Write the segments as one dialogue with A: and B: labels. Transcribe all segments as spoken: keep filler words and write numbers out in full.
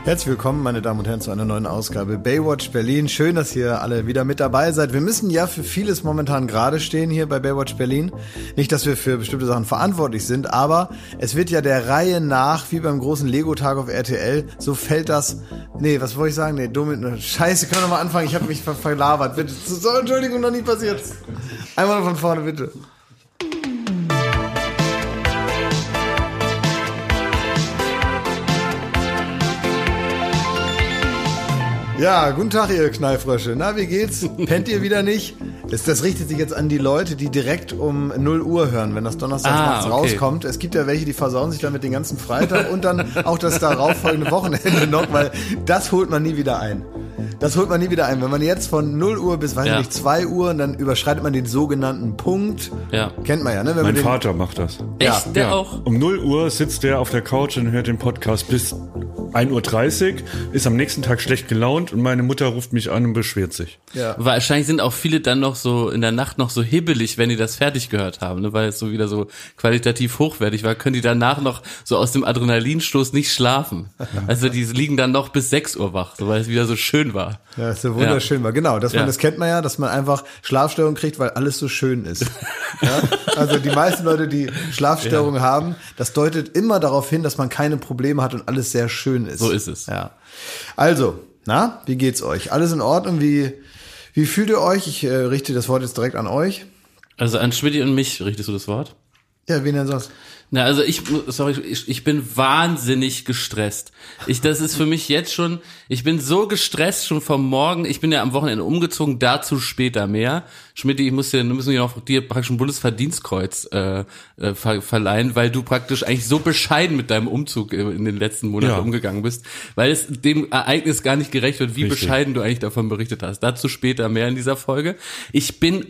A: Herzlich willkommen, meine Damen und Herren, zu einer neuen Ausgabe Baywatch Berlin. Schön, dass ihr alle wieder mit dabei seid. Wir müssen ja für vieles momentan gerade stehen hier bei Baywatch Berlin. Nicht, dass wir für bestimmte Sachen verantwortlich sind, aber es wird ja der Reihe nach, wie beim großen Lego-Tag auf R T L, so fällt das... Nee, was wollte ich sagen? Nee, dumm... Scheiße, können wir nochmal anfangen? Ich habe mich ver verlabert. Bitte. So, Entschuldigung, noch nie passiert. Einmal von vorne, bitte. Ja, guten Tag, ihr Knallfrösche. Na, wie geht's? Pennt ihr wieder nicht? Das, das richtet sich jetzt an die Leute, die direkt um null Uhr hören, wenn das donnerstags
B: ah,
A: nachts
B: okay.
A: rauskommt. Es gibt ja welche, die versauen sich damit den ganzen Freitag und dann auch das darauffolgende Wochenende noch, weil das holt man nie wieder ein. Das holt man nie wieder ein. Wenn man jetzt von null Uhr bis, weiß ich
B: ja.
A: nicht, zwei Uhr, und dann überschreitet man den sogenannten Punkt.
B: Ja.
A: Kennt man ja, ne? Wenn
C: mein
A: man
C: Vater macht das.
B: Echt?
A: Ja.
B: Der
C: ja.
B: auch?
C: Um null Uhr sitzt der auf der Couch und hört den Podcast bis ein Uhr dreißig, ist am nächsten Tag schlecht gelaunt und meine Mutter ruft mich an und beschwert sich.
A: Ja.
B: Wahrscheinlich sind auch viele dann noch so in der Nacht noch so hibbelig, wenn die das fertig gehört haben, ne? Weil es so wieder so qualitativ hochwertig war, können die danach noch so aus dem Adrenalinstoß nicht schlafen. Also die liegen dann noch bis sechs Uhr wach, so, weil es wieder so schön war.
A: Ja, ist so wunderschön war. Genau, dass man,
B: ja.
A: das kennt man ja, dass man einfach Schlafstörungen kriegt, weil alles so schön ist. Ja? Also die meisten Leute, die Schlafstörungen ja. haben, das deutet immer darauf hin, dass man keine Probleme hat und alles sehr schön ist.
B: So ist es.
A: Ja. Also, na, wie geht's euch? Alles in Ordnung? Wie, wie fühlt ihr euch? Ich äh, richte das Wort jetzt direkt an euch.
B: Also an Schmidti und mich richtest du das Wort?
A: Ja, wen denn sonst?
B: Na, also ich, sorry, ich, ich bin wahnsinnig gestresst. Ich, das ist für mich jetzt schon, ich bin so gestresst schon vom Morgen. Ich bin ja am Wochenende umgezogen, dazu später mehr. Schmidt, ich muss dir, müssen wir noch dir praktisch ein Bundesverdienstkreuz äh, äh, ver, verleihen, weil du praktisch eigentlich so bescheiden mit deinem Umzug in den letzten Monaten ja. umgegangen bist, weil es dem Ereignis gar nicht gerecht wird, wie Richtig. bescheiden du eigentlich davon berichtet hast. Dazu später mehr in dieser Folge. Ich bin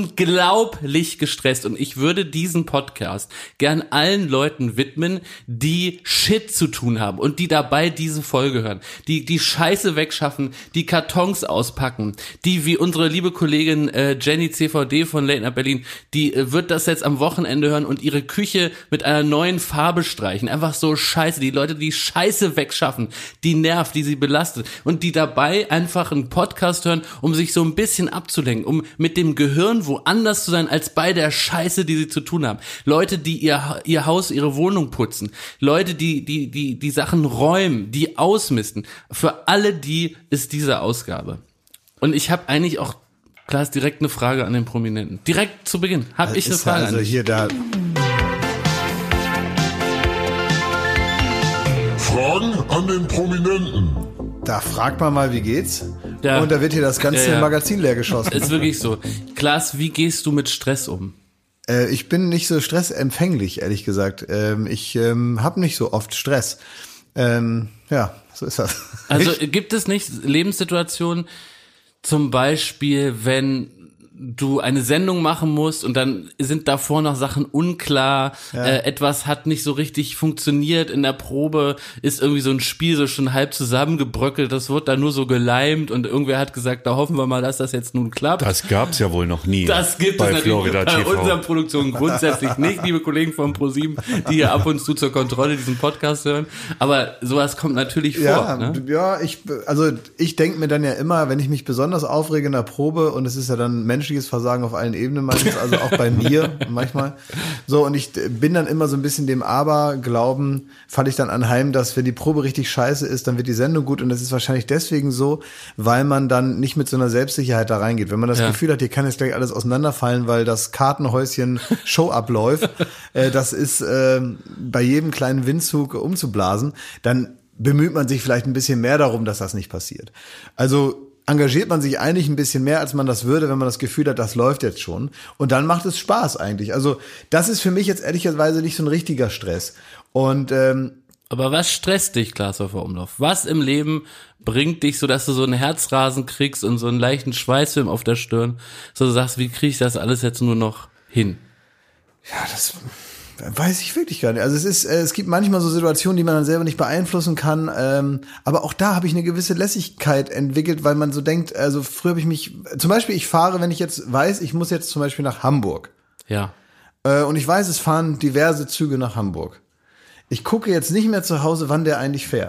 B: unglaublich gestresst und ich würde diesen Podcast gern allen Leuten widmen, die Shit zu tun haben und die dabei diese Folge hören, die die Scheiße wegschaffen, die Kartons auspacken, die wie unsere liebe Kollegin äh, Jenny C V D von Late Night Berlin, die äh, wird das jetzt am Wochenende hören und ihre Küche mit einer neuen Farbe streichen. Einfach so Scheiße, die Leute, die Scheiße wegschaffen, die nervt, die sie belastet und die dabei einfach einen Podcast hören, um sich so ein bisschen abzulenken, um mit dem Gehirn woanders zu sein als bei der Scheiße, die sie zu tun haben. Leute, die ihr ihr Haus, ihre Wohnung putzen. Leute, die die die die Sachen räumen, die ausmisten. Für alle die ist diese Ausgabe. Und ich habe eigentlich auch, klar, ist direkt eine Frage an den Prominenten. Direkt zu Beginn habe ich eine Frage
A: also
B: an dich.
A: Hier da.
D: Fragen an den Prominenten.
A: Da fragt man mal, wie geht's?
B: Ja.
A: Und da wird hier das ganze
B: ja, ja.
A: Magazin leer geschossen.
B: Ist wirklich so. Klaas, wie gehst du mit Stress um?
A: Ich bin nicht so stressempfänglich, ehrlich gesagt. Ich ähm, habe nicht so oft Stress. Ähm, ja, so ist das.
B: Also gibt es nicht Lebenssituationen, zum Beispiel, wenn du eine Sendung machen musst und dann sind davor noch Sachen unklar, ja. äh, etwas hat nicht so richtig funktioniert in der Probe, ist irgendwie so ein Spiel so schon halb zusammengebröckelt, das wird dann nur so geleimt und irgendwer hat gesagt, da hoffen wir mal, dass das jetzt nun klappt.
C: Das gab's ja wohl noch nie.
B: Das gibt
C: bei
B: es natürlich
C: Florida
B: bei
C: T V.
B: Unseren Produktionen grundsätzlich nicht, liebe Kollegen von ProSieben, die hier ab und zu zur Kontrolle diesen Podcast hören, aber sowas kommt natürlich vor.
A: Ja,
B: ne?
A: ja, ich, also ich denke mir dann ja immer, wenn ich mich besonders aufrege in der Probe und es ist ja dann menschliches Versagen auf allen Ebenen meistens, also auch bei mir manchmal. So, und ich bin dann immer so ein bisschen dem Aberglauben, falle ich dann anheim, dass wenn die Probe richtig scheiße ist, dann wird die Sendung gut und das ist wahrscheinlich deswegen so, weil man dann nicht mit so einer Selbstsicherheit da reingeht. Wenn man das ja. Gefühl hat, hier kann jetzt gleich alles auseinanderfallen, weil das Kartenhäuschen Show abläuft, äh, das ist äh, bei jedem kleinen Windzug umzublasen, dann bemüht man sich vielleicht ein bisschen mehr darum, dass das nicht passiert. Also engagiert man sich eigentlich ein bisschen mehr, als man das würde, wenn man das Gefühl hat, das läuft jetzt schon. Und dann macht es Spaß eigentlich. Also das ist für mich jetzt ehrlicherweise nicht so ein richtiger Stress. Und ähm,
B: aber was stresst dich, Klaas Häufer Umlauf? Was im Leben bringt dich so, dass du so einen Herzrasen kriegst und so einen leichten Schweißfilm auf der Stirn, so du sagst, wie kriege ich das alles jetzt nur noch hin?
A: Ja, das weiß ich wirklich gar nicht. Also es ist, es gibt manchmal so Situationen, die man dann selber nicht beeinflussen kann. Ähm, aber auch da habe ich eine gewisse Lässigkeit entwickelt, weil man so denkt, also früher habe ich mich, zum Beispiel ich fahre, wenn ich jetzt weiß, ich muss jetzt zum Beispiel nach Hamburg.
B: Ja.
A: Äh, und ich weiß, es fahren diverse Züge nach Hamburg. Ich gucke jetzt nicht mehr zu Hause, wann der eigentlich fährt.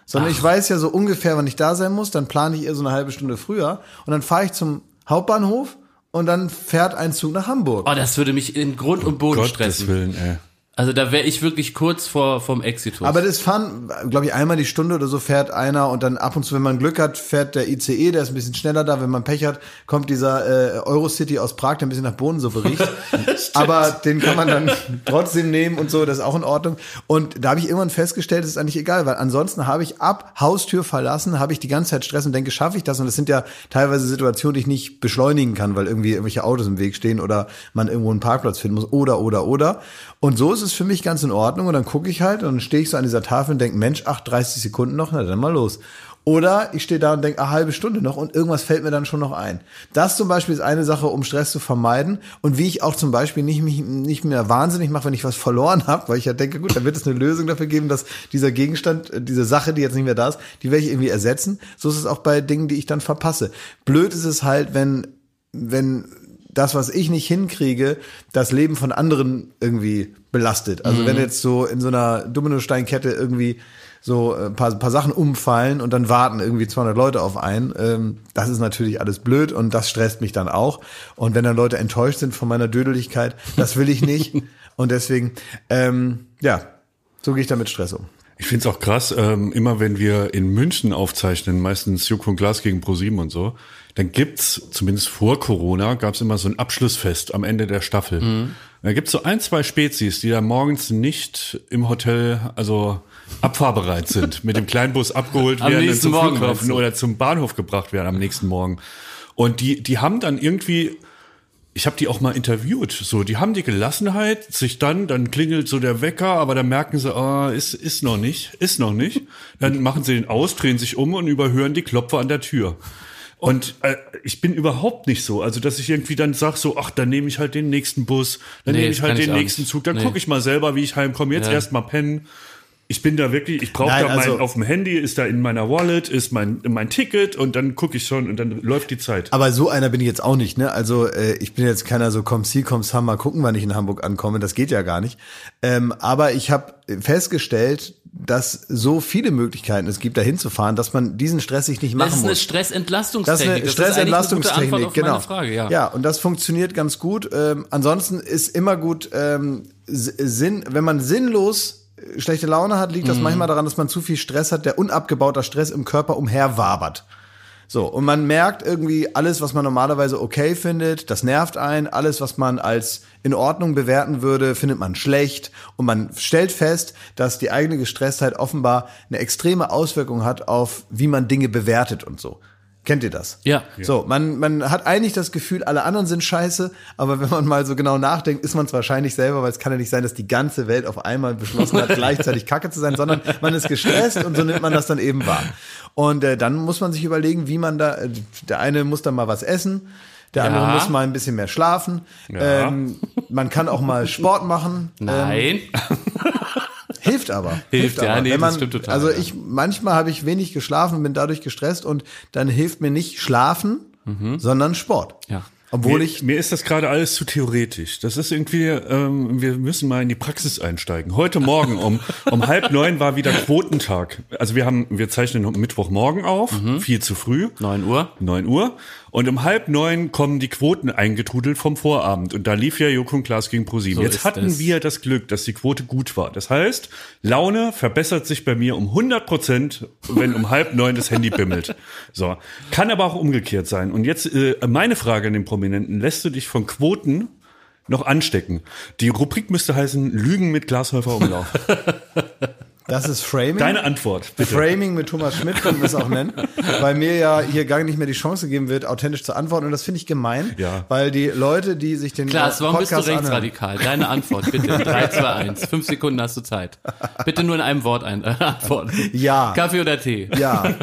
A: Sondern
B: Ach.
A: ich weiß ja so ungefähr, wann ich da sein muss, dann plane ich eher so eine halbe Stunde früher und dann fahre ich zum Hauptbahnhof und dann fährt ein Zug nach Hamburg.
B: Oh, das würde mich in Grund und Boden
C: Gottes
B: stressen.
C: Willen, ey.
B: Also da wäre ich wirklich kurz vor vom Exitus.
A: Aber das fahren, glaube ich, einmal die Stunde oder so fährt einer und dann ab und zu, wenn man Glück hat, fährt der I C E, der ist ein bisschen schneller da. Wenn man Pech hat, kommt dieser äh, Eurocity aus Prag, der ein bisschen nach Bohnensuppe riecht. Aber den kann man dann trotzdem nehmen und so, das ist auch in Ordnung. Und da habe ich irgendwann festgestellt, das ist eigentlich egal, weil ansonsten habe ich ab Haustür verlassen, habe ich die ganze Zeit Stress und denke, schaffe ich das? Und das sind ja teilweise Situationen, die ich nicht beschleunigen kann, weil irgendwie irgendwelche Autos im Weg stehen oder man irgendwo einen Parkplatz finden muss oder, oder, oder. Und so ist es für mich ganz in Ordnung und dann gucke ich halt und dann stehe ich so an dieser Tafel und denke, Mensch, ach, dreißig Sekunden noch, na dann mal los. Oder ich stehe da und denke, eine halbe Stunde noch und irgendwas fällt mir dann schon noch ein. Das zum Beispiel ist eine Sache, um Stress zu vermeiden und wie ich auch zum Beispiel nicht, mich nicht mehr wahnsinnig mache, wenn ich was verloren habe, weil ich ja denke, gut, dann wird es eine Lösung dafür geben, dass dieser Gegenstand, diese Sache, die jetzt nicht mehr da ist, die werde ich irgendwie ersetzen. So ist es auch bei Dingen, die ich dann verpasse. Blöd ist es halt, wenn, wenn das, was ich nicht hinkriege, das Leben von anderen irgendwie belastet. Also mhm. wenn jetzt so in so einer Dominosteinkette irgendwie so ein paar, ein paar Sachen umfallen und dann warten irgendwie zweihundert Leute auf einen, ähm, das ist natürlich alles blöd und das stresst mich dann auch. Und wenn dann Leute enttäuscht sind von meiner Dödeligkeit, das will ich nicht. Und deswegen, ähm, ja, so gehe ich damit Stress um.
C: Ich find's auch krass, ähm, immer wenn wir in München aufzeichnen, meistens Joko und Glas gegen ProSieben und so, dann gibt's, zumindest vor Corona, gab's immer so ein Abschlussfest am Ende der Staffel. Mhm. Da gibt's so ein, zwei Spezies, die da morgens nicht im Hotel, also abfahrbereit sind, mit dem Kleinbus abgeholt werden und zum
B: Morgen
C: Flughafen oder zum Bahnhof gebracht werden am nächsten Morgen. Und die, die haben dann irgendwie, ich habe die auch mal interviewt, so, die haben die Gelassenheit, sich dann, dann klingelt so der Wecker, aber dann merken sie, ah, ist, ist noch nicht, ist noch nicht. Dann machen sie den aus, drehen sich um und überhören die Klopfer an der Tür. Und äh, ich bin überhaupt nicht so, also dass ich irgendwie dann sag so, ach, dann nehme ich halt den nächsten Bus, dann
B: nee,
C: nehme ich halt den
B: ich
C: nächsten Zug, dann nee. gucke ich mal selber, wie ich heimkomme, jetzt
B: ja.
C: erst mal pennen. Ich bin da wirklich, ich brauche da mein, also, auf dem Handy, ist da in meiner Wallet, ist mein mein Ticket und dann gucke ich schon und dann läuft die Zeit.
A: Aber so einer bin ich jetzt auch nicht, ne? Also äh, ich bin jetzt keiner so, komm sie, komm sam, mal gucken, wann ich in Hamburg ankomme, das geht ja gar nicht. Ähm, aber ich habe festgestellt, dass so viele Möglichkeiten es gibt, da hinzufahren, dass man diesen Stress sich nicht machen muss.
B: Das ist eine Stressentlastungstechnik.
A: Das ist eine Stressentlastungstechnik,
B: das ist
A: genau.
B: Meine Frage, ja.
A: ja, und das funktioniert ganz gut. Ähm, ansonsten ist immer gut, ähm, Sinn, wenn man sinnlos schlechte Laune hat, liegt das mm. manchmal daran, dass man zu viel Stress hat, der unabgebauter Stress im Körper umherwabert. So, und man merkt irgendwie, alles, was man normalerweise okay findet, das nervt einen. Alles, was man als in Ordnung bewerten würde, findet man schlecht. Und man stellt fest, dass die eigene Gestresstheit offenbar eine extreme Auswirkung hat auf, wie man Dinge bewertet und so. Kennt ihr das?
B: Ja.
A: So, man, man hat eigentlich das Gefühl, alle anderen sind scheiße, aber wenn man mal so genau nachdenkt, ist man es wahrscheinlich selber, weil es kann ja nicht sein, dass die ganze Welt auf einmal beschlossen hat, gleichzeitig Kacke zu sein, sondern man ist gestresst und so nimmt man das dann eben wahr. Und äh, dann muss man sich überlegen, wie man da, der eine muss dann mal was essen, der
B: ja.
A: andere muss mal ein bisschen mehr schlafen,
C: ja.
A: ähm, man kann auch mal Sport machen.
B: Nein.
A: Ähm, Hilft aber.
B: Hilft,
A: hilft
B: ja,
A: aber.
B: nee,
A: Wenn man,
B: das stimmt total.
A: Also
B: ja.
A: ich, manchmal habe ich wenig geschlafen und bin dadurch gestresst und dann hilft mir nicht Schlafen, mhm. sondern Sport.
B: Ja.
A: Obwohl
C: mir,
A: ich.
C: Mir ist das gerade alles zu theoretisch. Das ist irgendwie, ähm, wir müssen mal in die Praxis einsteigen. Heute Morgen um, um halb neun war wieder Quotentag. Also wir haben, wir zeichnen Mittwochmorgen auf, mhm. viel zu früh.
B: Neun Uhr.
C: Neun Uhr. Und um halb neun kommen die Quoten eingetrudelt vom Vorabend. Und da lief ja Joko und Glas gegen ProSieben. So Jetzt hatten das. wir das Glück, dass die Quote gut war. Das heißt, Laune verbessert sich bei mir um hundert Prozent, wenn um halb neun das Handy bimmelt. So. Kann aber auch umgekehrt sein. Und jetzt äh, meine Frage an den Prominenten. Lässt du dich von Quoten noch anstecken? Die Rubrik müsste heißen Lügen mit Glashäufer Umlauf.
A: Das ist Framing.
C: Deine Antwort, bitte.
A: Framing mit Thomas Schmidt können wir es auch nennen, weil mir ja hier gar nicht mehr die Chance gegeben wird, authentisch zu antworten. Und das finde ich gemein,
C: ja.
A: weil die Leute, die sich den
B: Klaas, warum bist du
A: Podcast
B: rechtsradikal? Deine Antwort, bitte. drei, zwei, eins. Fünf Sekunden hast du Zeit. Bitte nur in einem Wort ein, äh, antworten.
A: Ja.
B: Kaffee oder Tee?
A: Ja.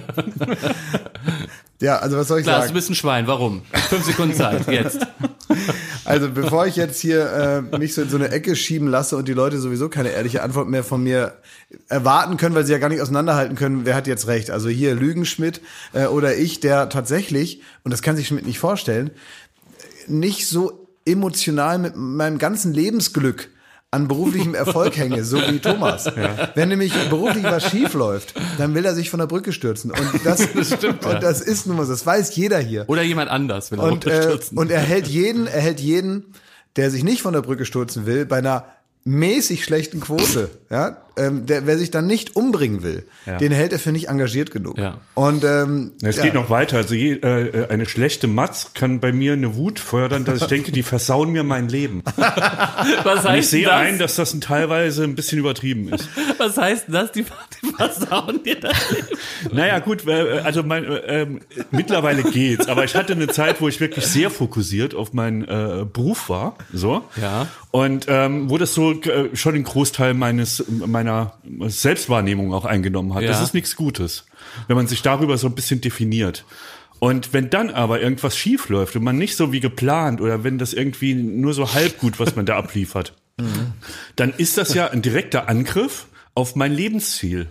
A: Ja, also was soll ich
B: Klaas,
A: sagen?
B: du bist ein Schwein. Warum? Fünf Sekunden Zeit, jetzt.
A: Also bevor ich jetzt hier äh, mich so in so eine Ecke schieben lasse und die Leute sowieso keine ehrliche Antwort mehr von mir erwarten können, weil sie ja gar nicht auseinanderhalten können, wer hat jetzt recht. Also hier Lügen Schmidt äh, oder ich, der tatsächlich, und das kann sich Schmidt nicht vorstellen, nicht so emotional mit meinem ganzen Lebensglück an beruflichem Erfolg hänge, so wie Thomas. Ja. Wenn nämlich beruflich was schief läuft, dann will er sich von der Brücke stürzen. Und das, das stimmt. Und das ist nun mal so. Das weiß jeder hier.
B: Oder jemand anders will er
A: und,
B: unterstützen.
A: Äh, und er hält jeden, er hält jeden, der sich nicht von der Brücke stürzen will, bei einer mäßig schlechten Quote, ja, ähm, der, wer sich dann nicht umbringen will, ja. den hält er für nicht engagiert genug.
B: Ja.
A: Und ähm,
C: es
A: ja.
C: geht noch weiter. Also je, äh, eine schlechte Matz kann bei mir eine Wut fördern, dass ich denke, die versauen mir mein Leben.
B: Was heißt
C: Und ich sehe
B: das?
C: ein, dass das teilweise ein bisschen übertrieben ist.
B: Was heißt das? Die, die versauen dir das Leben?
C: Naja, gut, also mein, äh, äh, mittlerweile geht's, aber ich hatte eine Zeit, wo ich wirklich sehr fokussiert auf meinen äh, Beruf war, so.
B: Ja.
C: Und ähm, wo das so äh, schon den Großteil meines meiner Selbstwahrnehmung auch eingenommen hat.
B: Ja.
C: Das ist nichts Gutes, wenn man sich darüber so ein bisschen definiert. Und wenn dann aber irgendwas schief läuft und man nicht so wie geplant oder wenn das irgendwie nur so halb gut, was man da abliefert, mhm. dann ist das ja ein direkter Angriff auf mein Lebensziel.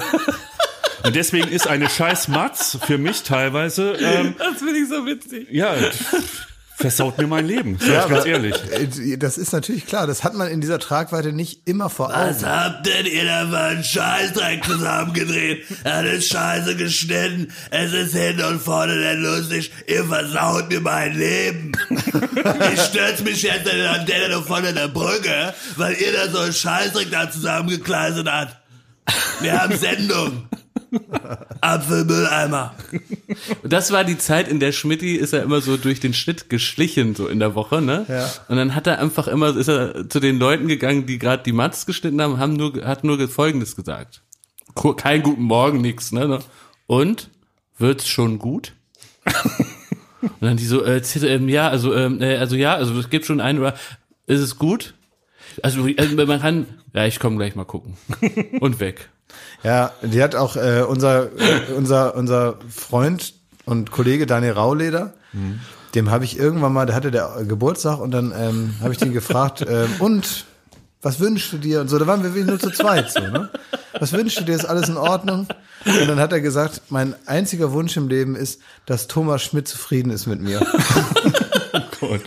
C: Und deswegen ist eine scheiß Matz für mich teilweise ähm,
B: das finde ich so witzig.
C: Ja, versaut mir mein Leben, sag ja, ich ganz ehrlich.
A: Das ist natürlich klar, das hat man in dieser Tragweite nicht immer vor Augen.
B: Was habt denn ihr da für einen Scheißdreck zusammengedreht? Er ist scheiße geschnitten, es ist hinten und vorne nicht lustig, ihr versaut mir mein Leben. Ich stürz mich jetzt in der Antenne von der Brücke, weil ihr da so einen Scheißdreck da zusammengekleidet habt. Wir haben Sendung. Apfelmülleimer. Das war die Zeit, in der Schmidti ist er immer so durch den Schnitt geschlichen, so in der Woche, ne?
A: Ja.
B: Und dann hat er einfach immer, ist er zu den Leuten gegangen, die gerade die Matz geschnitten haben, haben nur, hat nur Folgendes gesagt. Kein guten Morgen, nix, ne? Und? Wird's schon gut? Und dann die so, äh, ja, also, äh, also ja, also es gibt schon einen, oder ist es gut? Also, also man kann, ja, ich komme gleich mal gucken. Und weg.
A: Ja, die hat auch äh, unser äh, unser unser Freund und Kollege Daniel Rauleder, mhm. dem habe ich irgendwann mal, der hatte der Geburtstag und dann ähm, habe ich den gefragt, äh, und was wünschst du dir? Und so, da waren wir wirklich nur zu zweit, so, ne? Was wünschst du dir? Ist alles in Ordnung? Und dann hat er gesagt, mein einziger Wunsch im Leben ist, dass Thomas Schmidt zufrieden ist mit mir.
C: Oh Gott.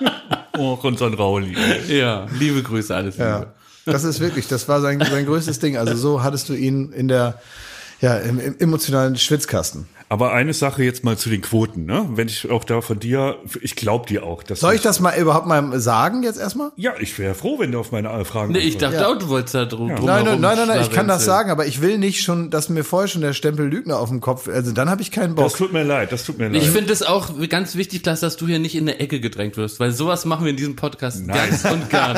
C: Oh, unseren Rauli.
B: Ja, liebe Grüße, alles Liebe.
A: Ja. Das ist wirklich, das war sein, sein größtes Ding. Also so hattest du ihn in der, ja, im, im emotionalen Schwitzkasten.
C: Aber eine Sache jetzt mal zu den Quoten, ne? Wenn ich auch da von dir, ich glaube dir auch. Dass
A: Soll ich das mal überhaupt mal sagen jetzt erstmal?
C: Ja, ich wäre froh, wenn du auf meine Fragen
B: Nee, ich dachte
A: ja.
B: auch, du wolltest da drum, ja. drum
A: Nein, nein, nein, nein, nein, ich kann das sagen, aber ich will nicht schon, dass mir vorher schon der Stempel Lügner auf dem Kopf, also dann habe ich keinen Bock.
C: Das tut mir leid, das tut mir leid.
B: Ich finde es auch ganz wichtig, Klaas, dass du hier nicht in der Ecke gedrängt wirst, weil sowas machen wir in diesem Podcast Nein. ganz und gar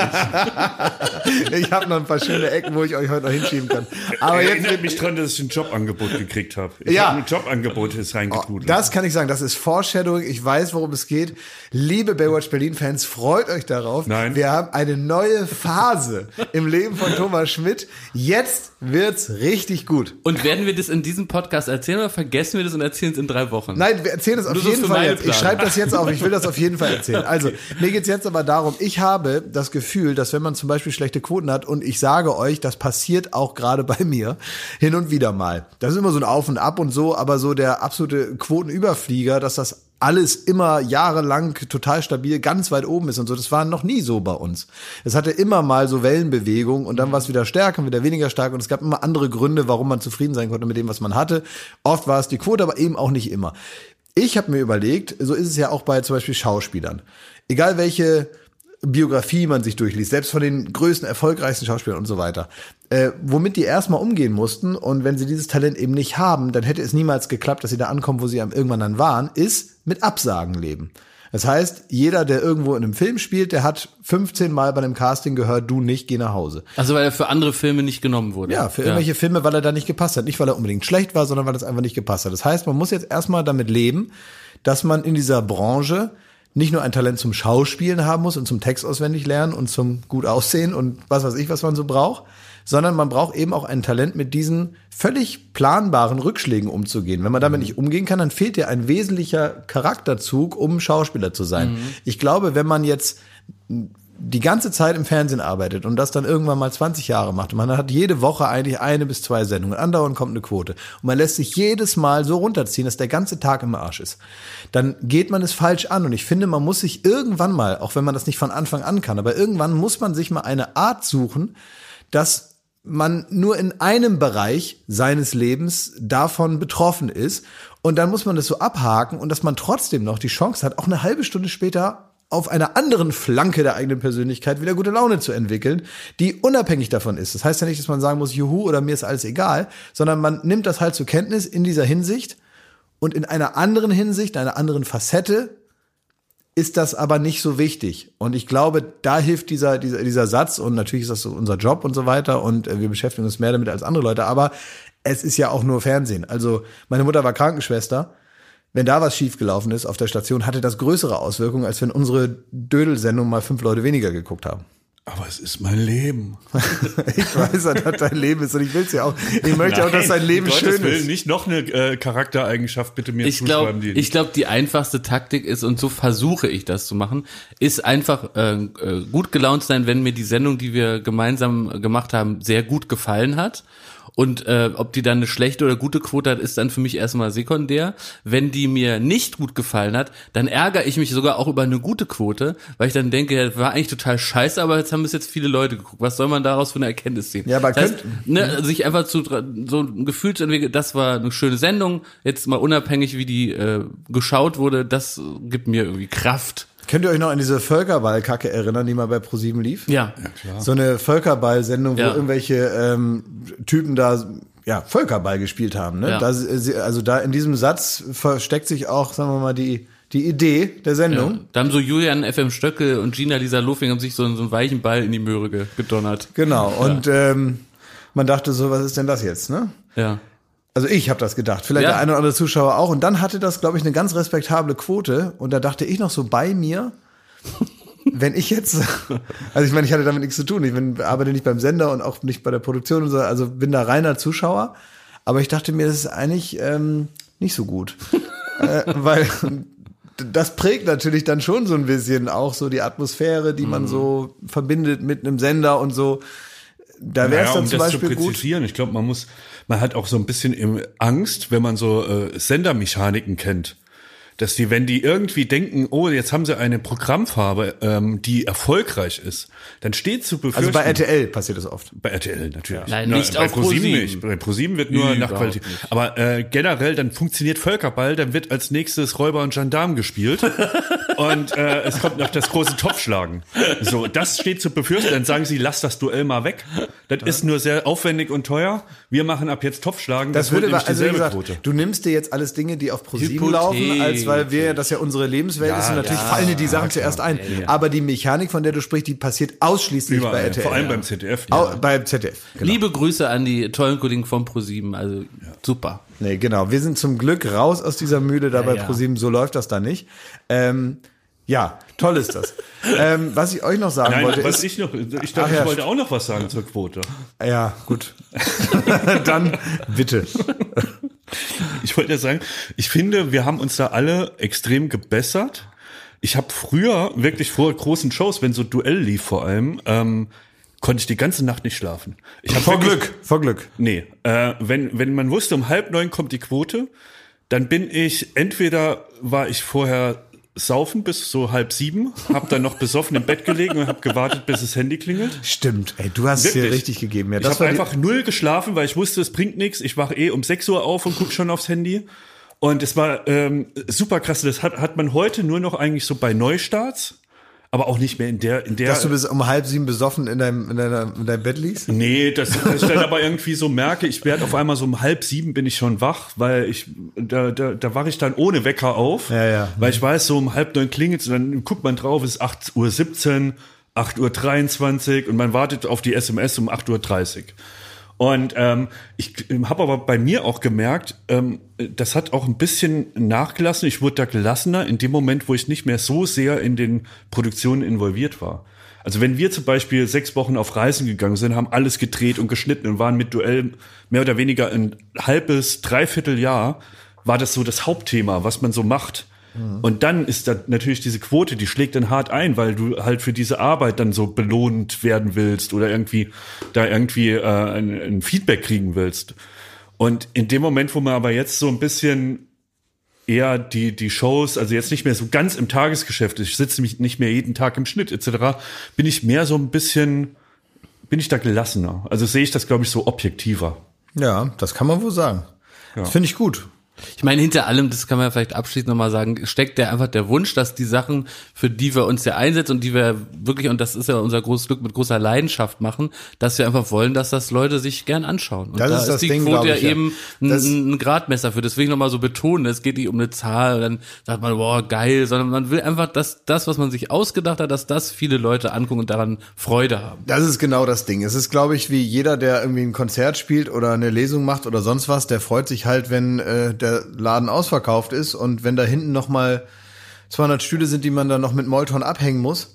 B: nicht.
A: Ich habe noch ein paar schöne Ecken, wo ich euch heute noch hinschieben kann. Aber
C: Erinnert
A: jetzt
C: mich dran, dass ich ein Jobangebot gekriegt habe. Ich
A: ja.
C: habe ein Jobangebot ist reingetrudelt.
A: Das kann ich sagen, das ist Foreshadowing. Ich weiß, worum es geht. Liebe Baywatch Berlin-Fans, freut euch darauf.
C: Nein.
A: Wir haben eine neue Phase im Leben von Thomas Schmidt. Jetzt wird's richtig gut.
B: Und werden wir das in diesem Podcast erzählen oder vergessen wir das und erzählen es in drei Wochen?
A: Nein, wir erzählen es auf
B: Nur
A: jeden
B: so
A: Fall
B: meine
A: jetzt. Ich
B: Planung.
A: schreibe das jetzt auf. Ich will das auf jeden Fall erzählen. Also, mir geht's jetzt aber darum, ich habe das Gefühl, dass wenn man zum Beispiel schlechte Quoten hat, und ich sage euch, das passiert auch gerade bei mir, hin und wieder mal. Das ist immer so ein Auf und Ab und so, aber so der absolute Quotenüberflieger, dass das alles immer jahrelang total stabil ganz weit oben ist und so. Das war noch nie so bei uns. Es hatte immer mal so Wellenbewegungen und dann war es wieder stärker und wieder weniger stark und es gab immer andere Gründe, warum man zufrieden sein konnte mit dem, was man hatte. Oft war es die Quote, aber eben auch nicht immer. Ich habe mir überlegt, so ist es ja auch bei zum Beispiel Schauspielern. Egal welche Biografie man sich durchliest, selbst von den größten, erfolgreichsten Schauspielern und so weiter, äh, womit die erstmal umgehen mussten und wenn sie dieses Talent eben nicht haben, dann hätte es niemals geklappt, dass sie da ankommen, wo sie irgendwann dann waren, ist mit Absagen leben. Das heißt, jeder, der irgendwo in einem Film spielt, der hat fünfzehn Mal bei einem Casting gehört, du nicht, geh nach Hause.
B: Also weil er für andere Filme nicht genommen wurde.
A: Ja, für irgendwelche ja. Filme, weil er da nicht gepasst hat. Nicht, weil er unbedingt schlecht war, sondern weil es einfach nicht gepasst hat. Das heißt, man muss jetzt erstmal damit leben, dass man in dieser Branche nicht nur ein Talent zum Schauspielen haben muss und zum Text auswendig lernen und zum gut aussehen und was weiß ich, was man so braucht, sondern man braucht eben auch ein Talent, mit diesen völlig planbaren Rückschlägen umzugehen. Wenn man damit nicht umgehen kann, dann fehlt dir ein wesentlicher Charakterzug, um Schauspieler zu sein. Mhm. Ich glaube, wenn man jetzt die ganze Zeit im Fernsehen arbeitet und das dann irgendwann mal zwanzig Jahre macht und man hat jede Woche eigentlich eine bis zwei Sendungen, andauernd kommt eine Quote und man lässt sich jedes Mal so runterziehen, dass der ganze Tag im Arsch ist, dann geht man es falsch an und ich finde, man muss sich irgendwann mal, auch wenn man das nicht von Anfang an kann, aber irgendwann muss man sich mal eine Art suchen, dass man nur in einem Bereich seines Lebens davon betroffen ist und dann muss man das so abhaken und dass man trotzdem noch die Chance hat, auch eine halbe Stunde später auf einer anderen Flanke der eigenen Persönlichkeit wieder gute Laune zu entwickeln, die unabhängig davon ist. Das heißt ja nicht, dass man sagen muss, juhu, oder mir ist alles egal, sondern man nimmt das halt zur Kenntnis in dieser Hinsicht und in einer anderen Hinsicht, einer anderen Facette ist das aber nicht so wichtig. Und ich glaube, da hilft dieser, dieser, dieser Satz und natürlich ist das so unser Job und so weiter und wir beschäftigen uns mehr damit als andere Leute, aber es ist ja auch nur Fernsehen. Also meine Mutter war Krankenschwester. Wenn da was schiefgelaufen ist auf der Station, hatte das größere Auswirkungen, als wenn unsere Dödel-Sendung mal fünf Leute weniger geguckt haben.
C: Aber es ist mein Leben.
A: Ich weiß ja, dass dein Leben ist und ich will es ja auch. Ich möchte Nein, auch, dass dein Leben schön ist.
C: Nicht noch eine äh, Charaktereigenschaft bitte mir
B: ich
C: zuschreiben.
B: Glaub, ich glaube, die einfachste Taktik ist, und so versuche ich das zu machen, ist einfach äh, gut gelaunt sein, wenn mir die Sendung, die wir gemeinsam gemacht haben, sehr gut gefallen hat. Und äh, ob die dann eine schlechte oder gute Quote hat, ist dann für mich erstmal sekundär. Wenn die mir nicht gut gefallen hat, dann ärgere ich mich sogar auch über eine gute Quote, weil ich dann denke, ja, war eigentlich total scheiße, aber jetzt haben es jetzt viele Leute geguckt. Was soll man daraus für eine Erkenntnis ziehen?
A: Ja, aber
B: das heißt, ne, sich einfach zu so ein Gefühl zu entwickeln, das war eine schöne Sendung, jetzt mal unabhängig, wie die äh, geschaut wurde, das gibt mir irgendwie Kraft.
A: Könnt ihr euch noch an diese Völkerball-Kacke erinnern, die mal bei ProSieben lief?
B: Ja.
C: Ja, klar.
A: So eine Völkerball-Sendung, wo
B: ja.
A: irgendwelche ähm, Typen da ja Völkerball gespielt haben. Ne?
B: Ja.
A: Da, also da in diesem Satz versteckt sich auch, sagen wir mal, die die Idee der Sendung.
B: Ja. Da haben so Julian F M Stöckel und Gina Lisa Lofing haben sich so, so einen weichen Ball in die Möhre gedonnert.
A: Genau. Und ja. ähm, man dachte so, was ist denn das jetzt? Ne?
B: Ja.
A: Also ich habe das gedacht, vielleicht
B: ja.
A: der eine oder andere Zuschauer auch. Und dann hatte das, glaube ich, eine ganz respektable Quote. Und da dachte ich noch so bei mir, wenn ich jetzt, also ich meine, ich hatte damit nichts zu tun. Ich bin, arbeite nicht beim Sender und auch nicht bei der Produktion und so, also bin da reiner Zuschauer. Aber ich dachte mir, das ist eigentlich ähm, nicht so gut. äh, weil das prägt natürlich dann schon so ein bisschen auch so die Atmosphäre, die man so verbindet mit einem Sender und so. Da wäre es
C: naja,
A: dann
C: um
A: zum
C: das
A: Beispiel
C: zu präzisieren, gut. Ich glaube, man muss, man hat auch so ein bisschen im Angst, wenn man so äh, Sendermechaniken kennt, dass die, wenn die irgendwie denken, oh, jetzt haben sie eine Programmfarbe, ähm, die erfolgreich ist, dann steht zu befürchten.
A: Also bei R T L passiert das oft.
C: Bei R T L natürlich.
B: Ja. Nein, nicht auf ProSieben nicht.
C: Bei ProSieben wird nur nach Qualität.
B: Nicht.
C: Aber äh, generell, dann funktioniert Völkerball, dann wird als nächstes Räuber und Gendarm gespielt und äh, es kommt noch das große Topfschlagen. So, das steht zu befürchten. Dann sagen sie, lass das Duell mal weg. Das ja. ist nur sehr aufwendig und teuer. Wir machen ab jetzt Topfschlagen.
A: Das, das würde
C: nämlich
A: also
C: dieselbe
A: gesagt,
C: Quote.
A: Du nimmst dir jetzt alles Dinge, die auf ProSieben laufen, als weil wir das ja unsere Lebenswelt
C: ja,
A: ist und natürlich
C: ja,
A: fallen dir die Sachen
C: ja,
A: zuerst ein.
C: Ja, ja.
A: Aber die Mechanik, von der du sprichst, die passiert ausschließlich
C: Überall,
A: bei R T L.
C: Vor allem beim Z D F.
A: Ja. Beim Z D F. Genau.
B: Liebe Grüße an die tollen Kollegen von ProSieben, also ja. super.
A: Nee, genau. Wir sind zum Glück raus aus dieser Mühle da ja, bei ja. ProSieben, so läuft das da nicht. Ähm, ja, toll ist das. ähm, was ich euch noch sagen
C: Nein,
A: wollte
C: was
A: ist...
C: Ich, noch, ich dachte,
A: ja,
C: ich wollte auch noch was sagen zur Quote.
A: Ja, gut. Dann bitte.
C: Ich wollte ja sagen, ich finde, wir haben uns da alle extrem gebessert. Ich habe früher wirklich vor großen Shows, wenn so Duell lief vor allem, ähm, konnte ich die ganze Nacht nicht schlafen. Ich hab
A: vor
C: wirklich,
A: Glück, vor Glück.
C: Nee, äh, wenn wenn man wusste, um halb neun kommt die Quote, dann bin ich, entweder war ich vorher saufen bis so halb sieben, hab dann noch besoffen im Bett gelegen und hab gewartet, bis das Handy klingelt.
A: Stimmt, ey, du hast es dir richtig gegeben. Ja,
C: das ich habe einfach null geschlafen, weil ich wusste, es bringt nichts. Ich wache eh um sechs Uhr auf und guck schon aufs Handy. Und es war ähm, super krass. Das hat, hat man heute nur noch eigentlich so bei Neustarts, aber auch nicht mehr in der, in der.
A: Dass du bis um halb sieben besoffen in deinem, in deiner, in deinem Bett liegst?
C: Nee, das, dass ich dann aber irgendwie so merke, ich werde auf einmal so um halb sieben bin ich schon wach, weil ich, da, da, da wache ich dann ohne Wecker auf.
A: Ja, ja.
C: Weil ich weiß, so um halb neun klingelt und dann guckt man drauf, es ist acht Uhr siebzehn, acht Uhr dreiundzwanzig und man wartet auf die S M S um acht Uhr dreißig. Und ähm, ich habe aber bei mir auch gemerkt, ähm, das hat auch ein bisschen nachgelassen. Ich wurde da gelassener in dem Moment, wo ich nicht mehr so sehr in den Produktionen involviert war. Also wenn wir zum Beispiel sechs Wochen auf Reisen gegangen sind, haben alles gedreht und geschnitten und waren mit Duell mehr oder weniger ein halbes, dreiviertel Jahr, war das so das Hauptthema, was man so macht. Mhm. Und dann ist da natürlich diese Quote, die schlägt dann hart ein, weil du halt für diese Arbeit dann so belohnt werden willst oder irgendwie da irgendwie äh, ein, ein Feedback kriegen willst. Und in dem Moment, wo man aber jetzt so ein bisschen eher die die Shows, also jetzt nicht mehr so ganz im Tagesgeschäft ist, ich sitze mich nicht mehr jeden Tag im Schnitt et cetera, bin ich mehr so ein bisschen, bin ich da gelassener. Also sehe ich das, glaube ich, so objektiver.
A: Ja, das kann man wohl sagen. Ja. Das finde ich gut.
B: Ich meine, hinter allem, das kann man ja vielleicht abschließend nochmal sagen, steckt ja einfach der Wunsch, dass die Sachen, für die wir uns ja einsetzen und die wir wirklich, und das ist ja unser großes Glück, mit großer Leidenschaft machen, dass wir einfach wollen, dass das Leute sich gern anschauen. Und
A: das
B: da
A: ist,
B: ist
A: das
B: die
A: Ding,
B: Quote ja
A: ich, ja.
B: eben ein, ein Gradmesser für. Deswegen nochmal so betonen, es geht nicht um eine Zahl und dann sagt man, boah, geil, sondern man will einfach, dass das, was man sich ausgedacht hat, dass das viele Leute angucken und daran Freude haben.
A: Das ist genau das Ding. Es ist, glaube ich, wie jeder, der irgendwie ein Konzert spielt oder eine Lesung macht oder sonst was, der freut sich halt, wenn äh, der Laden aus verkauft ist und wenn da hinten noch mal zweihundert Stühle sind, die man dann noch mit Molton abhängen muss.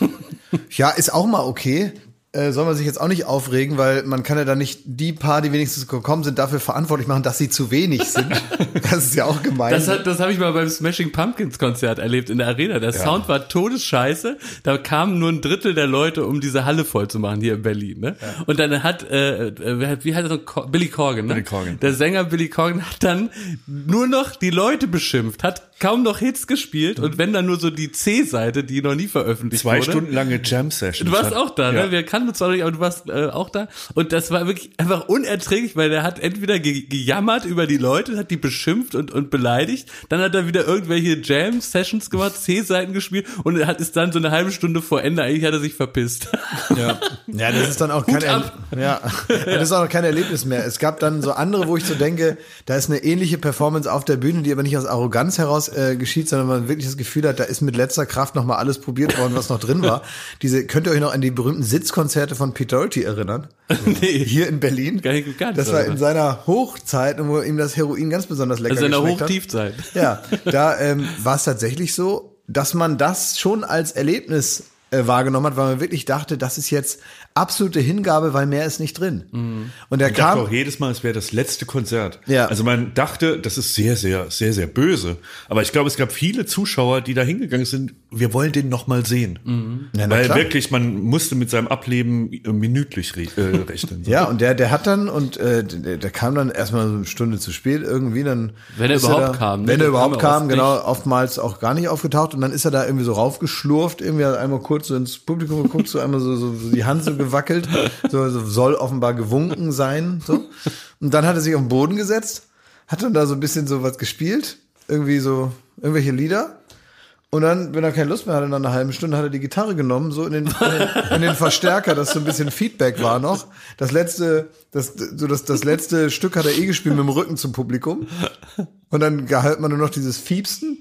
A: Ja, ist auch mal okay. Äh, soll man sich jetzt auch nicht aufregen, weil man kann ja dann nicht die paar, die wenigstens gekommen sind, dafür verantwortlich machen, dass sie zu wenig sind. Das ist ja auch gemein.
B: Das, hat, das habe ich mal beim Smashing Pumpkins Konzert erlebt in der Arena. Der ja. Sound war todesscheiße. Da kamen nur ein Drittel der Leute, um diese Halle voll zu machen hier in Berlin. Ne? Ja. Und dann hat, äh, wie heißt er so, Billy Corgan, ne? Billy Corgan. Der Sänger Billy Corgan hat dann nur noch die Leute beschimpft, hat kaum noch Hits gespielt und wenn dann nur so die C-Seite, die noch nie veröffentlicht
C: Zwei
B: wurde.
C: Zwei Stunden lange Jam-Sessions.
B: Du warst auch da, ja. ne? Wir kannten uns zwar nicht, aber du warst äh, auch da. Und das war wirklich einfach unerträglich, weil der hat entweder ge- gejammert über die Leute, hat die beschimpft und, und beleidigt, dann hat er wieder irgendwelche Jam-Sessions gemacht, C-Seiten gespielt und hat ist dann so eine halbe Stunde vor Ende, eigentlich hat er sich verpisst.
A: Ja, ja das ist dann auch kein er- ja, das ist auch kein Erlebnis mehr. Es gab dann so andere, wo ich so denke, da ist eine ähnliche Performance auf der Bühne, die aber nicht aus Arroganz heraus äh, geschieht, sondern man wirklich das Gefühl hat, da ist mit letzter Kraft nochmal alles probiert worden, was noch drin war. Diese, könnt ihr euch noch an die berühmten Sitzkonzerte von Pete Doherty erinnern? Nee. Hier in Berlin.
B: Gar nicht, gar nicht
A: das war in seiner Hochzeit, wo ihm das Heroin ganz besonders lecker
B: also
A: geschmeckt hat.
B: Also in der Hochtiefzeit.
A: Ja, da ähm, war es tatsächlich so, dass man das schon als Erlebnis äh, wahrgenommen hat, weil man wirklich dachte, das ist jetzt absolute Hingabe, weil mehr ist nicht drin. Mhm. Und er
C: man
A: kam
C: dachte auch jedes Mal, es wäre das letzte Konzert.
A: Ja.
C: Also man dachte, das ist sehr, sehr, sehr, sehr böse. Aber ich glaube, es gab viele Zuschauer, die da hingegangen sind, wir wollen den noch mal sehen. Mhm. Ja, weil klar. wirklich, man musste mit seinem Ableben minütlich re- äh, rechnen. So.
A: Ja, und der, der hat dann, und äh, der, der kam dann erstmal so eine Stunde zu spät irgendwie, dann
B: wenn er überhaupt er da, kam. Ne?
A: Wenn er überhaupt kam,
B: oft
A: genau,
B: nicht.
A: oftmals auch gar nicht aufgetaucht und dann ist er da irgendwie so raufgeschlurft, irgendwie hat einmal kurz so ins Publikum geguckt, so einmal so, so, so die Hand so gewackelt. So, so soll offenbar gewunken sein. So. Und dann hat er sich auf den Boden gesetzt, hat dann da so ein bisschen so was gespielt, irgendwie so irgendwelche Lieder. Und dann, wenn er keine Lust mehr hatte, nach einer halben Stunde hat er die Gitarre genommen, so in den, in den, in den Verstärker, dass so ein bisschen Feedback war noch. Das letzte, das, so das, das letzte Stück hat er eh gespielt mit dem Rücken zum Publikum. Und dann gehört man nur noch dieses Fiepsen.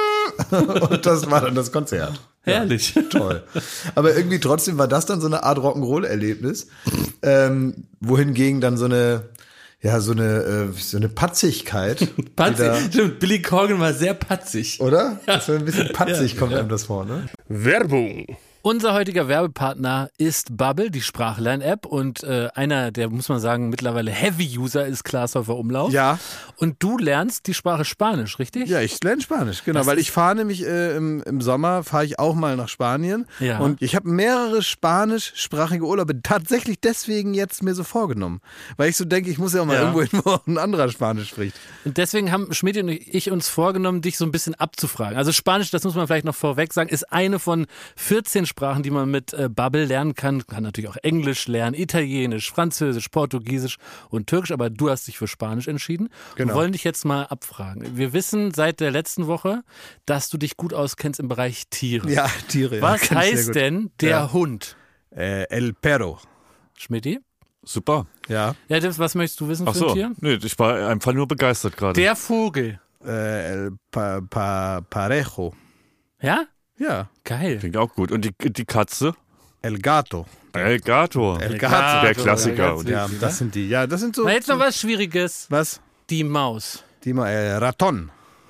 A: Und das war dann das Konzert.
B: Herrlich.
A: Ja, toll. Aber irgendwie trotzdem war das dann so eine Art Rock'n'Roll-Erlebnis, ähm, wohingegen dann so eine, ja, so eine, äh, so eine Patzigkeit.
B: Patzig. Stimmt, Billy Corgan war sehr patzig.
A: Oder? Das war ein bisschen patzig, ja, kommt ja. einem das vor, ne?
E: Werbung.
F: Unser heutiger Werbepartner ist Babbel, die Sprachlern-App, und äh, einer, der, muss man sagen, mittlerweile Heavy-User ist Klaas Häufer Umlauf.
A: Ja.
F: Und du lernst die Sprache Spanisch, richtig?
A: Ja, ich lerne Spanisch, genau, das weil ich fahre nämlich äh, im, im Sommer, fahre ich auch mal nach Spanien
F: ja.
A: und ich habe mehrere spanischsprachige Urlaube tatsächlich deswegen jetzt mir so vorgenommen, weil ich so denke, ich muss ja auch mal ja. irgendwo hin, wo ein anderer Spanisch spricht.
F: Und deswegen haben Schmidt und ich uns vorgenommen, dich so ein bisschen abzufragen. Also Spanisch, das muss man vielleicht noch vorweg sagen, ist eine von vierzehn Sprachen, die man mit äh, Babbel lernen kann. Kann natürlich auch Englisch lernen, Italienisch, Französisch, Portugiesisch und Türkisch, aber du hast dich für Spanisch entschieden. Genau. Wir wollen dich jetzt mal abfragen. Wir wissen seit der letzten Woche, dass du dich gut auskennst im Bereich Tiere.
A: Ja, Tiere.
F: Was
A: ja,
F: heißt denn der
A: ja.
F: Hund?
A: Äh, el perro.
F: Schmidti?
C: Super.
A: Ja.
F: Ja, das, was möchtest du wissen
C: Ach
F: für
C: so.
F: ein Tier?
C: Nee, ich war einfach nur begeistert gerade.
F: Der Vogel.
A: Äh, el pa, pa, parejo.
F: Ja?
A: Ja.
F: Geil.
C: Klingt auch gut. Und die, die Katze?
A: El gato.
C: El gato.
A: El gato.
C: Der Klassiker.
A: Und ja, das sind die. Ja, das sind so.
F: Na, jetzt noch was Schwieriges.
A: Was?
F: Die Maus.
A: Die Ma äh, Raton.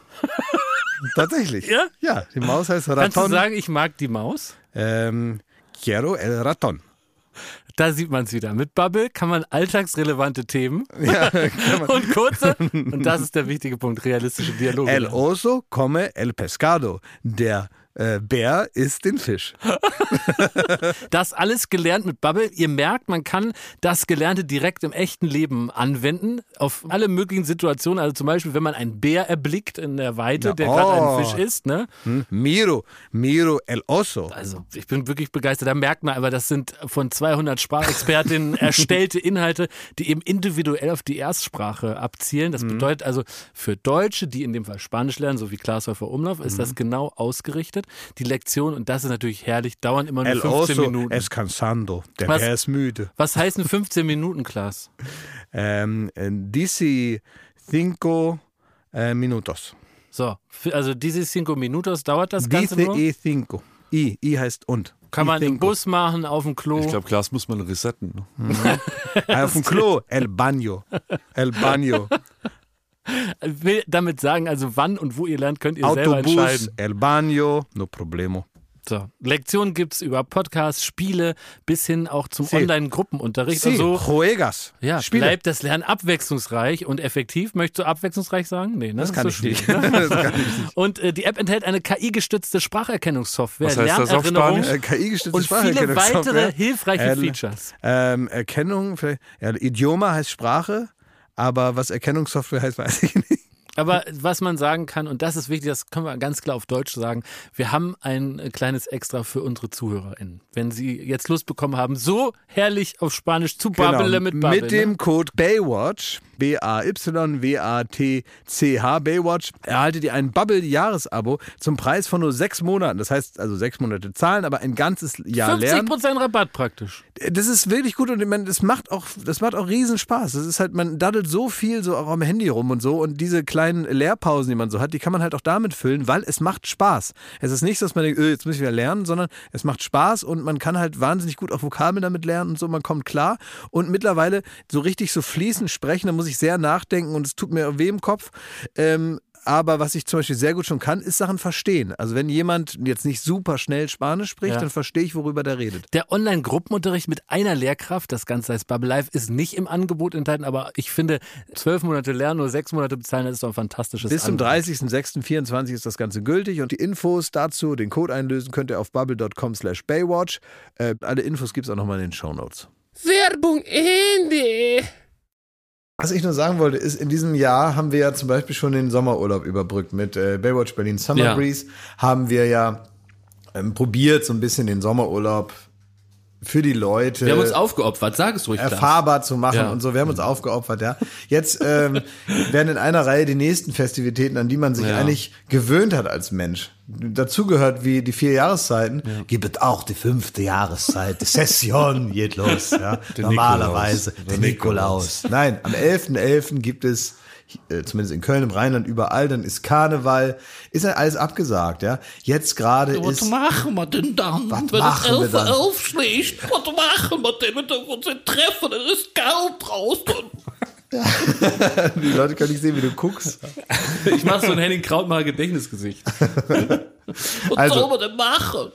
A: Tatsächlich.
F: Ja?
A: Ja, die Maus heißt Raton.
F: Kannst du sagen, ich mag die Maus?
A: Ähm, quiero el ratón.
F: Da sieht man es wieder. Mit Bubble kann man alltagsrelevante Themen
A: Ja, kann man.
F: und kurze, und das ist der wichtige Punkt, realistische Dialoge.
A: El oso come el pescado. Der äh, Bär isst den Fisch.
F: Das alles gelernt mit Bubble. Ihr merkt, man kann das Gelernte direkt im echten Leben anwenden, auf alle möglichen Situationen. Also zum Beispiel, wenn man einen Bär erblickt in der Weite,
A: Ja,
F: der gerade
A: oh.
F: einen Fisch isst. Ne?
A: Hm? Miro, miro el oso.
F: Also ich bin wirklich begeistert. Da merkt man aber, das sind von zweihundert Sprachexpertinnen erstellte Inhalte, die eben individuell auf die Erstsprache abzielen. Das bedeutet also für Deutsche, die in dem Fall Spanisch lernen, so wie Klaas Häufer Umlauf, ist das genau ausgerichtet. Die Lektion, und das ist natürlich herrlich, dauern immer nur
A: El
F: fünfzehn
A: oso
F: Minuten.
A: es cansando. Der
F: Was?
A: Bär ist müde.
F: Was heißen fünfzehn Minuten, Klaas?
A: Ähm, dieci cinco äh, minutos.
F: So, also diese cinco minutos dauert das Ganze
A: Dice
F: nur.
A: e cinco. I, I heißt und.
F: Kann
A: I
F: man im
A: cinco.
F: Bus machen, auf dem Klo.
C: Ich glaube, Klaas muss man resetten. Ne?
A: Auf dem Klo. El baño. El baño.
F: Will damit sagen, also wann und wo ihr lernt, könnt ihr selber
A: Autobus.
F: entscheiden.
A: El baño. No problemo.
F: So, Lektionen gibt's über Podcasts, Spiele bis hin auch zum
A: Sí.
F: Online-Gruppenunterricht.
A: Sí,
F: Und so
A: juegas.
F: ja,
A: Spiele.
F: bleibt das Lernen abwechslungsreich und effektiv. Möchtest du abwechslungsreich sagen? Nee, ne?
A: Das kann
F: ist
A: ich
F: so
A: nicht.
F: schwierig, ne?
A: Das kann ich nicht.
F: Und äh, die App enthält eine K I-gestützte Spracherkennungssoftware,
C: Was heißt das auf
F: Lernerinnerung
C: Spanisch?
A: Äh, K I-gestützte
F: und viele
A: Spracherkennungssoftware.
F: weitere hilfreiche
A: Äh,
F: Features.
A: Ähm, Erkennung, vielleicht, ja, Idioma heißt Sprache, aber was Erkennungssoftware heißt, weiß ich nicht.
F: Aber was man sagen kann, und das ist wichtig, das können wir ganz klar auf Deutsch sagen, wir haben ein kleines Extra für unsere ZuhörerInnen. Wenn sie jetzt Lust bekommen haben, so herrlich auf Spanisch zu babbeln mit Babbel.
A: Mit dem
F: ne?
A: Code Baywatch, B A Y W A T C H, Baywatch, erhaltet ihr ein Bubble-Jahresabo zum Preis von nur sechs Monaten. Das heißt, also sechs Monate zahlen, aber ein ganzes Jahr
F: fünfzig
A: lernen.
F: Prozent Rabatt praktisch.
A: Das ist wirklich gut und ich meine, das macht auch, das macht auch riesen Spaß. Das ist halt, man daddelt so viel so auch am Handy rum und so und diese kleinen Lehrpausen, die man so hat, die kann man halt auch damit füllen, weil es macht Spaß. Es ist nicht so, dass man denkt, öh, jetzt muss ich wieder lernen, sondern es macht Spaß und man kann halt wahnsinnig gut auch Vokabeln damit lernen und so, man kommt klar und mittlerweile so richtig so fließend sprechen, da muss ich sehr nachdenken und es tut mir weh im Kopf. Ähm, Aber was ich zum Beispiel sehr gut schon kann, ist Sachen verstehen. Also wenn jemand jetzt nicht super schnell Spanisch spricht,
F: Ja.
A: dann verstehe ich, worüber der redet.
F: Der Online-Gruppenunterricht mit einer Lehrkraft, das Ganze heißt Bubble Live, ist nicht im Angebot enthalten, aber ich finde, zwölf Monate lernen, nur sechs Monate bezahlen, das ist doch ein fantastisches
A: Bis zum
F: Angebot.
A: dreißigsten sechsten vierundzwanzig ist das Ganze gültig und die Infos dazu, den Code einlösen, könnt ihr auf bubble dot com slash baywatch. Äh, alle Infos gibt es auch nochmal in den Shownotes.
E: Werbung Ende.
A: Was ich nur sagen wollte, ist, in diesem Jahr haben wir ja zum Beispiel schon den Sommerurlaub überbrückt. Mit äh, Baywatch Berlin Summer
B: Ja.
A: Breeze haben wir ja ähm, probiert, so ein bisschen den Sommerurlaub für die Leute
B: Wir haben uns aufgeopfert, sag es ruhig, Klaas.
A: erfahrbar zu machen
B: Ja.
A: und so. Wir haben uns aufgeopfert, ja. Jetzt ähm, werden in einer Reihe die nächsten Festivitäten, an die man sich
B: Ja.
A: eigentlich gewöhnt hat als Mensch. Dazu gehört wie die vier Jahreszeiten. Ja. Gibt es auch die fünfte Jahreszeit. Die Session geht los. Ja. Normalerweise.
C: Nikolaus.
A: Der Nikolaus. Nein, am elften elften gibt es äh, zumindest in Köln, im Rheinland, überall, dann ist Karneval, ist ja alles abgesagt, ja. Jetzt gerade
E: Was
A: ist,
E: machen wir denn dann?
A: Was
E: wenn
A: machen wir
E: es elf
A: dann?
E: Uhr aufschlägt, was machen wir denn? Wenn wir uns treffen, dann ist kalt draußen.
A: die Leute können nicht sehen, wie du guckst.
B: Ich mach so ein Henning Krautmacher Gedächtnisgesicht.
E: Was
A: Also-
E: soll man denn machen?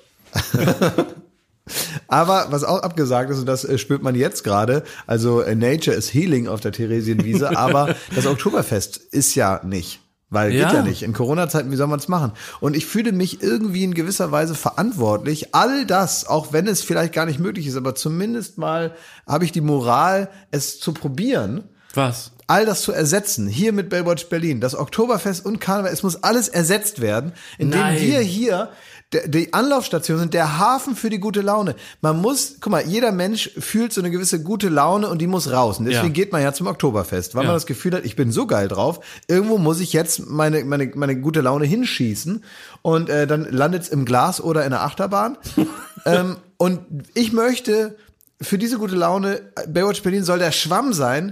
A: Aber was auch abgesagt ist, und das äh, spürt man jetzt gerade, also äh, Nature is Healing auf der Theresienwiese, aber das Oktoberfest ist ja nicht. Weil
B: Ja.
A: geht ja nicht. In Corona-Zeiten, wie soll man es machen? Und ich fühle mich irgendwie in gewisser Weise verantwortlich. All das, auch wenn es vielleicht gar nicht möglich ist, aber zumindest mal habe ich die Moral, es zu probieren,
B: Was?
A: all das zu ersetzen. Hier mit Baywatch Berlin, das Oktoberfest und Karneval, es muss alles ersetzt werden, indem
B: Nein.
A: wir hier der, die Anlaufstation sind, der Hafen für die gute Laune. Man muss, guck mal, jeder Mensch fühlt so eine gewisse gute Laune und die muss raus. Und deswegen
B: Ja.
A: geht man ja zum Oktoberfest, weil
B: Ja.
A: man das Gefühl hat, ich bin so geil drauf, irgendwo muss ich jetzt meine, meine, meine gute Laune hinschießen und äh, dann landet es im Glas oder in der Achterbahn. ähm, und ich möchte für diese gute Laune, Baywatch Berlin soll der Schwamm sein,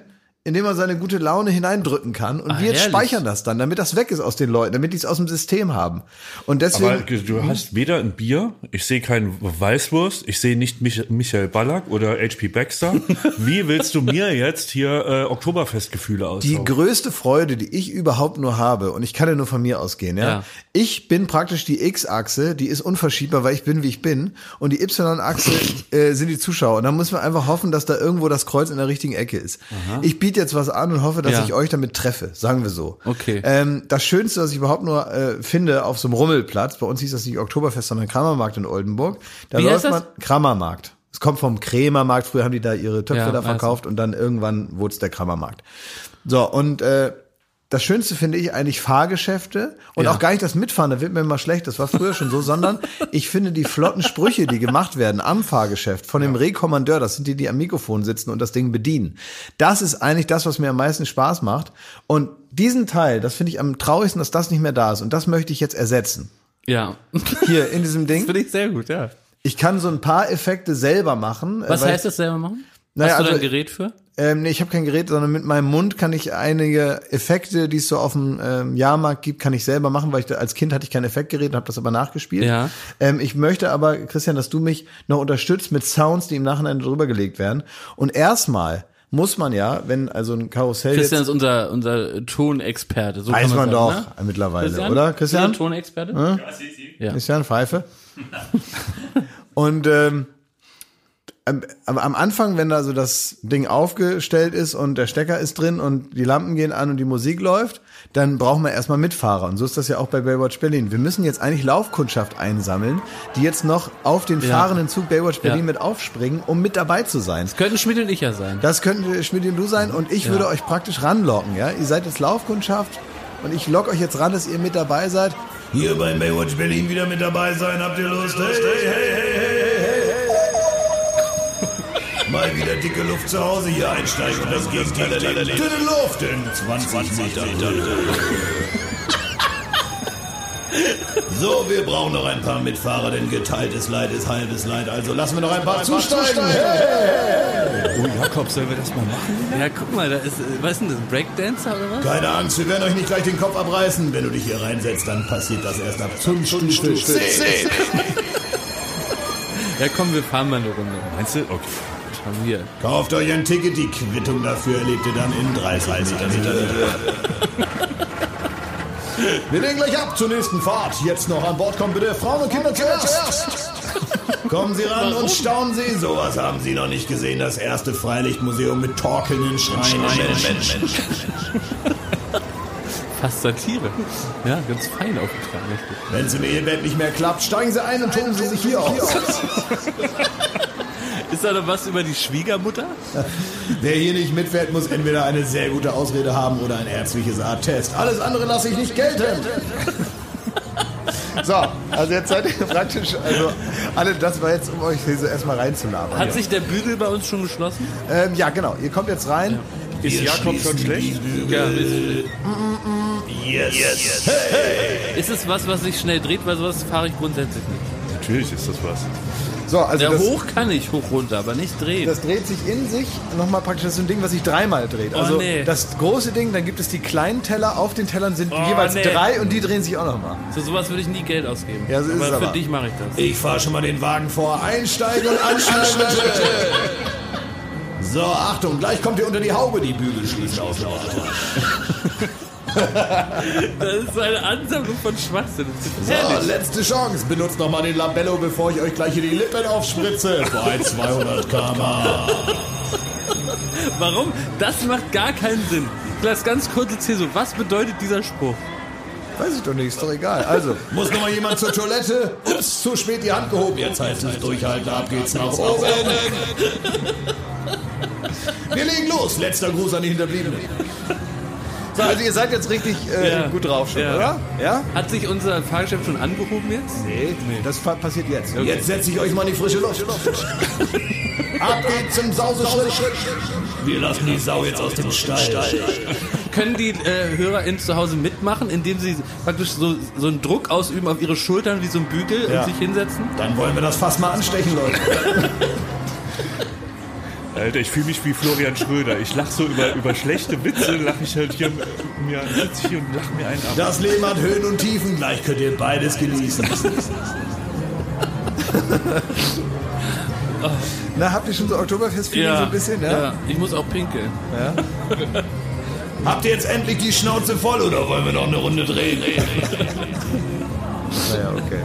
A: indem man seine gute Laune hineindrücken kann. Und
B: Ah,
A: wir
B: herrlich.
A: speichern das dann, damit das weg ist aus den Leuten, damit die es aus dem System haben. Und deswegen.
C: Aber du hast weder ein Bier, ich sehe keinen Weißwurst, ich sehe nicht Mich- Michael Ballack oder H P Baxter. Wie willst du mir jetzt hier äh, Oktoberfestgefühle
A: Die
C: aussauen?
A: größte Freude, die ich überhaupt nur habe, und ich kann ja nur von mir ausgehen, ja.
B: Ja.
A: Ich bin praktisch die X-Achse, die ist unverschiebbar, weil ich bin, wie ich bin. Und die Y-Achse äh, sind die Zuschauer. Und da muss man einfach hoffen, dass da irgendwo das Kreuz in der richtigen Ecke ist. Ich biete jetzt was an und hoffe, dass
B: Ja.
A: ich euch damit treffe, sagen wir so.
B: Okay.
A: Ähm, das Schönste, was ich überhaupt nur äh, finde auf so einem Rummelplatz, bei uns hieß das nicht Oktoberfest, sondern Kramermarkt in Oldenburg. Da
B: Wie
A: läuft
B: heißt das?
A: man Kramermarkt. Es kommt vom Krämermarkt, früher haben die da ihre Töpfe
B: Ja,
A: da
B: weiß
A: verkauft und dann irgendwann wurde es der Kramermarkt. So, und äh, das Schönste finde ich eigentlich Fahrgeschäfte und
B: Ja.
A: auch gar nicht das Mitfahren, da wird mir immer schlecht, das war früher schon so, sondern ich finde die flotten Sprüche, die gemacht werden am Fahrgeschäft von dem Rekommandeur, das sind die, die am Mikrofon sitzen und das Ding bedienen. Das ist eigentlich das, was mir am meisten Spaß macht. Und diesen Teil, das finde ich am traurigsten, dass das nicht mehr da ist und das möchte ich jetzt ersetzen.
B: Ja.
A: Hier in diesem
B: Das
A: Ding.
B: finde ich sehr gut, ja.
A: Ich kann so ein paar Effekte selber machen.
B: Was
A: weil-
B: heißt das selber machen?
A: Naja,
B: Hast du da
A: also-
B: ein Gerät für?
A: Ähm, nee, ich habe kein Gerät, sondern mit meinem Mund kann ich einige Effekte, die es so auf dem ähm, Jahrmarkt gibt, kann ich selber machen, weil ich da, als Kind hatte ich kein Effektgerät und habe das aber nachgespielt.
B: Ja.
A: Ähm, ich möchte aber, Christian, dass du mich noch unterstützt mit Sounds, die im Nachhinein drüber gelegt werden. Und erstmal muss man ja, wenn also ein Karussell
B: Christian
A: jetzt,
B: ist unser, unser Tonexperte. So
A: weiß
B: kann
A: man
B: man
A: doch
B: sagen, ne?
A: mittlerweile,
B: Christian?
A: oder? Christian?
B: Bist du ein Tonexperte? Ja.
A: Christian Pfeife. Und ähm, am, am Anfang, wenn da so das Ding aufgestellt ist und der Stecker ist drin und die Lampen gehen an und die Musik läuft, dann brauchen wir erstmal Mitfahrer. Und so ist das ja auch bei Baywatch Berlin. Wir müssen jetzt eigentlich Laufkundschaft einsammeln, die jetzt noch auf den
B: Ja.
A: fahrenden Zug Baywatch Berlin
B: Ja.
A: mit aufspringen, um mit dabei zu sein.
B: Das könnten Schmidt und ich ja sein.
A: Das könnte Schmidt und du sein und ich
B: Ja.
A: würde euch praktisch ranlocken. Ja? Ihr seid jetzt Laufkundschaft und ich lock euch jetzt ran, dass ihr mit dabei seid.
G: Hier bei Baywatch Berlin wieder mit dabei sein, habt ihr Lust? Hey, hey, hey, hey, hey, hey. Mal wieder dicke Luft zu Hause, hier einsteigen und das Gegenteil erleben. Dünne Luft in zwanzig Metern Höhe. So, wir brauchen noch ein paar Mitfahrer, denn geteiltes Leid ist halbes Leid. Also lassen wir noch ein paar zusteigen. Hey.
C: Oh, Jakob, sollen wir das mal machen?
B: Ja, guck mal, da ist, äh, was ist denn das, Breakdancer oder was?
G: Keine Angst, wir werden euch nicht gleich den Kopf abreißen. Wenn du dich hier reinsetzt, dann passiert das erst ab zum Stufe zehn.
B: Ja, komm, wir fahren mal eine Runde.
C: Meinst du? Okay.
B: Schauen wir.
G: Kauft euch ein Ticket, die Quittung dafür erlebt ihr dann in dreißig Metern Höhe. Wir legen gleich ab zur nächsten Fahrt. Jetzt noch an Bord kommen bitte Frauen und Kinder zuerst. Kommen Sie ran und staunen Sie. Sowas haben Sie noch nicht gesehen. Das erste Freilichtmuseum mit torkelnden Schreinen. Menschen.
B: Fast Satire. Ja, ganz fein aufgetragen. Richtig.
G: Wenn es im Ehebett nicht mehr klappt, steigen Sie ein und toben Sie sich hier aus.
B: Ist da noch was über die Schwiegermutter?
G: Wer hier nicht mitfährt, muss entweder eine sehr gute Ausrede haben oder ein ärztliches Attest. Alles andere lasse ich nicht gelten.
A: So, also jetzt seid ihr praktisch, also alle, das war jetzt, um euch hier so erstmal reinzulabern.
B: Hat sich der Bügel bei uns schon geschlossen?
A: Ähm, ja, genau, ihr kommt jetzt rein.
C: Ist Jakob schon schlecht?
B: Ja, ist,
G: Yes. yes. Hey.
B: ist es was, was sich schnell dreht? Weil sowas fahre ich grundsätzlich nicht.
C: Natürlich ist das was.
A: So, also
B: Ja,
A: das,
B: hoch kann ich, hoch runter, aber nicht drehen.
A: das dreht sich in sich nochmal praktisch, das ist so ein Ding, was sich dreimal dreht.
B: Oh,
A: Also
B: nee.
A: das große Ding, dann gibt es die kleinen Teller, auf den Tellern sind
B: Oh,
A: jeweils
B: nee.
A: drei und die drehen sich auch nochmal.
B: Für sowas würde ich nie Geld ausgeben.
A: Ja, so ist
B: aber
A: es
B: für
A: aber.
B: dich mache ich das.
G: Ich fahre schon mal den Wagen vor. Einsteigen und anschnallen bitte. So, Achtung, gleich kommt ihr unter die Haube. Die Bügel schließen automatisch.
B: Das ist eine Ansammlung von Schwachsinn.
G: So, letzte Chance. Benutzt nochmal den Labello, bevor ich euch gleich hier die Lippen aufspritze. Bei zweihundert Kilometer pro Stunde.
B: Warum? Das macht gar keinen Sinn. Ich lasse ganz kurz erzählen, so, was bedeutet dieser Spruch?
A: Weiß ich doch nicht, ist doch egal. Also,
G: Muss noch mal jemand zur Toilette? Ups, zu spät die Hand gehoben. Jetzt heißt es durchhalten, ab geht's nach oben. Wir legen los. Letzter Gruß an die Hinterbliebenen.
A: so, also ihr seid jetzt richtig äh,
B: Ja.
A: gut drauf schon,
B: Ja.
A: oder? Ja?
B: Hat sich unser Fahrgeschäft schon angehoben jetzt?
A: Nee, das fa- passiert jetzt.
G: Jetzt setze ich euch mal in die frische Luft. Ab geht's zum Sauseschritt. Wir lassen die Sau jetzt aus dem Stall.
B: Können die äh, HörerInnen zu Hause mitmachen, indem sie praktisch so, so einen Druck ausüben auf ihre Schultern wie so ein Bügel
A: Ja.
B: und sich hinsetzen?
G: Dann wollen wir das Fass mal anstechen, Leute.
C: Alter, ich fühle mich wie Florian Schröder. Ich lache so über, über schlechte Witze, lache ich halt hier, mir sitze ich hier und lache mir einen ab.
G: Das Leben hat Höhen und Tiefen, gleich könnt ihr beides genießen.
A: Na, habt ihr schon so Oktoberfest-Feeling so ein bisschen, ja?
B: ja, ich muss auch pinkeln.
A: Ja?
G: Habt ihr jetzt endlich die Schnauze voll oder wollen wir noch eine Runde drehen?
A: Naja, okay.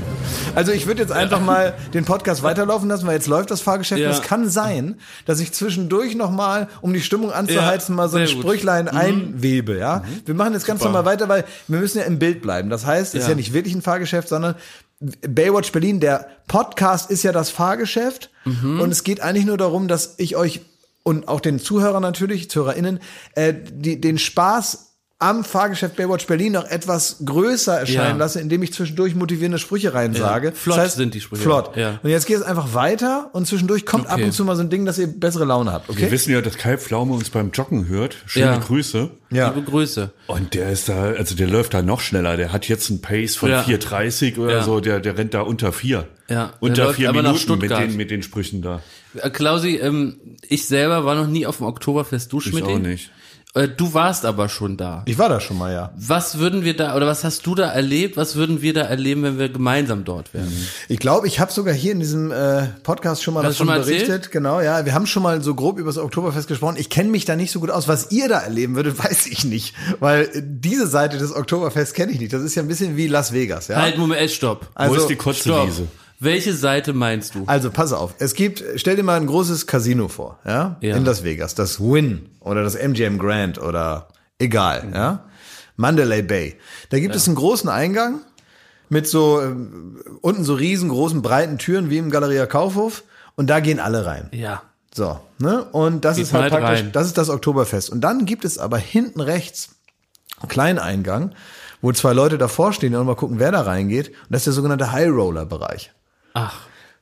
A: Also ich würde jetzt einfach mal den Podcast weiterlaufen lassen, weil jetzt läuft das Fahrgeschäft.
B: Ja.
A: Es kann sein, dass ich zwischendurch nochmal, um die Stimmung anzuheizen,
B: Ja,
A: mal so ein
B: sehr gut.
A: Sprüchlein
B: Mhm.
A: einwebe. Ja, Wir machen jetzt ganz normal weiter, weil wir müssen ja im Bild bleiben. Das heißt, es ist
B: Ja.
A: ja nicht wirklich ein Fahrgeschäft, sondern Baywatch Berlin, der Podcast ist ja das Fahrgeschäft.
B: Mhm.
A: Und es geht eigentlich nur darum, dass ich euch und auch den Zuhörern natürlich, ZuhörerInnen, äh, die, den Spaß am Fahrgeschäft Baywatch Berlin noch etwas größer erscheinen
B: Ja.
A: lasse, indem ich zwischendurch motivierende Sprüche rein
B: Ja.
A: sage.
B: Flott
A: das heißt,
B: sind die Sprüche.
A: Flott.
B: Ja.
A: Und jetzt geht es einfach weiter und zwischendurch kommt
B: Okay.
A: ab und zu mal so ein Ding, dass ihr bessere Laune habt,
C: Wir
A: okay?
C: wissen ja, dass Kai Pflaume uns beim Joggen hört. Schöne
B: Ja.
C: Grüße.
A: Ja.
B: Liebe Grüße.
C: Und der ist da, also der läuft da noch schneller. Der hat jetzt einen Pace von
B: Ja.
C: vier dreißig oder
B: Ja.
C: so. Der, der rennt da unter vier.
B: Ja, der
C: Unter
B: läuft
C: vier
B: aber nach
C: Minuten mit
B: Stuttgart.
C: den, mit den Sprüchen da.
B: Äh, Klausi, ähm, ich selber war noch nie auf dem Oktoberfest. Du,
C: Ich
B: Schmidt?
C: auch nicht.
B: Äh, du warst aber schon da.
A: Ich war da schon mal, ja.
B: Was würden wir da, oder was hast du da erlebt? Was würden wir da erleben, wenn wir gemeinsam dort wären?
A: Ich glaube, ich habe sogar hier in diesem äh, Podcast schon mal
B: Hast du
A: davon
B: schon mal
A: berichtet.
B: erzählt?
A: Genau, ja. Wir haben schon mal so grob über das Oktoberfest gesprochen. Ich kenne mich da nicht so gut aus. Was ihr da erleben würdet, weiß ich nicht. Weil äh, diese Seite des Oktoberfests kenne ich nicht. Das ist ja ein bisschen wie Las Vegas, ja.
B: Halt, Moment, äh, stopp.
A: Also,
C: Wo ist die
B: Stopp.
C: Kotzewiese?
B: Welche Seite meinst du?
A: Also pass auf, es gibt, stell dir mal ein großes Casino vor, ja,
B: Ja.
A: in Las Vegas, das Wynn oder das M G M Grand oder egal, ja, Mandalay Bay. Da gibt es einen großen Eingang mit so ähm, unten so riesengroßen breiten Türen wie im Galeria Kaufhof und da gehen alle rein.
B: Ja.
A: So, ne? Und das
B: Geht
A: ist halt
B: mal
A: praktisch,
B: rein.
A: das ist das Oktoberfest. Und dann gibt es aber hinten rechts einen kleinen Eingang, wo zwei Leute davor stehen und mal gucken, wer da reingeht. Und das ist der sogenannte High Roller Bereich.
B: Ach.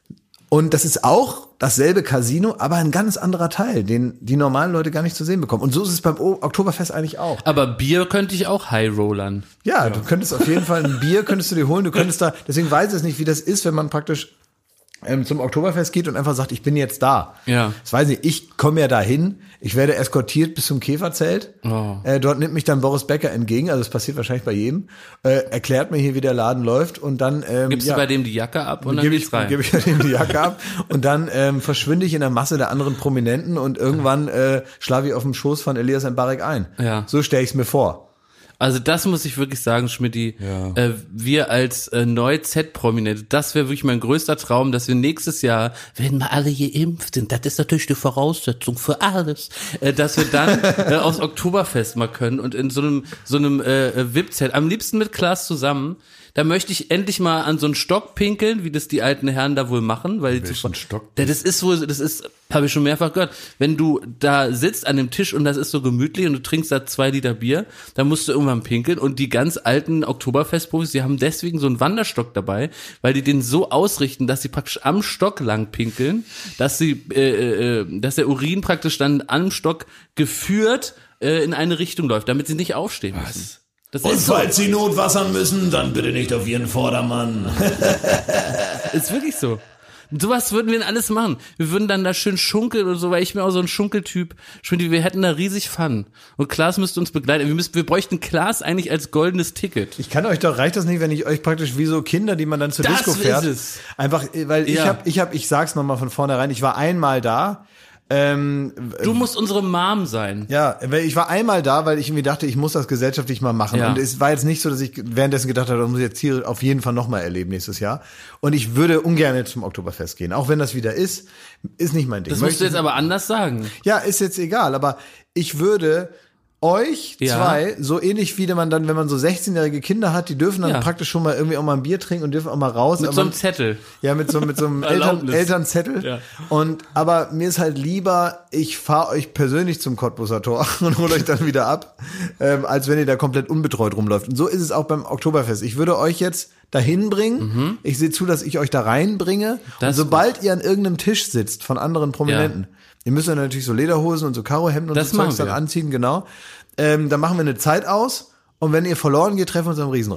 A: Und das ist auch dasselbe Casino, aber ein ganz anderer Teil, den die normalen Leute gar nicht zu sehen bekommen. Und so ist es beim O- Oktoberfest eigentlich auch.
B: Aber Bier könnte ich auch High Rollern.
A: Ja, du könntest auf jeden Fall ein Bier könntest du dir holen. Du könntest da, deswegen weiß ich es nicht, wie das ist, wenn man praktisch ähm, zum Oktoberfest geht und einfach sagt, ich bin jetzt da.
B: Ja.
A: Das weiß ich, ich komme ja dahin, ich werde eskortiert bis zum Käferzelt.
B: Oh.
A: Äh, dort nimmt mich dann Boris Becker entgegen, also das passiert wahrscheinlich bei jedem, äh, erklärt mir hier, wie der Laden läuft und dann ähm,
B: Gibst
A: ja,
B: du bei dem die Jacke ab und dann
A: gebe
B: geht's
A: ich,
B: rein.
A: gebe ich ihm die Jacke ab und dann ähm, verschwinde ich in der Masse der anderen Prominenten und irgendwann äh, schlafe ich auf dem Schoß von Elias Mbarek ein.
B: Ja.
A: So stelle ich es mir vor.
B: Also das muss ich wirklich sagen, Schmidti.
C: Ja.
B: Äh, wir als äh, Neu-Z-Prominente, das wäre wirklich mein größter Traum, dass wir nächstes Jahr, wenn wir alle geimpft sind, das ist natürlich die Voraussetzung für alles, äh, dass wir dann äh, aufs Oktoberfest mal können und in so einem so einem äh, V I P-Zelt, am liebsten mit Klaas zusammen. Da möchte ich endlich mal an so einen Stock pinkeln, wie das die alten Herren da wohl machen, weil die
C: Welchen
B: zu,
C: Stock?
B: Ja, das ist wohl, das ist, habe ich schon mehrfach gehört. Wenn du da sitzt an dem Tisch und das ist so gemütlich und du trinkst da zwei Liter Bier, dann musst du irgendwann pinkeln und die ganz alten Oktoberfestprofis, die haben deswegen so einen Wanderstock dabei, weil die den so ausrichten, dass sie praktisch am Stock lang pinkeln, dass sie, äh, äh, dass der Urin praktisch dann am Stock geführt äh, in eine Richtung läuft, damit sie nicht aufstehen müssen. Das
G: Und
B: ist so.
G: falls Sie notwassern müssen, dann bitte nicht auf Ihren Vordermann.
B: Ist wirklich so. Sowas würden wir denn alles machen. Wir würden dann da schön schunkeln oder so, weil ich bin auch so ein Schunkeltyp. Schön, wir hätten da riesig Fun. Und Klaas müsste uns begleiten. Wir müssten, wir bräuchten Klaas eigentlich als goldenes Ticket.
A: Ich kann euch doch, reicht das nicht, wenn ich euch praktisch wie so Kinder, die man dann zur
B: Das
A: Disco
B: ist
A: fährt.
B: es.
A: Einfach, weil ich
B: Ja.
A: habe, ich habe, ich sag's nochmal von vornherein, ich war einmal da. Ähm,
B: Du musst unsere Mom sein.
A: Ja, weil ich war einmal da, weil ich irgendwie dachte, ich muss das gesellschaftlich mal machen.
B: Ja.
A: Und es war jetzt nicht so, dass ich währenddessen gedacht habe, das muss ich jetzt hier auf jeden Fall nochmal erleben nächstes Jahr. Und ich würde ungern zum Oktoberfest gehen. Auch wenn das wieder ist, ist nicht mein Ding.
B: Das musst
A: Möchte
B: du jetzt aber anders sagen.
A: Ja, ist jetzt egal, aber ich würde euch
B: Ja.
A: zwei, so ähnlich wie man dann, wenn man so sechzehnjährige Kinder hat, die dürfen dann
B: Ja.
A: praktisch schon mal irgendwie auch mal ein Bier trinken und dürfen auch mal raus.
B: Mit
A: aber
B: so einem
A: man-
B: Zettel.
A: ja, mit so, mit so einem Eltern,
B: Erlaubnis.
A: Elternzettel.
B: Ja.
A: Und, aber mir ist halt lieber, ich fahre euch persönlich zum Cottbuser Tor und hole euch dann wieder ab, ähm, als wenn ihr da komplett unbetreut rumläuft. Und so ist es auch beim Oktoberfest. Ich würde euch jetzt dahin bringen. Ich sehe zu, dass ich euch da reinbringe.
B: Das
A: Und sobald ihr an irgendeinem Tisch sitzt von anderen Prominenten, ihr müsst dann natürlich so Lederhosen und so Karohemden und
B: Das
A: so Zeugs
B: machen
A: dann
B: wir.
A: anziehen, genau. Ähm, dann machen wir eine Zeit aus und wenn ihr verloren geht, treffen wir uns am Riesenrad.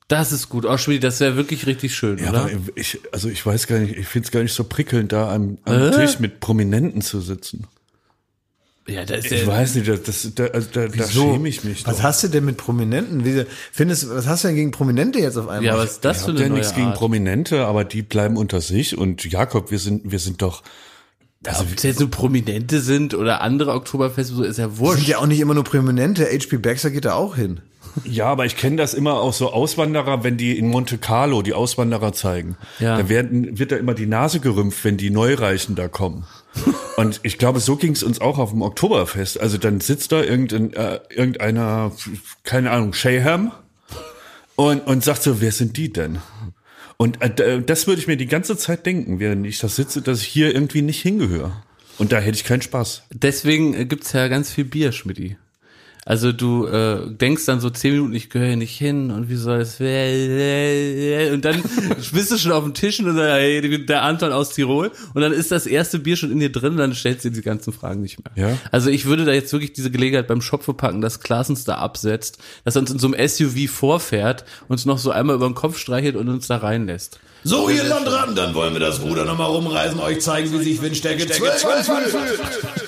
B: Das ist gut. Oh, Schmiedi, das wäre wirklich richtig schön,
C: Ja,
B: oder?
C: aber ich, also ich weiß gar nicht, ich finde es gar nicht so prickelnd, da am, am äh? Tisch mit Prominenten zu sitzen.
B: Ja, das ist
C: Ich
B: ja,
C: weiß nicht, das, das, da, also da, da schäme ich mich
A: Was
C: doch.
A: hast du denn mit Prominenten? Wie, findest, was hast du denn gegen Prominente jetzt auf einmal?
B: ja, was ist das
C: Ich
B: für
C: habe
B: eine
C: ja
B: neue
C: nichts gegen
B: Art?
C: Prominente, aber die bleiben unter sich. Und Jakob, wir sind, wir sind doch.
B: Also, ob es jetzt nur Prominente sind oder andere Oktoberfeste, so ist ja
A: Das
B: wurscht.
A: sind ja auch nicht immer nur Prominente. H P Baxter geht da auch hin.
C: Ja, aber ich kenne das immer auch so Auswanderer, wenn die in Monte Carlo die Auswanderer zeigen.
B: Ja.
C: Da werden, wird da immer die Nase gerümpft, wenn die Neureichen da kommen. Und ich glaube, so ging es uns auch auf dem Oktoberfest. Also dann sitzt da irgendein, äh, irgendeiner, keine Ahnung, Shayham und, und sagt so, wer sind die denn? Und äh, das würde ich mir die ganze Zeit denken, während ich da sitze, dass ich hier irgendwie nicht hingehöre. Und da hätte ich keinen Spaß.
B: Deswegen äh, gibt's ja ganz viel Bier, Schmidti. Also du äh, denkst dann so zehn Minuten, ich gehöre hier nicht hin und wie soll es werden? Und dann bist du schon auf dem Tisch und dann, hey, der Anton aus Tirol und dann ist das erste Bier schon in dir drin und dann stellst du dir die ganzen Fragen nicht mehr.
C: Ja.
B: Also ich würde da jetzt wirklich diese Gelegenheit beim Schopfe packen, dass Klaas uns da absetzt, dass er uns in so einem S U V vorfährt, uns noch so einmal über den Kopf streichelt und uns da reinlässt.
G: So, ihr Landran, dann wollen wir das Ruder nochmal rumreißen, euch zeigen, wie sich Windstärke zwölf fühlt.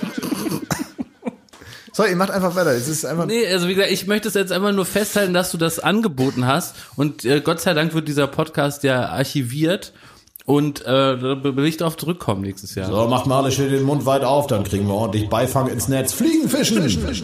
A: So, ihr macht einfach weiter. Es ist einfach.
B: Nee, also wie gesagt, ich möchte es jetzt einfach nur festhalten, dass du das angeboten hast und äh, Gott sei Dank wird dieser Podcast ja archiviert und äh, da will ich darauf zurückkommen nächstes Jahr.
G: So, macht mal alle schön den Mund weit auf, dann kriegen wir ordentlich Beifang ins Netz. Fliegen, fischen.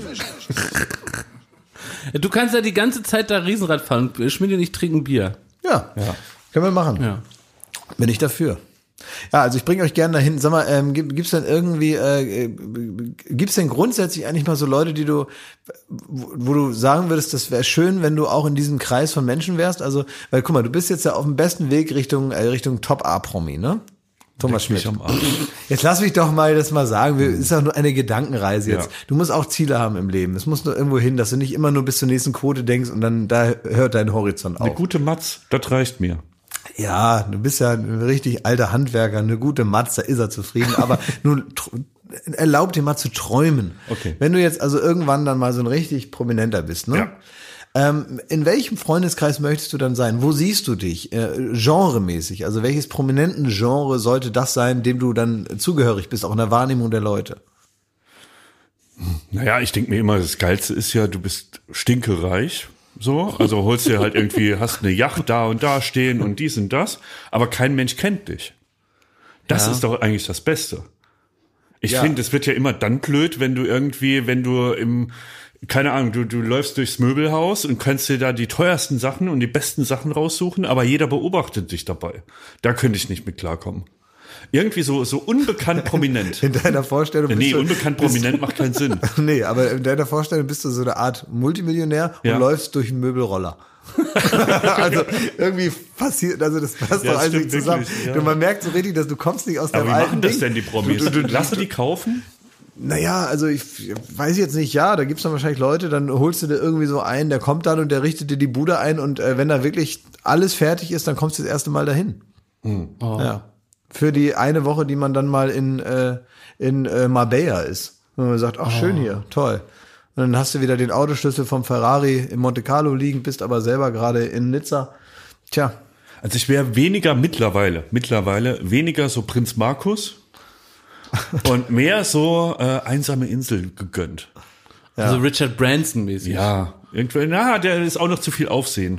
B: Du kannst ja die ganze Zeit da Riesenrad fahren und Schmidt und ich trinken Bier.
A: Ja, ja. Können wir machen.
B: Ja.
A: Bin ich dafür. Ja, also ich bringe euch gerne dahin. Sag mal, ähm, gibt, gibt's denn irgendwie, äh, gibt's denn grundsätzlich eigentlich mal so Leute, die du, wo, wo du sagen würdest, das wäre schön, wenn du auch in diesem Kreis von Menschen wärst? Also, weil guck mal, du bist jetzt ja auf dem besten Weg Richtung äh, Richtung Top-A-Promi, ne? Thomas Schmidt. Jetzt lass mich doch mal das mal sagen. Es ist auch nur eine Gedankenreise jetzt. Ja. Du musst auch Ziele haben im Leben. Es muss nur irgendwo hin, dass du nicht immer nur bis zur nächsten Quote denkst und dann da hört dein Horizont auf.
C: Eine gute Matz, das reicht mir.
A: Ja, du bist ja ein richtig alter Handwerker, eine gute Matz, da ist er zufrieden, aber nun erlaub dir mal zu träumen.
C: Okay.
A: Wenn du jetzt also irgendwann dann mal so ein richtig Prominenter bist, ne?
C: Ja.
A: Ähm, in welchem Freundeskreis möchtest du dann sein? Wo siehst du dich? Äh, genremäßig, also welches prominenten Genre sollte das sein, dem du dann zugehörig bist, auch in der Wahrnehmung der Leute?
C: Naja, ich denke mir immer, das Geilste ist ja, du bist stinkereich. So, also holst dir halt irgendwie, hast eine Yacht da und da stehen und dies und das, aber kein Mensch kennt dich. Das
B: Ja.
C: ist doch eigentlich das Beste. Ich
A: Ja.
C: finde, es wird ja immer dann blöd, wenn du irgendwie, wenn du im, keine Ahnung, du, du läufst durchs Möbelhaus und kannst dir da die teuersten Sachen und die besten Sachen raussuchen, aber jeder beobachtet dich dabei. Da könnte ich nicht mit klarkommen. Irgendwie so, so unbekannt prominent.
A: In deiner Vorstellung
C: Nee,
A: bist du,
C: unbekannt prominent macht keinen Sinn.
A: Nee, aber in deiner Vorstellung bist du so eine Art Multimillionär und
C: Ja.
A: läufst durch einen Möbelroller. Also irgendwie passiert, also das passt
C: Ja,
A: doch alles
C: stimmt
A: nicht zusammen.
C: wirklich, ja.
A: Du, man merkt so richtig, dass du kommst nicht aus
C: Aber
A: dem
C: wie
A: alten
C: machen das
A: Ding.
C: denn die Promis?
A: Du, du, du,
C: Lass du die kaufen?
A: Naja, also ich weiß jetzt nicht, ja, da gibt's dann wahrscheinlich Leute, dann holst du dir irgendwie so einen, der kommt dann und der richtet dir die Bude ein und äh, wenn da wirklich alles fertig ist, dann kommst du das erste Mal dahin.
B: Oh.
A: Ja. Für die eine Woche, die man dann mal in, äh, in äh, Marbella ist. Und man sagt, ach schön hier, toll. Und dann hast du wieder den Autoschlüssel vom Ferrari in Monte Carlo liegen, bist aber selber gerade in Nizza. Tja.
C: Also ich wäre weniger mittlerweile, mittlerweile weniger so Prinz Markus und mehr so äh, einsame Insel gegönnt.
B: Also Richard Branson mäßig.
C: Ja, irgendwie, na, der ist auch noch zu viel Aufsehen.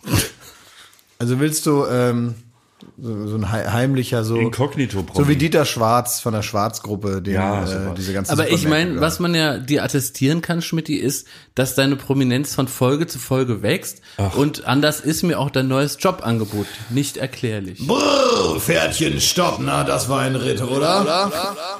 A: Also willst du ähm, so, so ein heimlicher, so,
C: Inkognito-Promi.
A: so wie Dieter Schwarz von der Schwarz-Gruppe, den,
C: Ja,
A: äh,
C: super.
A: diese ganzen
B: Aber ich
A: Supermärkte
B: meine, was man ja dir attestieren kann, Schmidti, ist, dass deine Prominenz von Folge zu Folge wächst.
C: Ach.
B: Und anders ist mir auch dein neues Jobangebot nicht erklärlich.
G: Brrr, Pferdchen, stopp, na, das war ein Ritt, oder?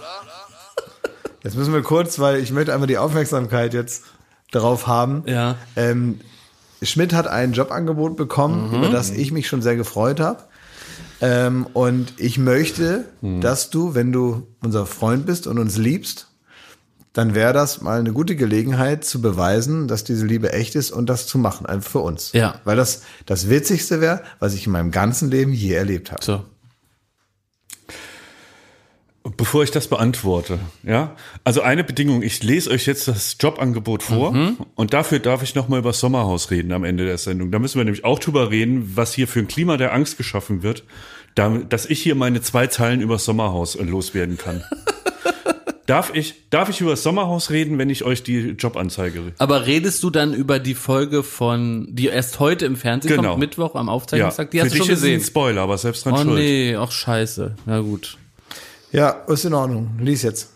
A: Jetzt müssen wir kurz, weil ich möchte einmal die Aufmerksamkeit jetzt darauf haben.
B: Ja.
A: Ähm, Schmidt hat ein Jobangebot bekommen, über das ich mich schon sehr gefreut habe. Ähm, und ich möchte, dass du, wenn du unser Freund bist und uns liebst, dann wäre das mal eine gute Gelegenheit zu beweisen, dass diese Liebe echt ist und das zu machen, einfach für uns.
B: Ja.
A: Weil das das Witzigste wäre, was ich in meinem ganzen Leben je erlebt habe.
B: So.
C: bevor ich das beantworte, ja, also eine Bedingung, ich lese euch jetzt das Jobangebot vor mhm. und dafür darf ich nochmal über das Sommerhaus reden am Ende der Sendung. Da müssen wir nämlich auch drüber reden, was hier für ein Klima der Angst geschaffen wird, dass ich hier meine zwei Zeilen über das Sommerhaus loswerden kann. Darf ich, darf ich über das Sommerhaus reden, wenn ich euch die Jobanzeige rede?
B: Aber redest du dann über die Folge von, die erst heute im Fernsehen
C: genau.
B: kommt, Mittwoch am Aufzeichnungstag?
C: Ja,
B: die hast
C: für
B: du schon
C: dich
B: gesehen?
C: Ist ein Spoiler, aber selbst dran
B: oh,
C: schuld.
B: Oh nee, ach scheiße. Na gut.
A: Ja, ist in Ordnung. Lies jetzt.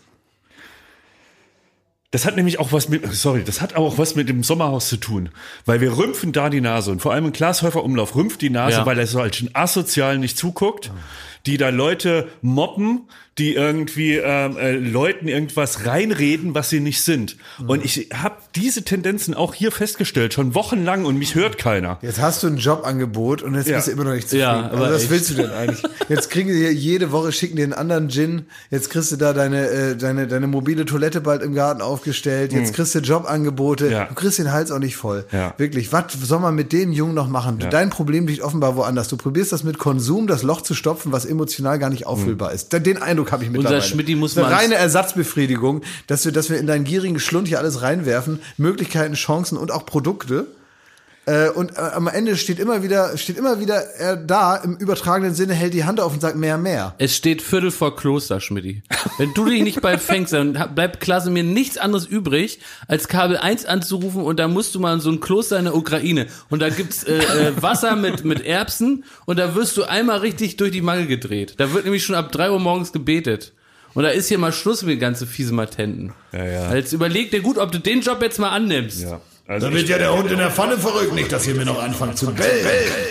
C: Das hat nämlich auch was mit, sorry, das hat auch was mit dem Sommerhaus zu tun. Weil wir rümpfen da die Nase und vor allem Klaas Häufer Umlauf rümpft die Nase, ja. weil er so als asozial nicht zuguckt, die da Leute mobben, die irgendwie ähm, äh, Leuten irgendwas reinreden, was sie nicht sind. Mhm. Und ich habe diese Tendenzen auch hier festgestellt, schon wochenlang und mich hört keiner.
A: Jetzt hast du ein Jobangebot und jetzt ja. bist du immer noch nicht zufrieden. Ja, aber also was echt. willst du denn eigentlich? Jetzt kriegen die jede Woche, schicken dir einen anderen Gin, jetzt kriegst du da deine, äh, deine, deine mobile Toilette bald im Garten aufgestellt, jetzt mhm. kriegst du Jobangebote, ja. du kriegst den Hals auch nicht voll. Ja. Wirklich, was soll man mit dem Jungen noch machen? Ja. Dein Problem liegt offenbar woanders. Du probierst das mit Konsum, das Loch zu stopfen, was emotional gar nicht auffüllbar mhm. ist. Den Eindruck habe ich mittlerweile.
B: Unser Schmidti muss
A: eine reine Ersatzbefriedigung, dass wir, dass wir in deinen gierigen Schlund hier alles reinwerfen, Möglichkeiten, Chancen und auch Produkte. Äh, und äh, am Ende steht immer wieder, steht immer wieder er da, im übertragenen Sinne, hält die Hand auf und sagt mehr, mehr.
B: Es steht Viertel vor Kloster, Schmidti. Wenn du dich nicht bald fängst, dann bleibt Klasse mir nichts anderes übrig, als Kabel eins anzurufen und da musst du mal in so ein Kloster in der Ukraine und da gibt's äh, äh, Wasser mit mit Erbsen und da wirst du einmal richtig durch die Mangel gedreht. Da wird nämlich schon ab drei Uhr morgens gebetet. Und da ist hier mal Schluss mit den ganzen fiesen Matenten.
C: Ja, ja.
B: Jetzt überleg dir gut, ob du den Job jetzt mal annimmst.
C: Ja.
G: Also da wird ja der Hund in der Pfanne verrückt, nicht, dass ihr mir noch anfangt zu bellen.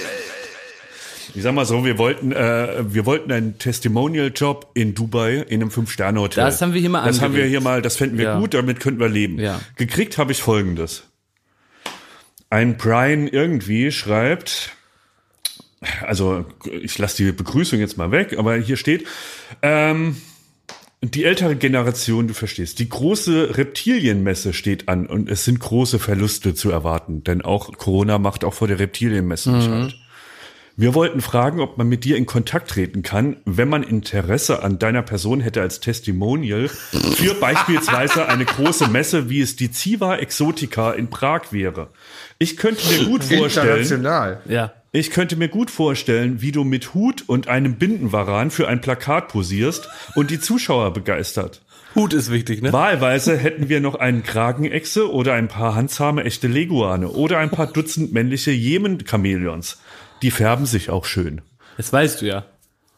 C: Ich sag mal so, wir wollten, äh, wir wollten einen Testimonial-Job in Dubai in einem Fünf-Sterne-Hotel.
B: Das haben wir hier mal
C: Das
B: angeregt.
C: haben wir hier mal, das fänden wir
B: ja.
C: gut, damit könnten wir leben.
B: Ja.
C: Gekriegt habe ich Folgendes. Ein Brian irgendwie schreibt, also ich lasse die Begrüßung jetzt mal weg, aber hier steht, ähm, die ältere Generation, du verstehst, die große Reptilienmesse steht an und es sind große Verluste zu erwarten, denn auch Corona macht auch vor der Reptilienmesse nicht
B: mhm.
C: halt. Wir wollten fragen, ob man mit dir in Kontakt treten kann, wenn man Interesse an deiner Person hätte als Testimonial für beispielsweise eine große Messe, wie es die Civa Exotica in Prag wäre. Ich könnte mir gut vorstellen,
A: international.
B: Ja.
C: Ich könnte mir gut vorstellen, wie du mit Hut und einem Bindenwaran für ein Plakat posierst und die Zuschauer begeistert.
B: Hut ist wichtig, ne?
C: Wahlweise hätten wir noch einen Kragenechse oder ein paar handzahme echte Leguane oder ein paar Dutzend männliche Jemen-Chamäleons. Die färben sich auch schön.
B: Das weißt du ja.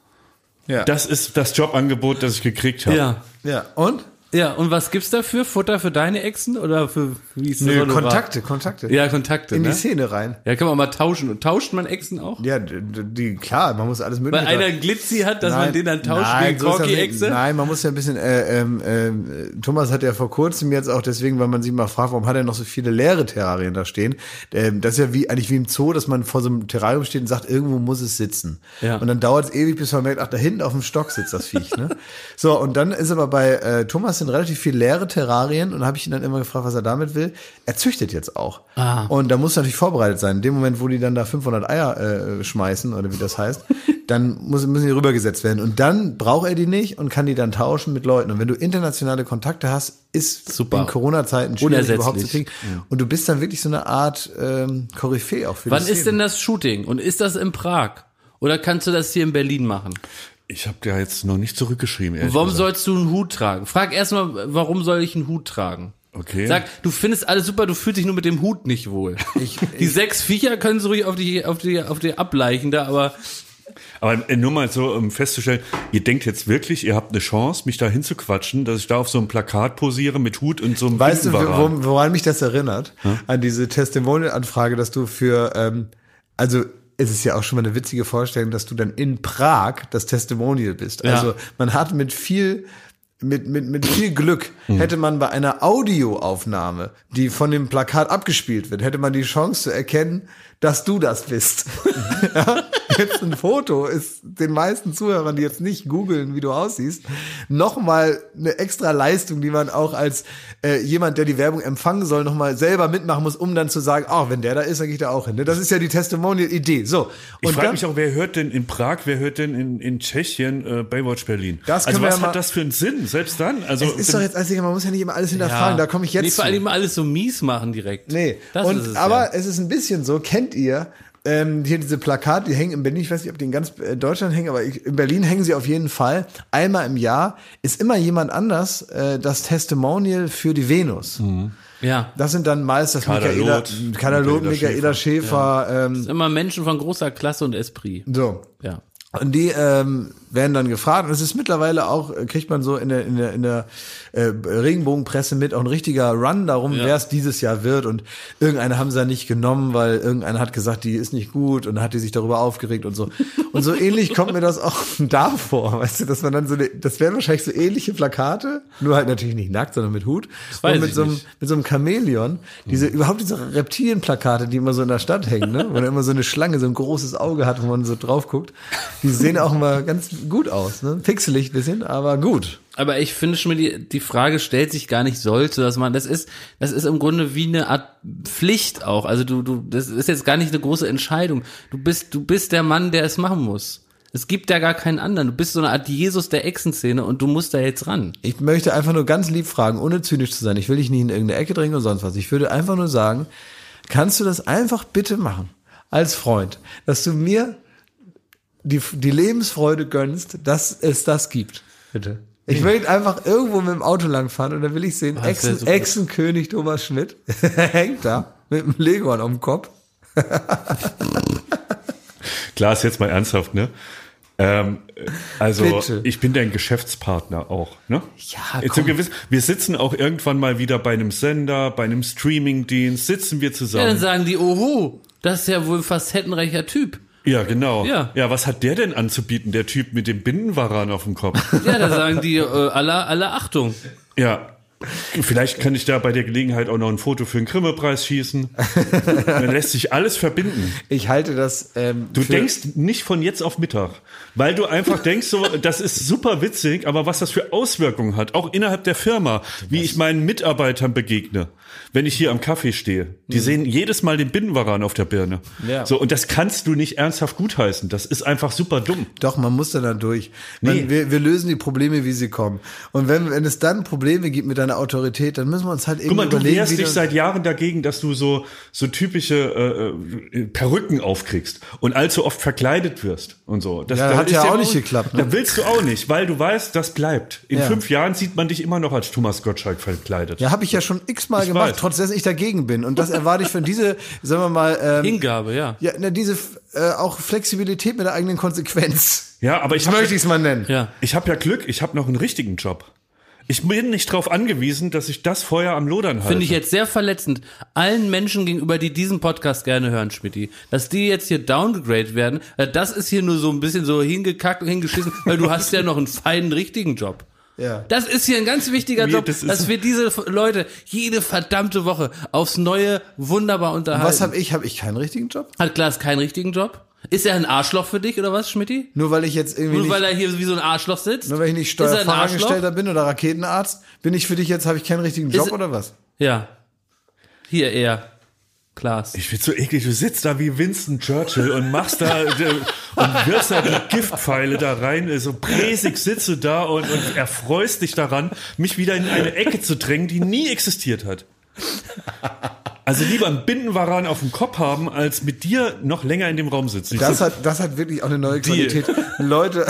A: Ja.
C: Das ist das Jobangebot, das ich gekriegt habe.
B: Ja.
A: Ja. Und?
B: Ja, und was gibt's dafür? Futter für deine Exen oder für wie ist das?
A: Nö, Kontakte, Kontakte.
B: Ja, Kontakte.
A: In
B: ne?
A: die Szene rein.
B: Ja, kann man mal tauschen. Und tauscht man Exen auch?
A: Ja, die, klar, man muss alles mögliche.
B: Weil einer Glitzy hat, dass
A: nein,
B: man den dann tauscht
A: nein,
B: wie
A: so
B: Corky-Echse?
A: Ja, nein, man muss ja ein bisschen, äh, ähm, äh, Thomas hat ja vor kurzem jetzt auch deswegen, weil man sich mal fragt, warum hat er noch so viele leere Terrarien da stehen? Ähm, das ist ja wie, eigentlich wie im Zoo, dass man vor so einem Terrarium steht und sagt, irgendwo muss es sitzen.
B: Ja.
A: Und dann dauert es ewig, bis man merkt, ach, da hinten auf dem Stock sitzt das Viech, ne? So, und dann ist aber bei äh, Thomas sind relativ viele leere Terrarien und habe ich ihn dann immer gefragt, was er damit will. Er züchtet jetzt auch.
B: Ah.
A: Und da muss er natürlich vorbereitet sein. In dem Moment, wo die dann da fünfhundert Eier äh, schmeißen oder wie das heißt, dann muss, müssen die rübergesetzt werden. Und dann braucht er die nicht und kann die dann tauschen mit Leuten. Und wenn du internationale Kontakte hast, ist
B: super.
A: In Corona-Zeiten schwierig überhaupt zu kriegen. Ja. Und du bist dann wirklich so eine Art ähm, Koryphäe auch für
B: Wann
A: die Szene.
B: ist denn das Shooting? Und ist das in Prag? Oder kannst du das hier in Berlin machen?
C: Ich habe ja jetzt noch nicht zurückgeschrieben.
B: Warum
C: gesagt.
B: sollst du einen Hut tragen? Frag erstmal, warum soll ich einen Hut tragen?
C: Okay.
B: Sag, du findest alles super, du fühlst dich nur mit dem Hut nicht wohl. Ich, die ich, sechs Viecher können so ruhig auf die, auf die, auf die ableichen da, aber.
C: Aber nur mal so, um festzustellen, ihr denkt jetzt wirklich, ihr habt eine Chance, mich da hinzuquatschen, dass ich da auf so einem Plakat posiere mit Hut und so einem
A: Weißt du, woran, woran mich das erinnert? Hm? An diese Testimonial-Anfrage, dass du für, ähm, also, es ist ja auch schon mal eine witzige Vorstellung, dass du dann in Prag das Testimonial bist.
B: Ja.
A: Also man hat mit viel mit mit mit viel Glück mhm. hätte man bei einer Audioaufnahme, die von dem Plakat abgespielt wird, hätte man die Chance zu erkennen, dass du das bist. Ja? jetzt ein Foto ist den meisten Zuhörern, die jetzt nicht googeln, wie du aussiehst, nochmal eine extra Leistung, die man auch als äh, jemand, der die Werbung empfangen soll, nochmal selber mitmachen muss, um dann zu sagen, oh, wenn der da ist, dann gehe ich da auch hin. Das ist ja die Testimonial-Idee. So.
C: Ich frage
A: dann,
C: mich auch, wer hört denn in Prag, wer hört denn in, in Tschechien äh, Baywatch Berlin?
A: Das
C: also
A: wir
C: was
A: ja mal,
C: hat das für einen Sinn, selbst dann? Also
A: es ist doch jetzt, also man muss ja nicht immer alles hinterfragen, ja. Da komme ich jetzt
B: Nee, vor allem alles so mies machen direkt.
A: Nee,
B: das
A: und,
B: ist es,
A: aber
B: ja.
A: es ist ein bisschen so, kennt ihr, ähm, hier diese Plakate, die hängen in Berlin, ich weiß nicht, ob die in ganz Deutschland hängen, aber ich, in Berlin hängen sie auf jeden Fall. Einmal im Jahr ist immer jemand anders äh, das Testimonial für die Venus.
B: Mhm. Ja.
A: Das sind dann meist das Michaela, Michaela Loth, Michaela Schäfer.
B: Ja.
A: Ähm,
B: das sind immer Menschen von großer Klasse und Esprit.
A: So.
B: Ja.
A: Und die ähm, werden dann gefragt. Und es ist mittlerweile auch, kriegt man so in der, in der, in der äh, Regenbogenpresse mit, auch ein richtiger Run darum, ja. wer es dieses Jahr wird. Und irgendeine haben sie ja nicht genommen, weil irgendeiner hat gesagt, die ist nicht gut und dann hat die sich darüber aufgeregt und so. Und so ähnlich kommt mir das auch da vor, weißt du, dass man dann so, eine, das wären wahrscheinlich so ähnliche Plakate, nur halt natürlich nicht nackt, sondern mit Hut.
B: Das weiß
A: und mit
B: ich
A: so einem,
B: nicht.
A: mit so einem Chamäleon. Diese, mhm. überhaupt diese Reptilienplakate, die immer so in der Stadt hängen, ne? Wo da immer so eine Schlange, so ein großes Auge hat, wo man so drauf guckt. Die sehen auch immer ganz gut aus, ne? Pixelig ein bisschen, aber gut.
B: Aber ich finde schon, die, die Frage stellt sich gar nicht sollte, dass man, das ist, das ist im Grunde wie eine Art Pflicht auch. Also du, du, das ist jetzt gar nicht eine große Entscheidung. Du bist, du bist der Mann, der es machen muss. Es gibt ja gar keinen anderen. Du bist so eine Art Jesus der Echsenszene und du musst da jetzt ran.
A: Ich möchte einfach nur ganz lieb fragen, ohne zynisch zu sein. Ich will dich nicht in irgendeine Ecke drängen oder sonst was. Ich würde einfach nur sagen, kannst du das einfach bitte machen? Als Freund, dass du mir die, die Lebensfreude gönnst, dass es das gibt. Bitte. Ich will einfach irgendwo mit dem Auto langfahren und dann will ich sehen, Echsen, Echsenkönig Thomas Schmidt hängt da mit dem Leguan auf dem Kopf.
C: Klar, ist jetzt mal ernsthaft, ne? Ähm, also
A: Bitte.
C: Ich bin dein Geschäftspartner auch, ne?
A: Ja,
C: Jetzt
A: komm.
C: gewiss, wir sitzen auch irgendwann mal wieder bei einem Sender, bei einem Streamingdienst, sitzen wir
B: Ja,
C: zusammen.
B: dann sagen die, oho, das ist ja wohl ein facettenreicher Typ.
C: Ja, genau.
B: Ja.
C: ja, was hat der denn anzubieten, der Typ mit dem Binnenwaran auf dem Kopf?
B: Ja, da sagen die, äh, alle, alle Achtung.
C: Ja, vielleicht kann ich da bei der Gelegenheit auch noch ein Foto für den Grimme-Preis schießen. Dann lässt sich alles verbinden.
A: Ich halte das ähm,
C: Du
A: für
C: denkst nicht von jetzt auf Mittag, weil du einfach denkst, so, das ist super witzig, aber was das für Auswirkungen hat, auch innerhalb der Firma, wie ich meinen Mitarbeitern begegne, wenn ich hier am Kaffee stehe. Die mhm. sehen jedes Mal den Binnenwaran auf der Birne.
A: Ja.
C: So, und das kannst du nicht ernsthaft gutheißen. Das ist einfach super dumm.
A: Doch, man muss da dann durch. Man,
C: Nee.
A: wir, wir lösen die Probleme, wie sie kommen. Und wenn, wenn es dann Probleme gibt mit deiner Autorität, dann müssen wir uns halt
C: Guck
A: irgendwie
C: mal, du
A: überlegen,
C: wehrst
A: wie
C: dich
A: das-
C: seit Jahren dagegen, dass du so, so typische äh, äh, Perücken aufkriegst und allzu oft verkleidet wirst und so. Das,
A: Ja,
C: da
A: hat
C: ist
A: ja
C: dir
A: auch nicht geklappt, ne?
C: Da willst du auch nicht, weil du weißt, das bleibt. In
A: Ja.
C: fünf Jahren sieht man dich immer noch als Thomas Gottschalk verkleidet.
A: Ja, habe ich ja schon x-mal
C: Ich
A: gemacht,
C: weiß.
A: trotz dessen ich dagegen bin. Und das erwarte ich von diese, sagen wir mal, ähm,
B: Hingabe, ja.
A: ja, ne, diese äh, auch Flexibilität mit der eigenen Konsequenz.
C: Ja, aber ich
A: So
C: hab-
A: möchte ich es mal nennen.
B: Ja.
C: Ich habe ja Glück, ich habe noch einen richtigen Job. Ich bin nicht darauf angewiesen, dass ich das Feuer am Lodern halte.
B: Finde ich jetzt sehr verletzend. Allen Menschen gegenüber, die diesen Podcast gerne hören, Schmidti, dass die jetzt hier downgegradet werden, äh, das ist hier nur so ein bisschen so hingekackt und hingeschissen, weil du hast ja noch einen feinen, richtigen Job.
A: Ja.
B: Das ist hier ein ganz wichtiger
C: Mir-
B: Job,
C: das ist-
B: dass wir diese Leute jede verdammte Woche aufs Neue wunderbar unterhalten.
A: Was habe ich? Habe ich keinen richtigen Job?
B: Hat Klaas keinen richtigen Job? Ist er ein Arschloch für dich oder was, Schmidti?
A: Nur weil ich jetzt irgendwie
B: Nur
A: nicht,
B: weil er hier wie so ein Arschloch sitzt?
A: nur weil ich nicht
B: Ist er ein
A: Steuerfachangestellter
B: Arschloch?
A: bin oder Raketenarzt, bin ich für dich jetzt, habe ich keinen richtigen Job
B: Ist-
A: oder was?
B: Ja. Hier er. Klaas.
C: Ich find's so eklig, du sitzt da wie Winston Churchill und machst da äh, und wirfst da die Giftpfeile da rein, so präsig sitzt du da und, und erfreust dich daran, mich wieder in eine Ecke zu drängen, die nie existiert hat. Also lieber einen Bindenwaran auf dem Kopf haben, als mit dir noch länger in dem Raum sitzen. Ich
A: Das
C: so,
A: hat, das hat wirklich auch eine neue Qualität. Leute,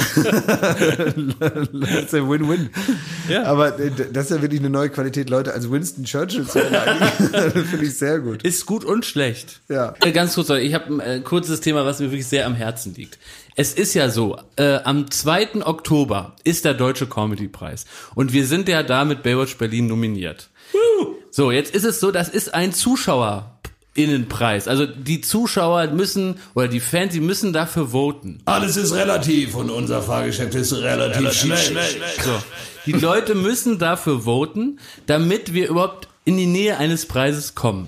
A: das ist ja Win-Win.
B: Ja.
A: Aber äh, das ist ja wirklich eine neue Qualität, Leute als Winston Churchill zu beleidigen. Das finde ich sehr gut.
B: Ist gut und schlecht.
A: Ja.
B: Äh, Ganz kurz, Leute, ich habe ein äh, kurzes Thema, was mir wirklich sehr am Herzen liegt. Es ist ja so, äh, am zweiten Oktober ist der Deutsche Comedy-Preis. Und wir sind ja da mit Baywatch Berlin nominiert. So, jetzt ist es so, das ist ein ZuschauerInnenpreis. Also die Zuschauer müssen, oder die Fans, die müssen dafür voten.
G: Alles ist relativ und unser Fahrgeschäft ist relativ, schnell.
B: So. Die Leute müssen dafür voten, damit wir überhaupt in die Nähe eines Preises kommen.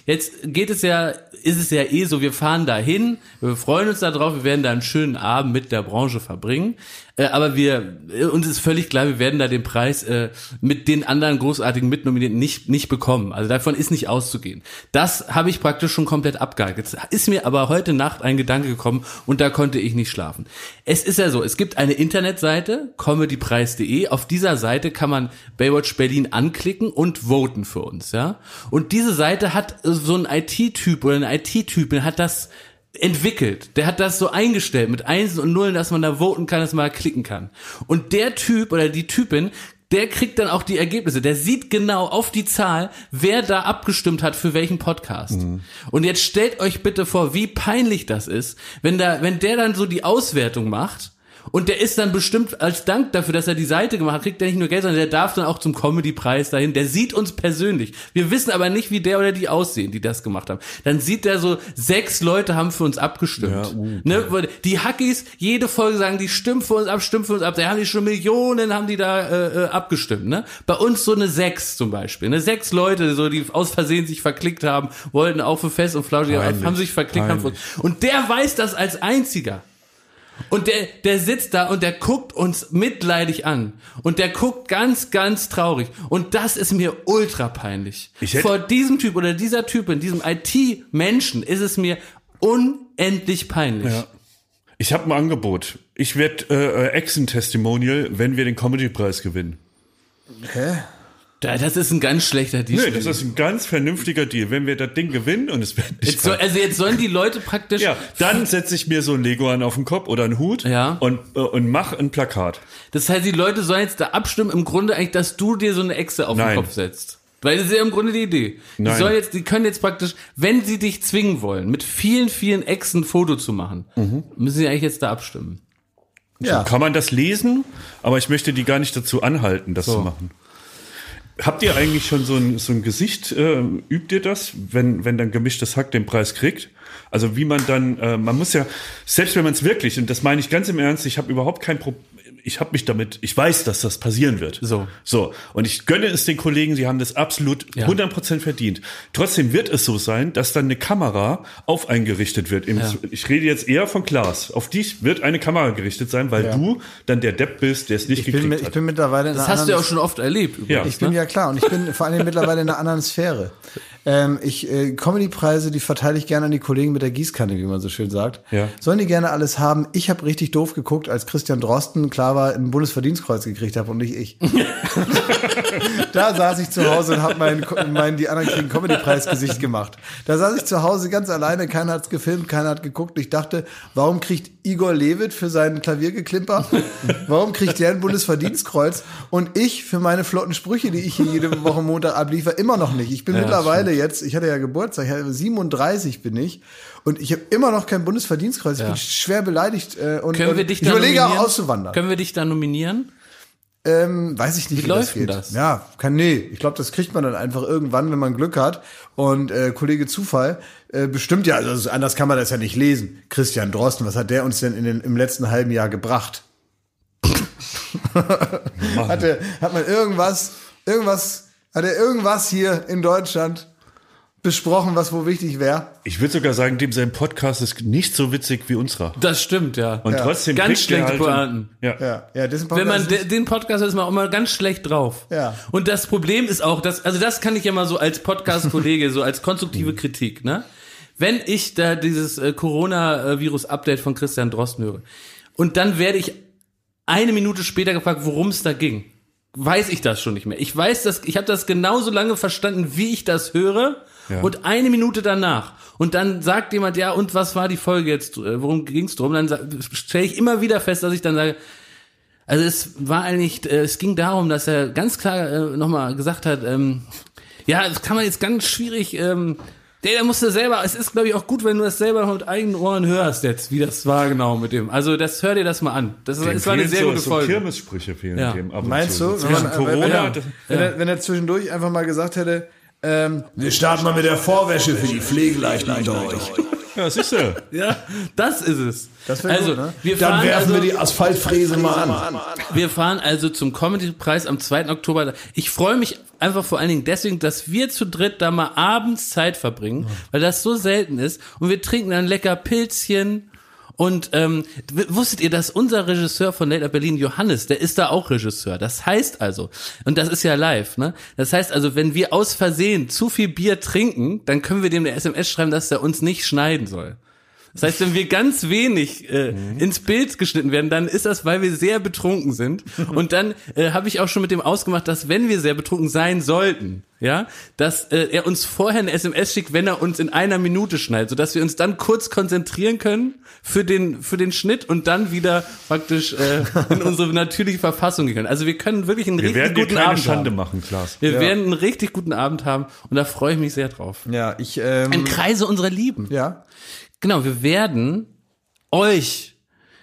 B: jetzt geht es ja, ist es ja eh so, wir fahren da hin, wir freuen uns da drauf, wir werden da einen schönen Abend mit der Branche verbringen, äh, aber wir, uns ist völlig klar, wir werden da den Preis äh, mit den anderen großartigen Mitnominierten nicht nicht bekommen, also davon ist nicht auszugehen. Das habe ich praktisch schon komplett abgehakt. Jetzt ist mir aber heute Nacht ein Gedanke gekommen und da konnte ich nicht schlafen. Es ist ja so, es gibt eine Internetseite, comedypreis punkt de, auf dieser Seite kann man Baywatch Berlin anklicken und voten für uns, ja. Und diese Seite hat so ein I T-Typ oder eine I T-Typ, der hat das entwickelt. Der hat das so eingestellt mit Einsen und Nullen, dass man da voten kann, dass man da klicken kann. Und der Typ oder die Typin, der kriegt dann auch die Ergebnisse. Der sieht genau auf die Zahl, wer da abgestimmt hat für welchen Podcast. Mhm. Und jetzt stellt euch bitte vor, wie peinlich das ist, wenn da, wenn der dann so die Auswertung macht. Und der ist dann bestimmt als Dank dafür, dass er die Seite gemacht hat, kriegt er nicht nur Geld, sondern der darf dann auch zum Comedy-Preis dahin. Der sieht uns persönlich. Wir wissen aber nicht, wie der oder die aussehen, die das gemacht haben. Dann sieht der so, sechs Leute haben für uns abgestimmt. Ja, uh, ne? Die Hackies, jede Folge sagen, die stimmen für uns ab, stimmen für uns ab. Da haben die schon Millionen, haben die da äh, abgestimmt. Ne? Bei uns so eine sechs zum Beispiel. Ne? Sechs Leute, so die aus Versehen sich verklickt haben, wollten auch für Fest und Flauschig, haben sich verklickt. Haben für uns. Und der weiß das als einziger. Und der, der sitzt da und der guckt uns mitleidig an. Und der guckt ganz, ganz traurig. Und das ist mir ultra peinlich. Vor diesem Typ oder dieser Typin, diesem I T-Menschen ist es mir unendlich peinlich. Ja.
C: Ich habe ein Angebot. Ich werde äh, Exen-Testimonial, wenn wir den Comedy-Preis gewinnen.
A: Hä?
B: Das ist ein ganz schlechter Deal.
C: Nee, das ist ein ganz vernünftiger Deal. Wenn wir das Ding gewinnen und es wird nicht.
B: Jetzt soll, also jetzt sollen die Leute praktisch.
C: Ja, dann setze ich mir so ein Leguan auf den Kopf oder einen Hut
B: ja.
C: und, äh, und mach ein Plakat.
B: Das heißt, die Leute sollen jetzt da abstimmen, im Grunde eigentlich, dass du dir so eine Echse auf
C: Nein.
B: den Kopf setzt. Weil das ist ja im Grunde die Idee. Die
C: Nein.
B: sollen jetzt, die können jetzt praktisch, wenn sie dich zwingen wollen, mit vielen, vielen Echsen ein Foto zu machen, mhm. müssen sie eigentlich jetzt da abstimmen.
C: Ja. So kann man das lesen, aber ich möchte die gar nicht dazu anhalten, das so. zu machen. Habt ihr eigentlich schon so ein, so ein Gesicht, äh, übt ihr das, wenn, wenn dann Gemischtes Hack den Preis kriegt? Also wie man dann, äh, man muss ja, selbst wenn man es wirklich, und das meine ich ganz im Ernst, ich habe überhaupt kein Problem, ich habe mich damit, ich weiß, dass das passieren wird.
B: So.
C: So. Und ich gönne es den Kollegen, sie haben das absolut ja. hundert Prozent verdient. Trotzdem wird es so sein, dass dann eine Kamera auf eingerichtet wird. Ja. Ich rede jetzt eher von Klaas. Auf dich wird eine Kamera gerichtet sein, weil ja. du dann der Depp bist, der es nicht
A: ich
C: gekriegt
A: bin,
C: hat.
A: Ich bin mittlerweile in
B: das
A: einer
B: hast du ja auch schon oft erlebt. Übrigens,
A: ja. Ich bin
B: ne?
A: ja klar und ich bin vor allem mittlerweile in einer anderen Sphäre. Ähm, ich äh, Comedy-Preise, die verteile ich gerne an die Kollegen mit der Gießkanne, wie man so schön sagt.
C: Ja.
A: Sollen die gerne alles haben. Ich habe richtig doof geguckt, als Christian Drosten klar war, ein Bundesverdienstkreuz gekriegt habe und nicht ich. Da saß ich zu Hause und habe mein, mein die anderen kriegen Comedy-Preis-Gesicht gemacht. Da saß ich zu Hause ganz alleine, keiner hat's gefilmt, keiner hat geguckt. Ich dachte, warum kriegt Igor Levit für sein Klaviergeklimper, warum kriegt der ein Bundesverdienstkreuz und ich für meine flotten Sprüche, die ich hier jede Woche Montag abliefer, immer noch nicht. Ich bin ja, mittlerweile jetzt, ich hatte ja Geburtstag, siebenunddreißig bin ich und ich habe immer noch kein Bundesverdienstkreuz. Ich ja. bin schwer beleidigt äh, und,
B: Können wir
A: und
B: dich
A: ich
B: da
A: überlege
B: nominieren?
A: auch auszuwandern.
B: Können wir dich da nominieren?
A: Ähm, weiß ich nicht,
B: wie,
A: wie
B: läuft
A: das geht.
B: Das?
A: Ja, kann nee. Ich glaube, das kriegt man dann einfach irgendwann, wenn man Glück hat. Und äh, Kollege Zufall äh, bestimmt ja, also anders kann man das ja nicht lesen. Christian Drosten, was hat der uns denn in den, im letzten halben Jahr gebracht? hat, er, hat man irgendwas, irgendwas, hat er irgendwas hier in Deutschland besprochen, was wohl wichtig wäre?
C: Ich würde sogar sagen, dem sein Podcast ist nicht so witzig wie unserer.
B: Das stimmt, ja.
C: Und
A: ja.
C: trotzdem
B: ganz schlechte
C: halt
B: Pointen.
C: Ja.
A: Ja, ja,
B: Podcast wenn man de, den Podcast ist man auch immer ganz schlecht drauf.
A: Ja.
B: Und das Problem ist auch, dass, also das kann ich ja mal so als Podcast-Kollege, so als konstruktive Kritik, ne? Wenn ich da dieses äh, Corona-Virus-Update von Christian Drosten höre und dann werde ich eine Minute später gefragt, worum es da ging, weiß ich das schon nicht mehr. Ich weiß, dass ich habe das genauso lange verstanden, wie ich das höre. Ja. Und eine Minute danach. Und dann sagt jemand, ja, und was war die Folge jetzt? Worum ging's drum? Dann stelle ich immer wieder fest, dass ich dann sage, also es war eigentlich, es ging darum, dass er ganz klar äh, nochmal gesagt hat, ähm, ja, das kann man jetzt ganz schwierig, ähm, der, der musste selber, es ist, glaube ich, auch gut, wenn du das selber mit eigenen Ohren hörst jetzt, wie das war genau mit dem. Also das hör dir das mal an. Das, das war eine sehr
C: so,
B: gute Folge.
C: So Kirmessprüche fehlen
B: ja.
C: dem ab und
A: Meinst
C: zu.
A: du?
C: So
A: Wenn, man,
C: Corona,
A: wenn, er,
C: das,
A: wenn,
B: ja.
A: er, wenn er zwischendurch einfach mal gesagt hätte, ähm,
G: wir starten mal mit der Vorwäsche für die Pflegeleichten unter euch.
C: Ja, siehst du.
B: Ja, das ist es.
A: Das wäre
B: also,
A: gut, ne?
B: wir
G: Dann
B: fahren
G: werfen
B: also,
G: wir die Asphaltfräse mal an.
B: Wir fahren also zum Comedy-Preis am zweiten Oktober. Ich freue mich einfach vor allen Dingen deswegen, dass wir zu dritt da mal abends Zeit verbringen, weil das so selten ist. Und wir trinken dann lecker Pilzchen. Und ähm, w- wusstet ihr, dass unser Regisseur von Late Night Berlin, Johannes, der ist da auch Regisseur. Das heißt also, und das ist ja live, ne? Das heißt also, wenn wir aus Versehen zu viel Bier trinken, dann können wir dem eine S M S schreiben, dass er uns nicht schneiden soll. Das heißt, wenn wir ganz wenig äh, mhm. ins Bild geschnitten werden, dann ist das, weil wir sehr betrunken sind. Und dann äh, habe ich auch schon mit dem ausgemacht, dass wenn wir sehr betrunken sein sollten, ja, dass äh, er uns vorher eine S M S schickt, wenn er uns in einer Minute schneidet, sodass wir uns dann kurz konzentrieren können für den für den Schnitt und dann wieder praktisch äh, in unsere natürliche Verfassung gehen können. Also wir können wirklich einen
C: Wir
B: richtig
C: werden dir
B: guten
C: keine
B: Abend
C: Schande
B: haben.
C: machen, Klaas.
B: Wir
A: Ja.
B: werden einen richtig guten Abend haben und da freue ich mich sehr drauf.
A: Ja, ich, ähm,
B: Im Kreise unserer Lieben.
A: ja.
B: Genau, wir werden euch,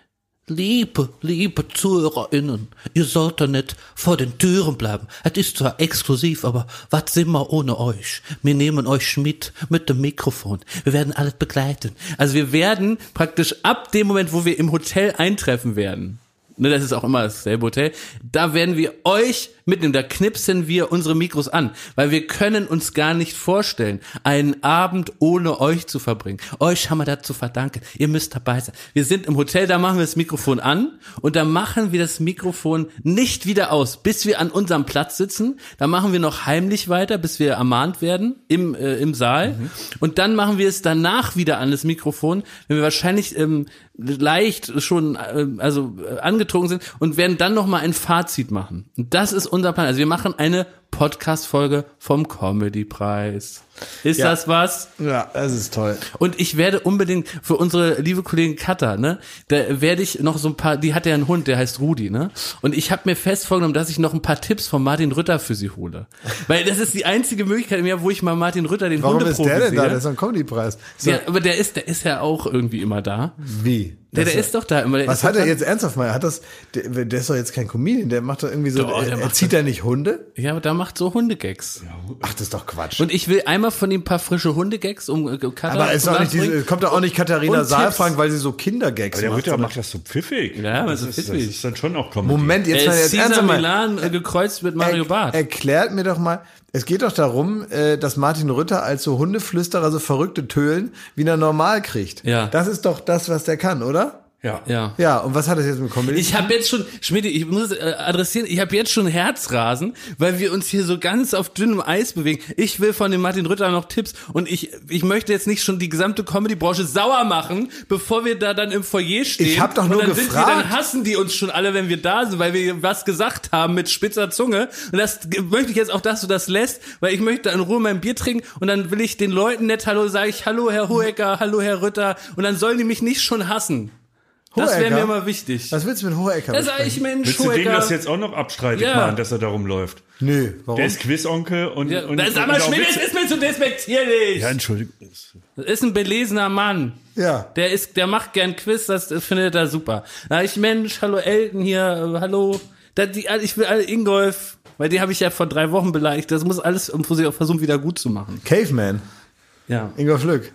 E: Liebe, liebe ZuhörerInnen, ihr sollt da nicht vor den Türen bleiben. Es ist zwar exklusiv, aber was sind wir ohne euch? Wir nehmen euch mit, mit dem Mikrofon. Wir werden alles begleiten.
B: also wir werden praktisch ab dem Moment, wo wir im Hotel eintreffen werden, ne, das ist auch immer dasselbe Hotel, da werden wir euch mitnehmen, da knipsen wir unsere Mikros an, weil wir können uns gar nicht vorstellen, einen Abend ohne euch zu verbringen. Euch haben wir dazu verdanken, ihr müsst dabei sein. Wir sind im Hotel, da machen wir das Mikrofon an und da machen wir das Mikrofon nicht wieder aus, bis wir an unserem Platz sitzen, da machen wir noch heimlich weiter, bis wir ermahnt werden im, äh, im Saal mhm. und dann machen wir es danach wieder an das Mikrofon, wenn wir wahrscheinlich ähm, leicht schon äh, also äh, angetrunken sind und werden dann nochmal ein Fazit machen. Und das ist unser Plan. Also wir machen eine Podcast-Folge vom Comedy-Preis. Ist
A: Ja.
B: das was?
A: Ja, das ist toll.
B: Und ich werde unbedingt für unsere liebe Kollegin Katha, ne, da werde ich noch so ein paar, die hat ja einen Hund, der heißt Rudi, ne? Und ich habe mir fest vorgenommen, dass ich noch ein paar Tipps von Martin Rütter für sie hole. Weil das ist die einzige Möglichkeit im Jahr, wo ich mal Martin Rütter, den
A: Warum ist
B: Hundeprofi
A: der denn da?
B: sehe.
A: Das ist ein Comedy-Preis. So,
B: Ja, aber der ist, der ist ja auch irgendwie immer da.
A: wie?
B: Der,
A: Das
B: der ist doch da immer. Der
A: Was
B: ist
A: hat
B: doch
A: er
B: da-
A: jetzt ernsthaft mal? Hat das, der, der ist doch jetzt kein Comedian, der macht doch irgendwie so,
B: Doch, der
A: er, er
B: macht
A: zieht da nicht Hunde?
B: Ja, aber da macht so Hundegags.
A: Ach, das ist doch Quatsch.
B: Und ich will einmal von ihm ein paar frische Hundegags um äh, Katha
A: Aber ist
B: zum
A: doch nicht diese,
B: Nachbringen.
A: kommt doch auch nicht Katharina
B: Und
A: Saalfrank,
B: Tipps.
A: weil sie so Kindergags
C: Aber der
A: macht.
C: Ritter
A: sondern-
C: macht das so pfiffig.
B: Ja, aber
C: das
B: so
C: ist,
B: pfiffig.
C: Das ist dann schon auch Comedy.
A: Moment, jetzt
B: Er
A: mal
B: ist
A: jetzt
B: Cesar
A: ernsthaft mal.
B: Milan äh, gekreuzt mit Mario
A: Er,
B: Barth.
A: erklärt mir doch mal, es geht doch darum, äh, dass Martin Rütter als so Hundeflüsterer so verrückte Tölen wieder normal kriegt.
B: Ja.
A: Das ist doch das, was der kann, oder?
C: Ja.
B: Ja.
A: Ja, und was hat das jetzt mit Comedy?
B: Ich habe jetzt schon, Schmidti, ich muss äh, adressieren, ich habe jetzt schon Herzrasen, weil wir uns hier so ganz auf dünnem Eis bewegen. Ich will von dem Martin Rütter noch Tipps und ich ich möchte jetzt nicht schon die gesamte Comedy-Branche sauer machen, bevor wir da dann im Foyer stehen.
A: Ich hab doch nur
B: und dann
A: gefragt.
B: Sind die, dann hassen die uns schon alle, wenn wir da sind, weil wir was gesagt haben mit spitzer Zunge. Und das möchte ich jetzt auch, dass du das lässt, weil ich möchte in Ruhe mein Bier trinken und dann will ich den Leuten nett Hallo, sage ich Hallo Herr Hohecker, Hallo Herr Rütter und dann sollen die mich nicht schon hassen. Das wäre
A: Hohecker?
B: mir immer wichtig.
A: Was willst du mit Hohecker
B: Da sag ich,
A: besprechen?
B: Mensch,
C: Willst du dem
B: Hohecker.
C: das jetzt auch noch abstreitig
B: Ja.
C: machen, dass er darum läuft?
A: Nö, warum?
C: Der ist Quizonkel und,
B: Ja,
C: und,
B: das ist
C: und
B: aber
C: auch
B: Schmidt,
C: Witze-
B: das ist mir zu despektierlich.
C: Ja, Entschuldigung.
B: Das ist ein belesener Mann.
A: Ja.
B: Der ist, der macht gern Quiz, das, das findet er super. Da ich, Mensch, hallo Elton hier, äh, hallo. Da, die, ich will alle Ingolf, weil die habe ich ja vor drei Wochen beleidigt. Das muss alles, um versuchen, wieder gut zu machen.
A: Caveman,
B: Ja.
A: Ingolf Lück.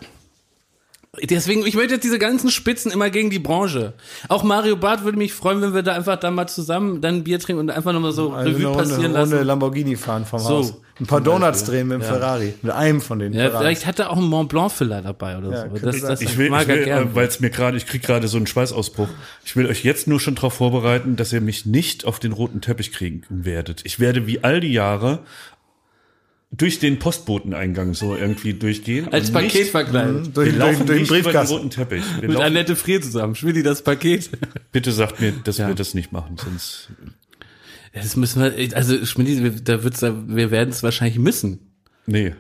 B: Deswegen, ich möchte jetzt diese ganzen Spitzen immer gegen die Branche. Auch Mario Barth würde mich freuen, wenn wir da einfach da mal zusammen dann ein Bier trinken und einfach nochmal so
A: Also
B: Revue
A: eine Runde,
B: passieren
A: Runde
B: lassen.
A: Lamborghini fahren vom
B: So,
A: Haus. Ein paar Donuts drehen mit dem Ferrari. Mit einem von den
B: Ja,
A: Ferraris.
B: vielleicht hat er auch einen Mont Blanc Filler dabei oder
A: Ja,
B: so.
A: könnte
B: Das,
A: sein.
B: das
C: Ich will,
B: mag
C: ich
B: er
C: will
B: gerne.
C: weil es mir gerade, ich krieg gerade so einen Schweißausbruch. Ich will euch jetzt nur schon darauf vorbereiten, dass ihr mich nicht auf den roten Teppich kriegen werdet. Ich werde wie all die Jahre durch den Postboteneingang so irgendwie durchgehen.
B: Als
C: und
B: Paket
C: nicht,
B: verkleidet.
A: durch,
C: wir
A: durch,
C: laufen
A: durch den
C: nicht über den
A: Briefkasten.
C: roten Teppich. Wir
B: Mit
C: laufen,
B: Annette Frier zusammen. Schmidti, das Paket.
C: bitte sagt mir, dass
B: Ja.
C: wir das nicht machen, sonst
B: Das müssen wir, also Schmidti, wir- da wird's, da, wir werden es wahrscheinlich müssen.
C: nee.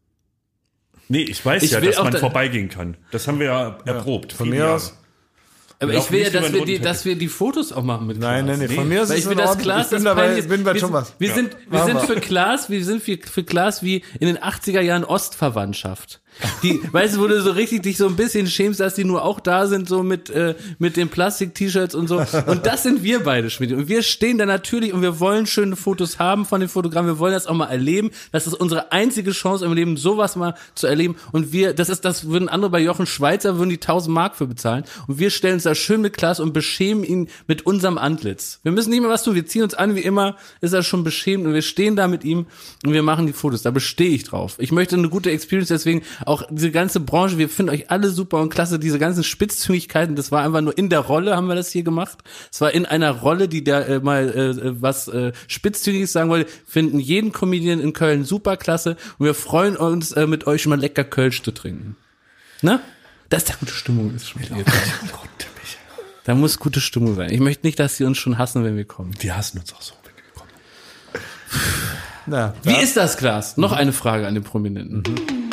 C: Nee, ich weiß
B: Ich
C: ja,
B: will
C: dass
B: auch
C: man
B: da-
C: vorbeigehen kann. Das haben wir ja erprobt.
A: Von
C: viele
A: mir
C: Jahre.
A: aus.
B: Aber
C: Wir
B: ich will ja,
C: laufen nicht
B: dass
C: über
B: wir
C: den
B: die,
C: roten
B: dass wir die Fotos auch machen mit
A: Nein, nein, nee, von mir aus
B: Weil
A: ist
B: ich will
A: in
B: das
A: Ordnung.
B: Klaas,
A: Ich bin
B: das
A: dabei,
B: peinlich ist.
A: bin bei
B: wir,
A: Thomas.
B: Wir
A: Ja.
B: sind, wir
A: Machen
B: sind
A: wir.
B: für Klaas, wir sind für, für Klaas wie in den achtziger Jahren Ostverwandtschaft. Die, weißt du, wo du so richtig dich so ein bisschen schämst, dass die nur auch da sind, so mit, äh, mit den Plastik-T-Shirts und so. Und das sind wir beide, Schmidt. Und wir stehen da natürlich und wir wollen schöne Fotos haben von den Fotogrammen. Wir wollen das auch mal erleben. Das ist unsere einzige Chance im Leben, sowas mal zu erleben. Und wir, das ist, das würden andere bei Jochen Schweizer, würden die tausend Mark für bezahlen. Und wir stellen uns da schön mit Klasse und beschämen ihn mit unserem Antlitz. Wir müssen nicht mehr was tun. Wir ziehen uns an, wie immer, ist er schon beschämt und wir stehen da mit ihm und wir machen die Fotos. Da bestehe ich drauf. Ich möchte eine gute Experience, deswegen auch diese ganze Branche, wir finden euch alle super und klasse, diese ganzen Spitzzüngigkeiten, das war einfach nur in der Rolle, haben wir das hier gemacht. Es war in einer Rolle, die da äh, mal äh, was äh, Spitzzüngiges sagen wollte, finden jeden Comedian in Köln super klasse und wir freuen uns, äh, mit euch mal lecker Kölsch zu trinken. Na? Das ist der gute Stimmung ist schon wieder. Da muss gute Stimmung sein. Ich möchte nicht, dass sie uns schon hassen, wenn wir kommen.
C: Die hassen uns auch so, wenn wir kommen.
A: Na,
B: Wie ist das, Klaas? Noch eine Frage an den Prominenten. Mhm.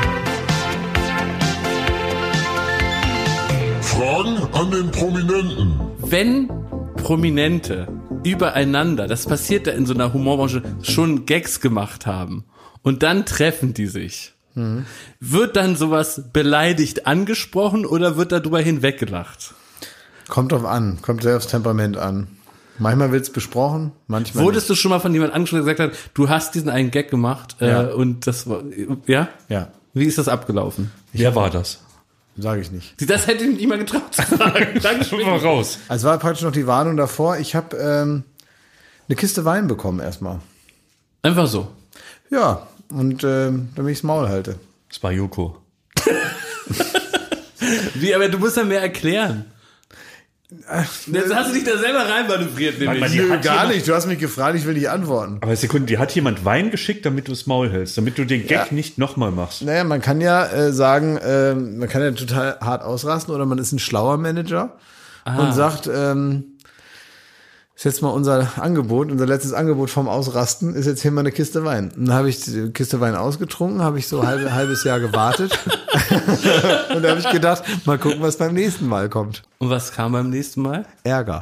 D: Fragen an den Prominenten.
B: Wenn Prominente übereinander, das passiert da in so einer Humorbranche, schon Gags gemacht haben und dann treffen die sich, mhm. wird dann sowas beleidigt angesprochen oder wird darüber hinweggelacht?
A: Kommt drauf an, kommt sehr aufs Temperament an. Manchmal wird's besprochen, manchmal
B: Wurdest
A: nicht.
B: du schon mal von jemandem angesprochen, der gesagt hat, du hast diesen einen Gag gemacht
A: Ja.
B: äh, und das war, ja?
A: Ja,
B: Wie ist das abgelaufen?
C: Wer war das?
A: sage ich nicht.
B: Das hätte ich nicht mal getraut zu sagen.
C: Schon mal raus.
A: Also war praktisch noch die Warnung davor. Ich habe ähm, eine Kiste Wein bekommen erstmal.
B: Einfach so.
A: Ja, und ähm, damit ich's Maul halte.
C: Das war Joko.
B: Wie, aber du musst ja mehr erklären. Jetzt hast du dich da selber reinmanövriert, nämlich.
C: Mann, die
A: Nö,
C: hat
A: gar
C: jemand-
A: nicht. Du hast mich gefragt, ich will nicht antworten.
C: Aber Sekunde, die hat jemand Wein geschickt, damit du das Maul hältst, damit du den Gag
A: Ja.
C: nicht nochmal machst.
A: Naja, man kann ja äh, sagen, äh, man kann ja total hart ausrasten oder man ist ein schlauer Manager und sagt, ähm, ist jetzt mal unser Angebot, unser letztes Angebot vom Ausrasten, ist jetzt hier mal eine Kiste Wein. Und dann habe ich die Kiste Wein ausgetrunken, habe ich so ein halbe, halbes Jahr gewartet und da habe ich gedacht, mal gucken, was beim nächsten Mal kommt.
B: Und was kam beim nächsten Mal?
A: Ärger.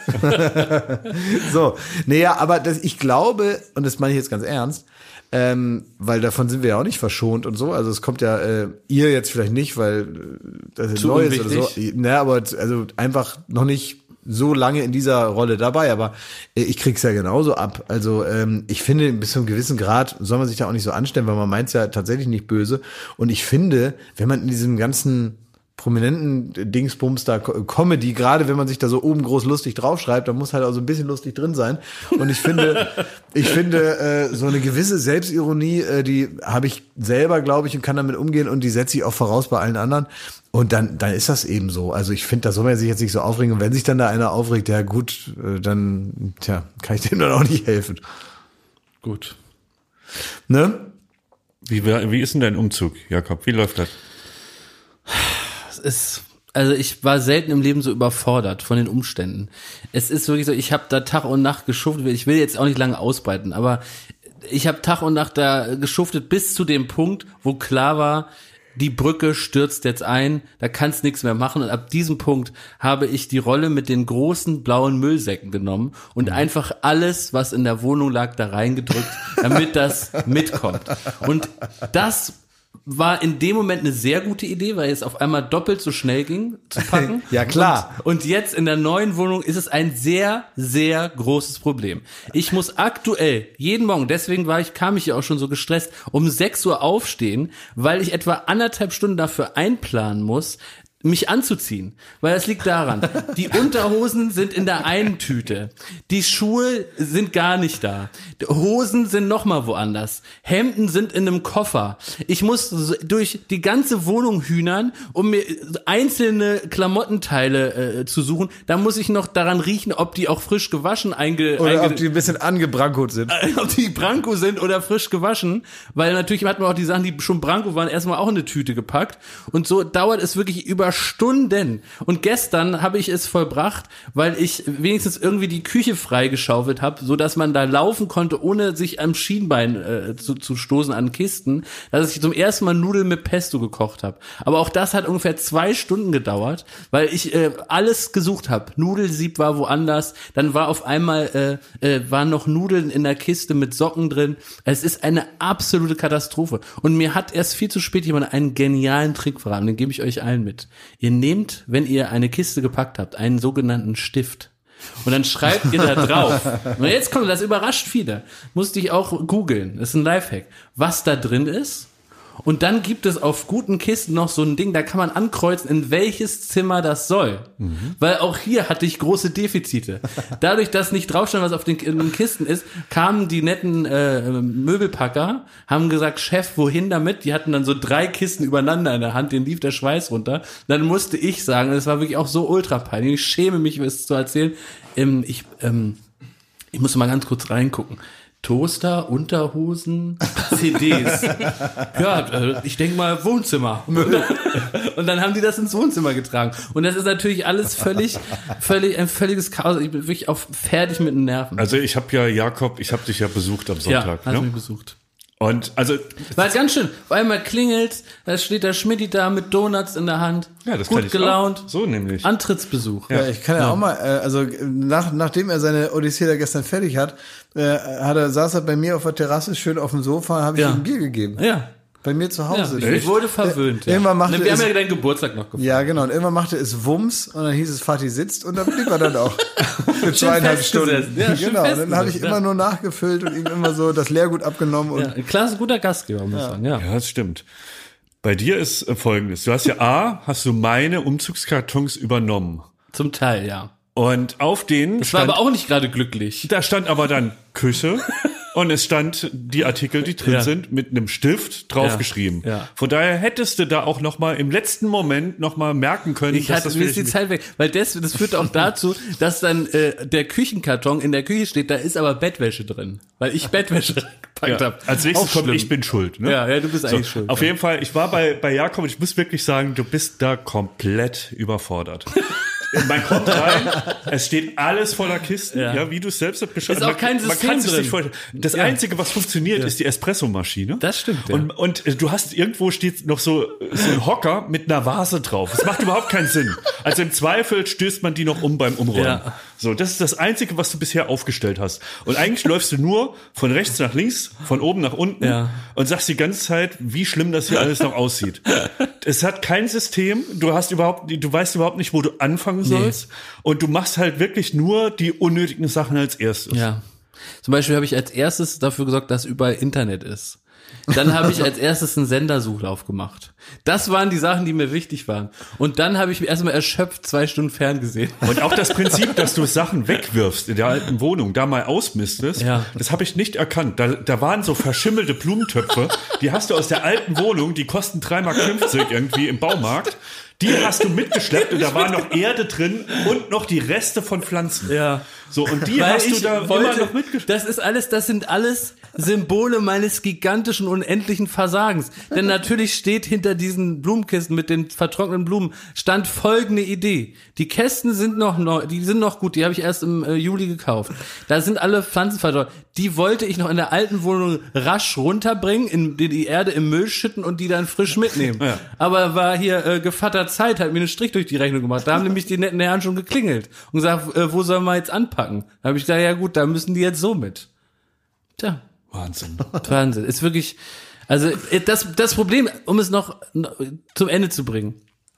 A: So, naja, aber das, ich glaube, und das meine ich jetzt ganz ernst, ähm, weil davon sind wir ja auch nicht verschont und so. Also es kommt ja, äh, ihr jetzt vielleicht nicht, weil äh, das ist
B: Zu
A: neu ist oder so.
B: unwichtig.
A: Naja, aber also einfach noch nicht so lange in dieser Rolle dabei, aber äh, ich krieg's ja genauso ab. Also ähm, ich finde, bis zu einem gewissen Grad soll man sich da auch nicht so anstellen, weil man meint's ja tatsächlich nicht böse. Und ich finde, wenn man in diesem ganzen prominenten Dingsbums da Comedy, gerade wenn man sich da so oben groß lustig draufschreibt, dann muss halt auch so ein bisschen lustig drin sein. Und ich finde, ich finde äh, so eine gewisse Selbstironie, äh, die habe ich selber, glaube ich, und kann damit umgehen und die setze ich auch voraus bei allen anderen. Und dann, dann ist das eben so. Also ich finde, da soll man sich jetzt nicht so aufregen. Und wenn sich dann da einer aufregt, ja gut, äh, dann, tja, kann ich dem dann auch nicht helfen.
B: Gut.
C: Ne? Wie, wie ist denn dein Umzug, Jakob? Wie läuft das?
B: Es ist, also ich war selten im Leben so überfordert von den Umständen. Es ist wirklich so, ich habe da Tag und Nacht geschuftet. Ich will jetzt auch nicht lange ausbreiten, aber ich habe Tag und Nacht da geschuftet bis zu dem Punkt, wo klar war, die Brücke stürzt jetzt ein, da kannst nichts mehr machen. Und ab diesem Punkt habe ich die Rolle mit den großen blauen Müllsäcken genommen und einfach alles, was in der Wohnung lag, da reingedrückt, damit das mitkommt. Und das war in dem Moment eine sehr gute Idee, weil es auf einmal doppelt so schnell ging zu packen.
A: Ja, klar.
B: Und, und jetzt in der neuen Wohnung ist es ein sehr, sehr großes Problem. Ich muss aktuell jeden Morgen, deswegen war ich, kam ich ja auch schon so gestresst, um sechs Uhr aufstehen, weil ich etwa anderthalb Stunden dafür einplanen muss, mich anzuziehen, weil das liegt daran, die Unterhosen sind in der einen Tüte, die Schuhe sind gar nicht da, die Hosen sind nochmal woanders, Hemden sind in einem Koffer, ich muss durch die ganze Wohnung hühnern, um mir einzelne Klamottenteile äh, zu suchen, da muss ich noch daran riechen, ob die auch frisch gewaschen einge...
A: Oder
B: einge
A: ob die ein bisschen angebrankot sind.
B: ob die Branko sind oder frisch gewaschen, weil natürlich hat man auch die Sachen, die schon Branko waren, erstmal auch in eine Tüte gepackt und so dauert es wirklich über Stunden. Und gestern habe ich es vollbracht, weil ich wenigstens irgendwie die Küche freigeschaufelt habe, so dass man da laufen konnte, ohne sich am Schienbein äh, zu, zu stoßen an Kisten, dass ich zum ersten Mal Nudeln mit Pesto gekocht habe. Aber auch das hat ungefähr zwei Stunden gedauert, weil ich äh, alles gesucht habe. Nudelsieb war woanders, dann war auf einmal äh, äh, waren noch Nudeln in der Kiste mit Socken drin. Es ist eine absolute Katastrophe. Und mir hat erst viel zu spät jemand einen genialen Trick verraten, den gebe ich euch allen mit. Ihr nehmt, wenn ihr eine Kiste gepackt habt, einen sogenannten Stift. Und dann schreibt ihr da drauf. Und jetzt kommt, das überrascht viele. Musste ich auch googeln. Das ist ein Lifehack. Was da drin ist. Und dann gibt es auf guten Kisten noch so ein Ding, da kann man ankreuzen, in welches Zimmer das soll. Mhm. Weil auch hier hatte ich große Defizite. Dadurch, dass nicht draufstand, was auf den, in den Kisten ist, kamen die netten äh, Möbelpacker, haben gesagt, Chef, wohin damit? Die hatten dann so drei Kisten übereinander in der Hand, denen lief der Schweiß runter. Dann musste ich sagen, das war wirklich auch so ultra peinlich, ich schäme mich, es zu erzählen, ähm, ich, ähm, ich muss mal ganz kurz reingucken. Toaster, Unterhosen, C Ds. Ja, ich denke mal Wohnzimmer. Und dann haben die das ins Wohnzimmer getragen. Und das ist natürlich alles völlig, völlig ein völliges Chaos. Ich bin wirklich auch fertig mit den Nerven.
C: Also ich habe ja, Jakob, ich habe dich ja besucht am Sonntag.
B: Ja, hast
C: ne?
B: mich besucht.
C: Und also
B: war ganz schön. Auf einmal klingelt's, da steht der Schmidti da mit Donuts in der Hand.
C: Ja, das
B: gut
C: kann ich
B: gelaunt.
C: Auch. So nämlich.
B: Antrittsbesuch.
A: Ja, ich kann ja, ja auch mal, äh, also nach, nachdem er seine Odyssee da gestern fertig hat, äh, hat er, saß er bei mir auf der Terrasse schön auf dem Sofa, habe ich
B: ja.
A: ihm ein Bier gegeben.
B: Ja.
A: Bei mir zu Hause.
B: Ja, ich wurde verwöhnt.
A: Ja. Irgendwann machte
B: Wir
A: es,
B: haben ja deinen Geburtstag noch gefeiert.
A: Ja, genau. Und irgendwann machte es Wumms und dann hieß es, Vati sitzt und dann blieb er dann auch für zweieinhalb Stunden. Ja, genau. Und dann habe ich immer nur nachgefüllt und ihm immer so das Leergut abgenommen. Und
B: ja, klasse, guter Gastgeber, muss ich
A: ja.
B: sagen. Ja.
C: ja, das stimmt. Bei dir ist äh, Folgendes. Du hast ja A, hast du meine Umzugskartons übernommen.
B: Zum Teil, ja.
C: Und auf denen
B: Das war
C: stand,
B: aber auch nicht gerade glücklich.
C: da stand aber dann Küche und es stand die Artikel, die drin
B: Ja.
C: sind, mit einem Stift draufgeschrieben.
B: Ja. Ja.
C: Von daher hättest du da auch noch mal im letzten Moment noch mal merken können,
B: Ich
C: dass
B: hatte,
C: das
B: mir ist die
C: vielleicht-
B: Zeit weg, weil das, das führt auch dazu, dass dann äh, der Küchenkarton in der Küche steht, da ist aber Bettwäsche drin, weil ich Bettwäsche reingepackt
C: ja.
B: habe.
C: Als nächstes
B: Auch
C: kommt,
B: schlimm.
C: ich bin schuld. Ne?
B: Ja, ja, du bist eigentlich schuld.
C: Auf
B: ja.
C: jeden Fall, ich war bei, bei Jakob und ich muss wirklich sagen, du bist da komplett überfordert. Man kommt rein, es steht alles voller Kisten, ja,
B: Ja.
C: wie du es selbst hast beschrieben.
B: Ist auch kein
C: man, man
B: System
C: kann sich
B: drin.
C: nicht vorstellen. Das
B: Ja.
C: Einzige, was funktioniert, ist die Espressomaschine.
B: Das stimmt, ja.
C: Und, und äh, du hast irgendwo steht noch so, so ein Hocker mit einer Vase drauf. Das macht überhaupt keinen Sinn. Also im Zweifel stößt man die noch um beim Umräumen.
B: Ja.
C: So, das ist das Einzige, was du bisher aufgestellt hast. Und eigentlich läufst du nur von rechts nach links, von oben nach unten
B: Ja.
C: und sagst die ganze Zeit, wie schlimm das hier alles noch aussieht. Es hat kein System. Du hast überhaupt, du weißt überhaupt nicht, wo du anfangen sollst. Und du machst halt wirklich nur die unnötigen Sachen als erstes.
B: Ja. Zum Beispiel habe ich als erstes dafür gesorgt, dass überall Internet ist. Dann habe ich als erstes einen Sendersuchlauf gemacht. Das waren die Sachen, die mir wichtig waren. Und dann habe ich mir erstmal erschöpft zwei Stunden ferngesehen.
C: Und auch das Prinzip, dass du Sachen wegwirfst in der alten Wohnung, da mal ausmistest,
B: Ja.
C: das habe ich nicht erkannt. Da, da waren so verschimmelte Blumentöpfe, die hast du aus der alten Wohnung, die kosten drei Mark fünfzig irgendwie im Baumarkt. Die hast du mitgeschleppt und da war noch Erde drin und noch die Reste von Pflanzen.
B: Ja.
C: So, und die
B: Weil
C: hast du
B: ich
C: da
B: wollte,
C: immer noch mitgeschleppt.
B: Das ist alles, das sind alles Symbole meines gigantischen, unendlichen Versagens. Denn natürlich steht hinter diesen Blumenkisten mit den vertrockneten Blumen, stand folgende Idee. Die Kästen sind noch neu, die sind noch gut, die habe ich erst im äh, Juli gekauft. Da sind alle Pflanzen vertrocknet. Die wollte ich noch in der alten Wohnung rasch runterbringen, in die, die Erde im Müll schütten und die dann frisch mitnehmen. Ja. Aber war hier äh, Gevatter Zeit, hat mir einen Strich durch die Rechnung gemacht. Da haben nämlich die netten Herren schon geklingelt und gesagt, äh, wo sollen wir jetzt anpacken? Da habe ich gesagt, ja gut, da müssen die jetzt so mit. Tja.
C: Wahnsinn.
B: Wahnsinn. Ist wirklich, also das, das Problem, um es noch zum Ende zu bringen.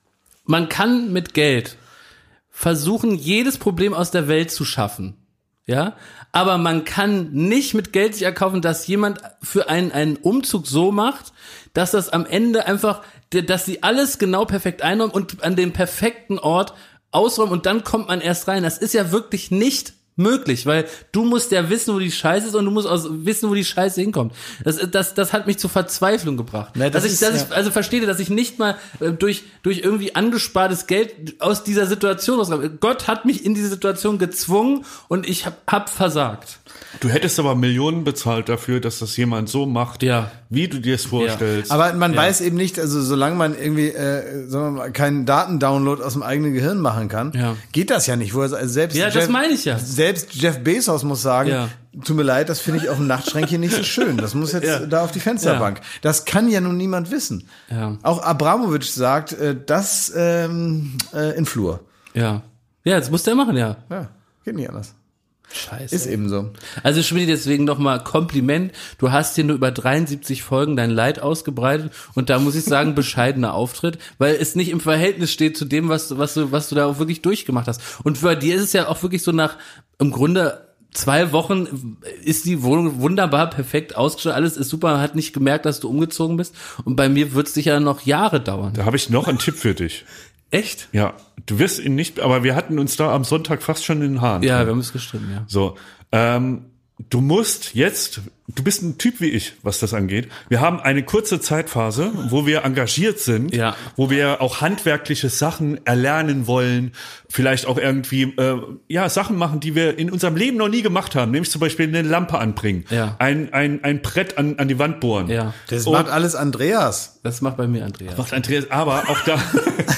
B: Man kann mit Geld versuchen, jedes Problem aus der Welt zu schaffen. Ja, aber man kann nicht mit Geld sich erkaufen, dass jemand für einen, einen Umzug so macht, dass das am Ende einfach, dass sie alles genau perfekt einräumen und an dem perfekten Ort ausräumen und dann kommt man erst rein. Das ist ja wirklich nicht möglich, weil du musst ja wissen, wo die Scheiße ist und du musst auch wissen, wo die Scheiße hinkommt. Das, das, das hat mich zur Verzweiflung gebracht.
A: Na, das
B: dass ich,
A: ist,
B: dass
A: ja.
B: ich, also verstehe, dass ich nicht mal äh, durch, durch irgendwie angespartes Geld aus dieser Situation rauskomme. Gott hat mich in diese Situation gezwungen und ich hab, hab versagt.
C: Du hättest aber Millionen bezahlt dafür, dass das jemand so macht,
B: Ja.
C: wie du dir es vorstellst.
A: Aber man
B: Ja.
A: weiß eben nicht, also solange man irgendwie äh, sagen wir mal, keinen Datendownload aus dem eigenen Gehirn machen kann,
B: Ja.
A: geht das ja nicht. Wo er, also selbst
B: Ja, das meine ich ja.
A: Selbst Jeff Bezos muss sagen,
B: Ja.
A: tut mir leid, das finde ich auf dem Nachtschränkchen nicht so schön. Das muss jetzt
B: Ja.
A: da auf die Fensterbank. Das kann ja nun niemand wissen.
B: Ja.
A: Auch Abramowitsch sagt, äh, das ähm, äh, in Flur.
B: Ja. Ja, das muss der machen, ja.
A: Ja, geht nicht anders.
B: Scheiße.
A: Ist eben so.
B: Also Schmidt, deswegen nochmal Kompliment. Du hast hier nur über dreiundsiebzig Folgen dein Leid ausgebreitet und da muss ich sagen, bescheidener Auftritt, weil es nicht im Verhältnis steht zu dem, was du, was du, was du da auch wirklich durchgemacht hast. Und bei dir ist es ja auch wirklich so nach, im Grunde, zwei Wochen ist die Wohnung wunderbar, perfekt ausgestattet, alles ist super, man hat nicht gemerkt, dass du umgezogen bist und bei mir wird es sicher noch Jahre dauern.
C: Da habe ich noch einen Tipp für dich.
B: Echt?
C: Ja, du wirst ihn nicht, aber wir hatten uns da am Sonntag fast schon in den Haaren.
B: Ja, wir haben es gestritten, ja.
C: So, ähm, du musst jetzt, du bist ein Typ wie ich, was das angeht. Wir haben eine kurze Zeitphase, wo wir engagiert sind,
B: Ja.
C: wo wir auch handwerkliche Sachen erlernen wollen, vielleicht auch irgendwie äh, ja Sachen machen, die wir in unserem Leben noch nie gemacht haben, nämlich zum Beispiel eine Lampe anbringen,
B: Ja.
C: ein ein ein Brett an an die Wand bohren.
B: Ja,
A: Das
C: Und-
A: macht alles Andreas.
B: das macht bei mir Andreas.
C: Macht Andreas, aber auch da.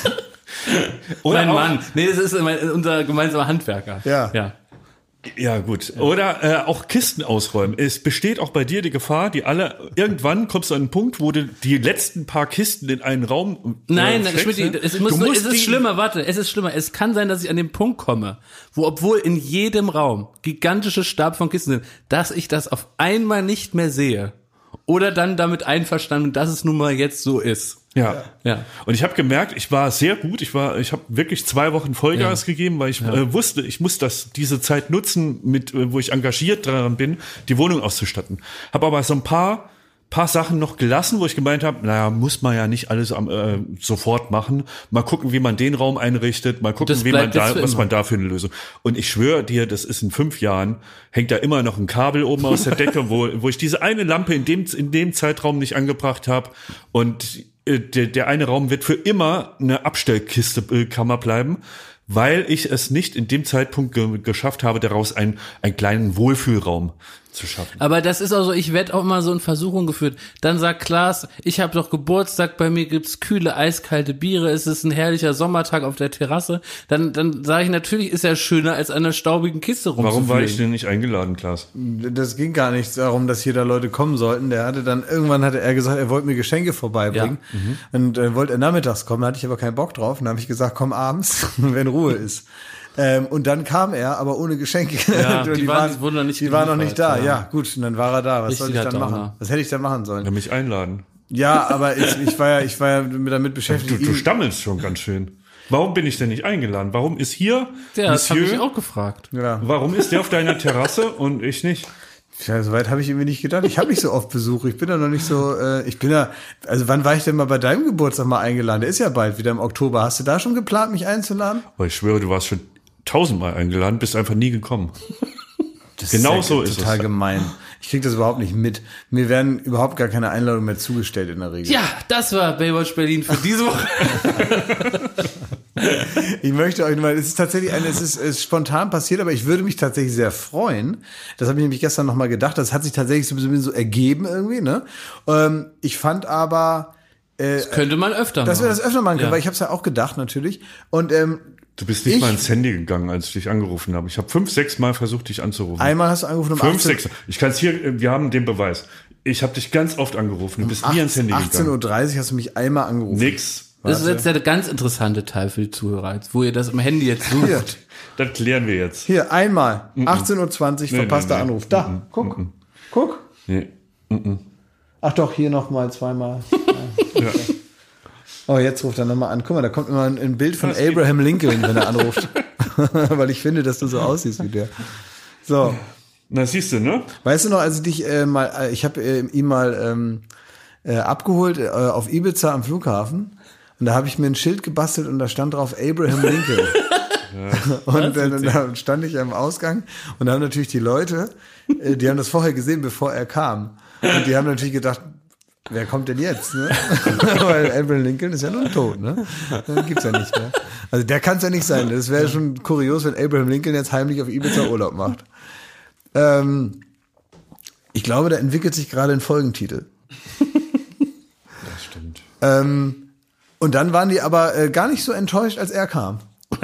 C: Oder
B: Mein
C: auch,
B: Mann. Nee, das ist mein, unser gemeinsamer Handwerker.
A: Ja.
B: Ja.
C: Ja, gut. Oder äh, auch Kisten ausräumen. Es besteht auch bei dir die Gefahr, die alle, irgendwann kommst du an einen Punkt, wo du die letzten paar Kisten in einen Raum äh,
B: Nein,
C: steckst,
B: Schmidt,
C: ne?
B: es, muss
C: Du
B: nur,
C: musst
B: es ist
C: die-
B: schlimmer, warte, es ist schlimmer. Es kann sein, dass ich an den Punkt komme, wo, obwohl in jedem Raum gigantische Stab von Kisten sind, dass ich das auf einmal nicht mehr sehe. Oder dann damit einverstanden, dass es nun mal jetzt so ist.
C: Ja.
B: Ja.
C: Und ich habe gemerkt, ich war sehr gut. Ich war, ich habe wirklich zwei Wochen Vollgas
B: Ja.
C: gegeben, weil ich äh, wusste, ich muss das diese Zeit nutzen, mit äh, wo ich engagiert daran bin, die Wohnung auszustatten. Habe aber so ein paar paar Sachen noch gelassen, wo ich gemeint habe, naja, muss man ja nicht alles am, äh, sofort machen. Mal gucken, wie man den Raum einrichtet, mal gucken,
B: Das
C: wie man
B: bleibt jetzt
C: da,
B: für
C: was
B: immer.
C: man da für eine Lösung. Und ich schwöre dir, das ist in fünf Jahren, hängt da immer noch ein Kabel oben aus der Decke, wo, wo ich diese eine Lampe in dem, in dem Zeitraum nicht angebracht habe. Und äh, der, der eine Raum wird für immer eine Abstellkiste, äh, Kammer bleiben, weil ich es nicht in dem Zeitpunkt ge- geschafft habe, daraus einen, einen kleinen Wohlfühlraum zu schaffen.
B: Aber das ist auch so, ich werde auch immer so in Versuchung geführt. Dann sagt Klaas, ich habe doch Geburtstag, bei mir gibt's kühle, eiskalte Biere, es ist ein herrlicher Sommertag auf der Terrasse. Dann, dann sage ich, natürlich ist er schöner, als an einer staubigen Kiste rumzufliegen.
C: Warum war ich denn nicht eingeladen, Klaas?
A: Das ging gar nicht darum, dass hier da Leute kommen sollten. Der hatte dann, irgendwann hatte er gesagt, er wollte mir Geschenke vorbeibringen.
B: Ja. Mhm.
A: Und äh, wollte er nachmittags kommen, da hatte ich aber keinen Bock drauf. Und dann habe ich gesagt, komm abends, wenn Ruhe ist. Ähm, und dann kam er, aber ohne Geschenke.
B: Ja,
A: Und
B: die waren- die wurden dann nicht
A: Die waren noch nicht da,
B: geliefert,
A: ja.
B: ja.
A: Gut, und dann war er da. Was soll ich
B: Richtiger
A: dann machen?
B: Downer.
A: Was hätte ich dann machen sollen?
C: Ja, mich einladen.
A: Ja, aber ich, ich war ja, ich war ja damit beschäftigt.
C: Du, du
A: ihn-
C: stammelst schon ganz schön. Warum bin ich denn nicht eingeladen? Warum ist hier
B: Ja, das habe ich
C: Monsieur?
B: auch gefragt.
A: ja.
C: Warum ist der auf deiner Terrasse und ich nicht?
A: Ja, so weit habe ich irgendwie nicht gedacht. Ich habe nicht so oft Besuch. Ich bin ja noch nicht so, äh, ich bin ja, also wann war ich denn mal bei deinem Geburtstag mal eingeladen? Der ist ja bald wieder im Oktober. Hast du da schon geplant, mich einzuladen?
C: Aber ich schwöre, du warst schon tausendmal eingeladen, bist einfach nie gekommen.
A: Das
C: Genau
A: ja
C: so ist
A: total
C: es.
A: gemein. Ich krieg das überhaupt nicht mit. Mir werden überhaupt gar keine Einladungen mehr zugestellt in der Regel.
B: Ja, das war Baywatch Berlin für diese Woche.
A: Ich möchte euch mal, es ist tatsächlich ein, es ist, es ist spontan passiert, aber ich würde mich tatsächlich sehr freuen. Das habe ich nämlich gestern nochmal gedacht. Das hat sich tatsächlich so, so ergeben irgendwie, ne? Ähm, ich fand aber,
B: Das könnte man öfter
A: dass
B: machen.
A: wir das öfter machen können,
B: Ja.
A: weil ich habe es ja auch gedacht natürlich. Und ähm,
C: Du bist nicht
A: Ich-
C: mal ins Handy gegangen, als ich dich angerufen habe. Ich habe fünf, sechs Mal versucht, dich anzurufen.
A: einmal hast du angerufen um
C: fünf,
A: achtzehn
C: sechs. Ich kann es hier, wir haben den Beweis. Ich habe dich ganz oft angerufen. Du bist nie ans Handy
A: achtzehn Uhr
C: gegangen.
A: dreißig hast du mich einmal angerufen.
C: Nix.
B: Das ist jetzt der ganz interessante Teil für die Zuhörer, jetzt, wo ihr das im Handy jetzt
A: Hier,
B: sucht.
C: Das klären wir jetzt.
A: hier einmal. achtzehn Uhr zwanzig, verpasster
C: nee, nee.
A: Anruf. Da, guck. Guck.
C: Nee.
A: Ach doch, hier nochmal zweimal.
C: Ja.
A: Oh, jetzt ruft er nochmal an. Guck mal, da kommt immer ein, ein Bild von Abraham Lincoln, wenn er anruft. Weil ich finde, dass du so aussiehst wie der. So.
C: Na, siehst du, ne?
A: Weißt du noch, als ich dich äh, mal, äh, ich habe äh, ihn mal ähm, äh, abgeholt äh, auf Ibiza am Flughafen und da habe ich mir ein Schild gebastelt und da stand drauf Abraham Lincoln. Ja. Und dann, dann stand ich am Ausgang und da haben natürlich die Leute, die haben das vorher gesehen, bevor er kam. Und die haben natürlich gedacht, wer kommt denn jetzt? Ne? Weil Abraham Lincoln ist ja nun tot, ne? Den gibt's ja nicht mehr. Also der kann es ja nicht sein. Das wäre schon kurios, wenn Abraham Lincoln jetzt heimlich auf Ibiza Urlaub macht. Ähm, ich glaube, da entwickelt sich gerade ein Folgentitel.
C: Das stimmt.
A: Ähm, und dann waren die aber äh, gar nicht so enttäuscht, als er kam.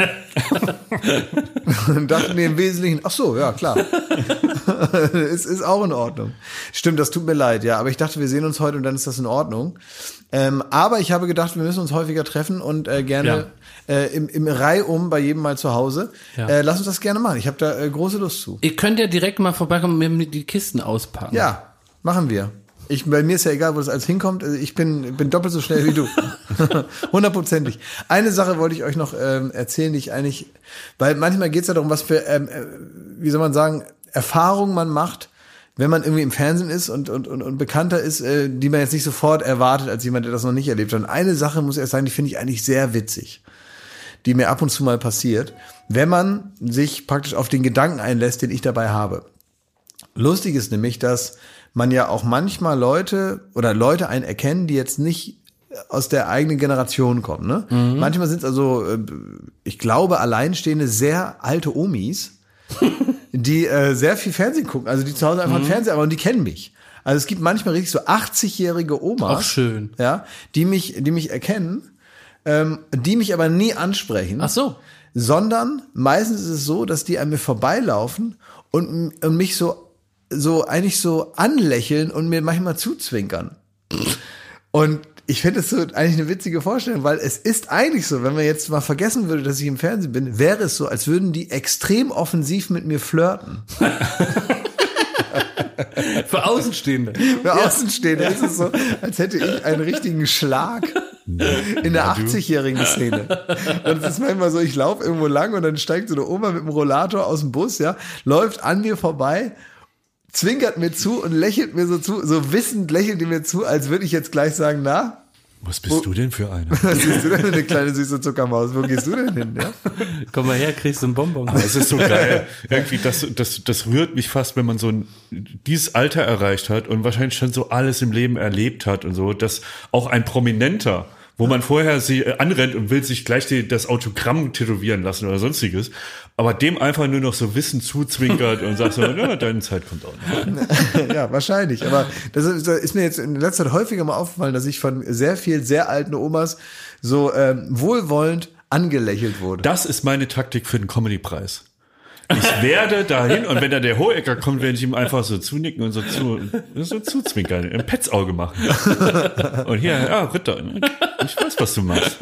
A: Und dachten die im Wesentlichen, ach so, ja, klar. Es ist auch in Ordnung. Stimmt, das tut mir leid, ja. Aber ich dachte, wir sehen uns heute und dann ist das in Ordnung. Ähm, aber ich habe gedacht, wir müssen uns häufiger treffen und äh, gerne ja. äh, im, im Reihum bei jedem mal zu Hause. Ja. Äh, lass uns das gerne machen. Ich habe da äh, große Lust zu.
B: Ihr könnt ja direkt mal vorbeikommen und mir die Kisten auspacken.
A: Ja, machen wir. Ich, bei mir ist ja egal, wo das alles hinkommt. Ich bin, bin doppelt so schnell wie du. Hundertprozentig. Eine Sache wollte ich euch noch ähm, erzählen, die ich eigentlich, weil manchmal geht es ja darum, was für, ähm, äh, wie soll man sagen, Erfahrungen man macht, wenn man irgendwie im Fernsehen ist und, und, und, und bekannter ist, äh, die man jetzt nicht sofort erwartet als jemand, der das noch nicht erlebt hat. Und eine Sache muss ich erst sagen, die finde ich eigentlich sehr witzig, die mir ab und zu mal passiert, wenn man sich praktisch auf den Gedanken einlässt, den ich dabei habe. Lustig ist nämlich, dass man ja auch manchmal Leute oder Leute einen erkennen, die jetzt nicht aus der eigenen Generation kommen. Ne? Mhm. Manchmal sind es also, ich glaube, alleinstehende, sehr alte Omis, die äh, sehr viel Fernsehen gucken, also die zu Hause einfach mhm. Fernsehen, aber und die kennen mich. Also es gibt manchmal richtig so achtzigjährige Omas,
B: auch schön,
A: ja, die mich, die mich erkennen, ähm, die mich aber nie ansprechen.
B: Ach so.
A: Sondern meistens ist es so, dass die an mir vorbeilaufen und, und mich so so eigentlich so anlächeln und mir manchmal zuzwinkern. Und ich finde es so eigentlich eine witzige Vorstellung, weil es ist eigentlich so, wenn man jetzt mal vergessen würde, dass ich im Fernsehen bin, wäre es so, als würden die extrem offensiv mit mir flirten.
B: Für Außenstehende.
A: Für Außenstehende ja. ist es so, als hätte ich einen richtigen Schlag in der achtzigjährigen Szene. Und es ist manchmal so, ich laufe irgendwo lang und dann steigt so eine Oma mit dem Rollator aus dem Bus, ja, läuft an mir vorbei, zwinkert mir zu und lächelt mir so zu, so wissend lächelt die mir zu, als würde ich jetzt gleich sagen, na?
C: Was bist wo, du denn für eine?
A: Was bist du denn für eine kleine süße Zuckermaus? Wo gehst du denn hin? Ja?
B: Komm mal her, kriegst du einen Bonbon.
C: Aber es ist so geil. Irgendwie, das, das, das rührt mich fast, wenn man so ein, dieses Alter erreicht hat und wahrscheinlich schon so alles im Leben erlebt hat und so, dass auch ein Prominenter, wo man vorher sie anrennt und will sich gleich die, das Autogramm tätowieren lassen oder sonstiges, aber dem einfach nur noch so Wissen zuzwinkert und sagt so, na, deine Zeit kommt auch noch.
A: Ja, wahrscheinlich. Aber das ist, das ist mir jetzt in letzter Zeit häufiger mal aufgefallen, dass ich von sehr vielen sehr alten Omas so ähm, wohlwollend angelächelt wurde.
C: Das ist meine Taktik für den Comedy-Preis. Ich werde dahin und wenn da der Hohecker kommt, werde ich ihm einfach so zunicken und so zu, so zuzwinkern, ein Petzauge machen. Und hier, ja, Ritter, ich weiß, was du machst.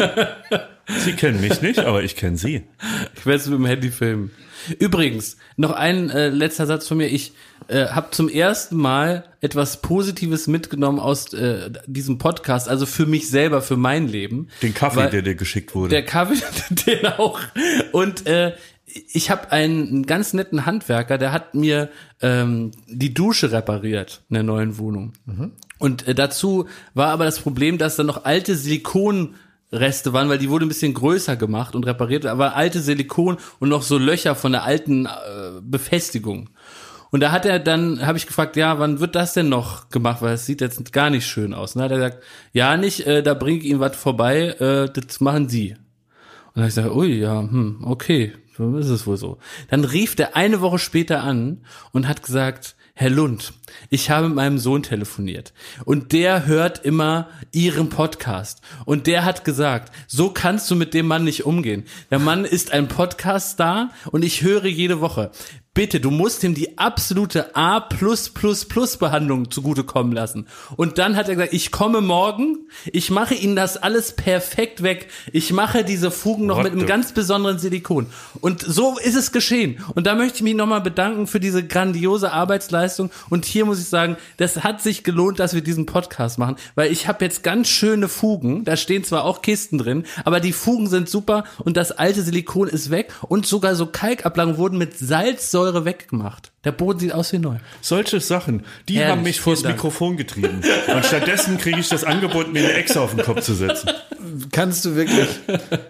C: Sie kennen mich nicht, aber ich kenne Sie.
B: Ich werde es mit dem Handy filmen. Übrigens, noch ein äh, letzter Satz von mir. Ich äh, habe zum ersten Mal etwas Positives mitgenommen aus äh, diesem Podcast, also für mich selber, für mein Leben.
C: Den Kaffee, der dir geschickt wurde.
B: Der Kaffee, den auch. Und äh, ich habe einen ganz netten Handwerker, der hat mir ähm, die Dusche repariert in der neuen Wohnung. Mhm. Und äh, dazu war aber das Problem, dass da noch alte Silikonreste waren, weil die wurde ein bisschen größer gemacht und repariert, aber alte Silikon und noch so Löcher von der alten äh, Befestigung. Und da hat er dann, habe ich gefragt, ja, wann wird das denn noch gemacht, weil es sieht jetzt gar nicht schön aus. Und dann hat er gesagt, ja nicht, äh, da bringe ich Ihnen was vorbei, äh, das machen Sie. Und dann habe ich gesagt, ui, ja, hm, okay. So ist es wohl so. Dann rief der eine Woche später an und hat gesagt, Herr Lund, ich habe mit meinem Sohn telefoniert und der hört immer Ihren Podcast und der hat gesagt, so kannst du mit dem Mann nicht umgehen. Der Mann ist ein Podcast-Star und ich höre jede Woche. Bitte, du musst ihm die absolute A plus plus plus Behandlung zugutekommen lassen. Und dann hat er gesagt, ich komme morgen, ich mache Ihnen das alles perfekt weg. Ich mache diese Fugen noch What mit einem ganz besonderen Silikon. Und so ist es geschehen. Und da möchte ich mich nochmal bedanken für diese grandiose Arbeitsleistung. Und hier muss ich sagen, das hat sich gelohnt, dass wir diesen Podcast machen, weil ich habe jetzt ganz schöne Fugen. Da stehen zwar auch Kisten drin, aber die Fugen sind super und das alte Silikon ist weg und sogar so Kalkablagen wurden mit Salzsäure weggemacht. Der Boden sieht aus wie neu.
C: Solche Sachen, die Ehrlich, haben mich vors Mikrofon getrieben. Und stattdessen kriege ich das Angebot, mir eine Echse auf den Kopf zu setzen.
A: Kannst du wirklich...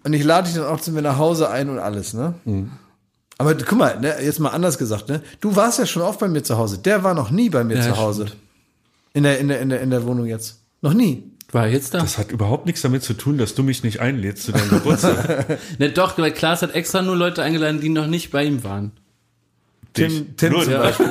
A: und ich lade dich dann auch zu mir nach Hause ein und alles, ne? Mhm. Aber guck mal, ne, jetzt mal anders gesagt, ne? Du warst ja schon oft bei mir zu Hause. Der war noch nie bei mir ja, zu Hause. Stimmt. In der, in der, in der, in der Wohnung jetzt. Noch nie.
F: War jetzt da?
C: Das hat überhaupt nichts damit zu tun, dass du mich nicht einlädst zu deinem Geburtstag.
B: Ne, doch, weil Klaas hat extra nur Leute eingeladen, die noch nicht bei ihm waren.
A: Tim, Tim zum Beispiel.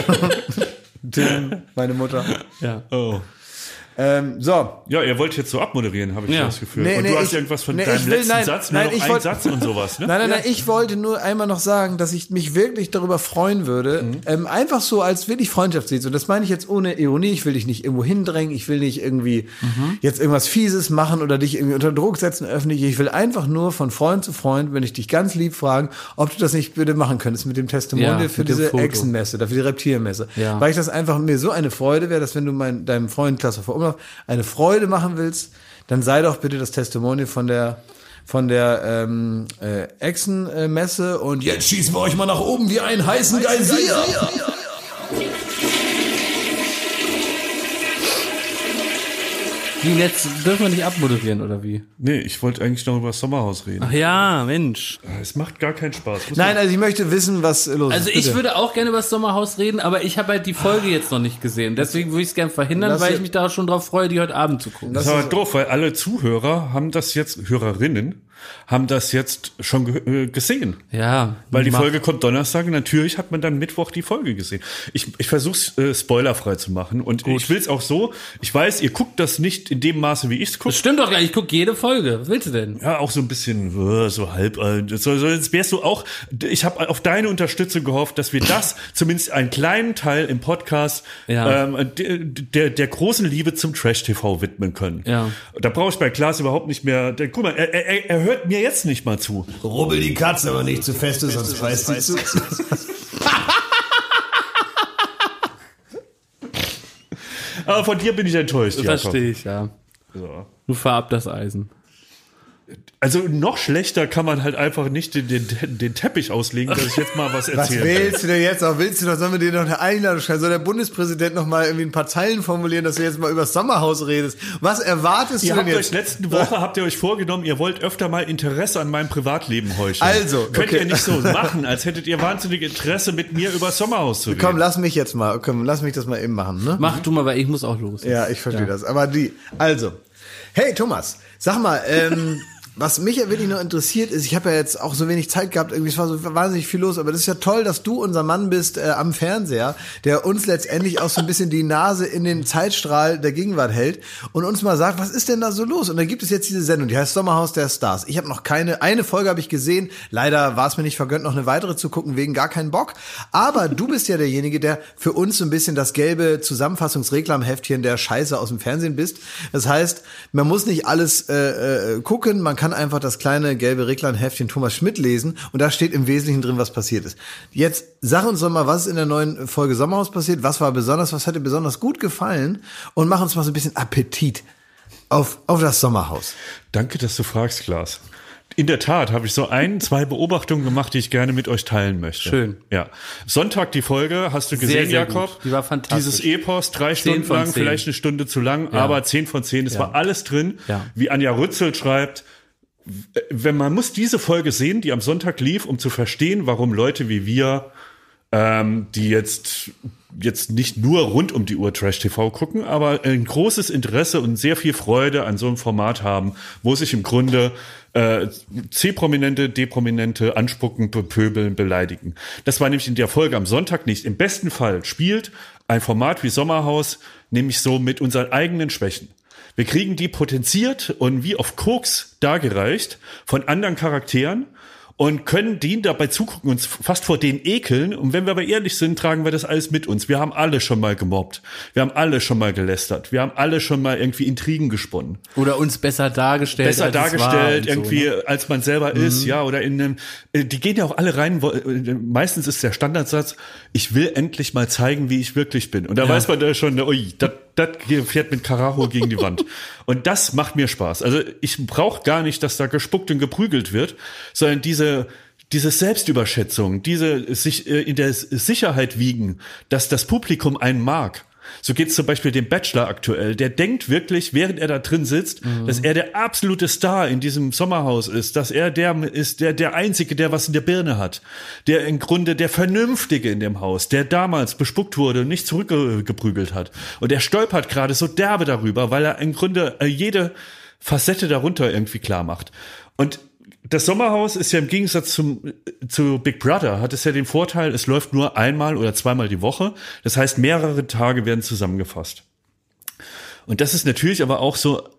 A: Tim, meine Mutter.
C: Ja. Oh.
A: Ähm, so.
C: Ja, ihr wollt jetzt so abmoderieren, habe ich ja. das Gefühl.
A: Nee,
C: und
A: nee,
C: du hast
A: ich,
C: irgendwas von
A: nee,
C: deinem
A: will,
C: letzten
A: nein,
C: Satz,
A: nein,
C: nur noch
A: ich
C: ein
A: wollt,
C: Satz und sowas, ne?
A: Nein, nein,
C: ja.
A: nein, ich wollte nur einmal noch sagen, dass ich mich wirklich darüber freuen würde, mhm. ähm, einfach so als wirklich Freundschaftslied. Und das meine ich jetzt ohne Ironie. Ich will dich nicht irgendwo hindrängen. Ich will nicht irgendwie mhm. jetzt irgendwas Fieses machen oder dich irgendwie unter Druck setzen öffentlich. Ich will einfach nur von Freund zu Freund, wenn ich dich ganz lieb fragen, ob du das nicht bitte machen könntest mit dem Testimonial ja, für diese Echsenmesse, dafür die Reptilmesse. Ja. Weil ich das einfach mir so eine Freude wäre, dass wenn du mein, deinem Freund Klaas vor Umlauf eine Freude machen willst, dann sei doch bitte das Testimonial von der von der ähm, äh, Echsenmesse und jetzt schießen wir euch mal nach oben wie einen heißen Geysir.
F: Wie jetzt dürfen wir nicht abmoderieren, oder wie?
C: Nee, ich wollte eigentlich noch über das Sommerhaus reden.
F: Ach ja, Mensch.
C: Es macht gar keinen Spaß. Muss
A: Nein, also ich möchte wissen, was los
B: also
A: ist.
B: Also ich würde auch gerne über das Sommerhaus reden, aber ich habe halt die Folge jetzt noch nicht gesehen. Deswegen würde ich es gerne verhindern, das weil ich mich da schon drauf freue, die heute Abend zu gucken.
C: Das, das ist aber doof, weil alle Zuhörer haben das jetzt, Hörerinnen, haben das jetzt schon ge- äh, gesehen.
F: Ja.
C: Weil die Folge kommt Donnerstag und natürlich hat man dann Mittwoch die Folge gesehen. Ich, ich versuche es äh, spoilerfrei zu machen und Gut. ich will es auch so, ich weiß, ihr guckt das nicht in dem Maße, wie ich es gucke.
B: Das stimmt doch gar nicht, ich gucke jede Folge. Was willst du denn?
C: Ja, auch so ein bisschen uh, so halb. Uh, so, so, jetzt wärst du auch, ich habe auf deine Unterstützung gehofft, dass wir das zumindest einen kleinen Teil im Podcast ja. ähm, der, der, der großen Liebe zum Trash-T V widmen können.
F: Ja.
C: Da brauche ich bei Klaas überhaupt nicht mehr, der, guck mal, er, er, er hört mir jetzt nicht mal zu.
G: Rubbel die Katze aber nicht zu feste, sonst beißt sie zu.
C: Aber von dir bin ich enttäuscht,
F: Das verstehe ich, ja.
C: So.
F: Du fahr ab das Eisen.
C: Also noch schlechter kann man halt einfach nicht den, den, den Teppich auslegen, dass ich jetzt mal was erzähle.
A: Was willst du denn jetzt auch? Willst du noch, sollen wir dir noch eine Einladung schreiben? Soll der Bundespräsident noch mal irgendwie ein paar Zeilen formulieren, dass du jetzt mal über das Sommerhaus redest? Was erwartest
C: ihr
A: du denn
C: habt
A: jetzt?
C: Euch letzte Woche habt ihr euch vorgenommen, ihr wollt öfter mal Interesse an meinem Privatleben heucheln.
A: Also,
C: Könnt
A: okay.
C: ihr nicht so machen, als hättet ihr wahnsinnig Interesse, mit mir über das Sommerhaus zu reden.
A: Komm, lass mich jetzt mal, komm, lass mich das mal eben machen, ne?
F: Mach du mal, weil ich muss auch los.
A: Ja, ich verstehe
F: ja.
A: das. Aber die, also, hey Thomas, sag mal, ähm, was mich ja wirklich noch interessiert ist, ich habe ja jetzt auch so wenig Zeit gehabt, irgendwie es war so wahnsinnig viel los, aber das ist ja toll, dass du unser Mann bist äh, am Fernseher, der uns letztendlich auch so ein bisschen die Nase in den Zeitstrahl der Gegenwart hält und uns mal sagt, was ist denn da so los? Und da gibt es jetzt diese Sendung, die heißt Sommerhaus der Stars. Ich habe noch keine, eine Folge habe ich gesehen, leider war es mir nicht vergönnt, noch eine weitere zu gucken, wegen gar keinen Bock, aber du bist ja derjenige, der für uns so ein bisschen das gelbe Zusammenfassungsreklamheftchen der Scheiße aus dem Fernsehen bist. Das heißt, man muss nicht alles äh, äh, gucken, man kann einfach das kleine gelbe Reklamheftchen Thomas Schmidt lesen und da steht im Wesentlichen drin, was passiert ist. Jetzt sag uns doch mal, was ist in der neuen Folge Sommerhaus passiert, was war besonders, was hat dir besonders gut gefallen und mach uns mal so ein bisschen Appetit auf, auf das Sommerhaus.
C: Danke, dass du fragst, Klaas. In der Tat habe ich so ein, zwei Beobachtungen gemacht, die ich gerne mit euch teilen möchte.
F: Schön.
C: Ja. Sonntag die Folge, hast du gesehen,
F: sehr, sehr
C: Jakob?
F: Gut. Die war fantastisch.
C: Dieses Epos, drei Stunden lang, vielleicht eine Stunde zu lang, ja. aber zehn von zehn. Es ja. war alles drin,
F: ja.
C: wie Anja Rützel schreibt. Wenn man muss diese Folge sehen, die am Sonntag lief, um zu verstehen, warum Leute wie wir, ähm, die jetzt jetzt nicht nur rund um die Uhr Trash-T V gucken, aber ein großes Interesse und sehr viel Freude an so einem Format haben, wo sich im Grunde äh, C-Prominente, D-Prominente anspucken, bepöbeln, beleidigen. Das war nämlich in der Folge am Sonntag nicht. Im besten Fall spielt ein Format wie Sommerhaus nämlich so mit unseren eigenen Schwächen. Wir kriegen die potenziert und wie auf Koks dargereicht von anderen Charakteren und können denen dabei zugucken, uns fast vor denen ekeln. Und wenn wir aber ehrlich sind, tragen wir das alles mit uns. Wir haben alle schon mal gemobbt. Wir haben alle schon mal gelästert. Wir haben alle schon mal irgendwie Intrigen gesponnen.
F: Oder uns besser dargestellt.
C: Besser
F: als
C: dargestellt,
F: es war
C: irgendwie,
F: so, ne?
C: als man selber mhm. ist, ja, oder in einem, die gehen ja auch alle rein, meistens ist der Standardsatz, ich will endlich mal zeigen, wie ich wirklich bin. Und da ja. weiß man da schon, ui, das das fährt mit Karacho gegen die Wand. Und das macht mir Spaß. Also ich brauche gar nicht, dass da gespuckt und geprügelt wird, sondern diese diese Selbstüberschätzung, diese sich in der Sicherheit wiegen, dass das Publikum einen mag. So geht's zum Beispiel dem Bachelor aktuell. Der denkt wirklich, während er da drin sitzt, mhm. dass er der absolute Star in diesem Sommerhaus ist, dass er der ist, der der Einzige, der was in der Birne hat, der im Grunde der Vernünftige in dem Haus, der damals bespuckt wurde und nicht zurückgeprügelt hat. Und er stolpert gerade so derbe darüber, weil er im Grunde jede Facette darunter irgendwie klar macht. Und das Sommerhaus ist ja im Gegensatz zum, zu Big Brother, hat es ja den Vorteil, es läuft nur einmal oder zweimal die Woche. Das heißt, mehrere Tage werden zusammengefasst. Und das ist natürlich aber auch so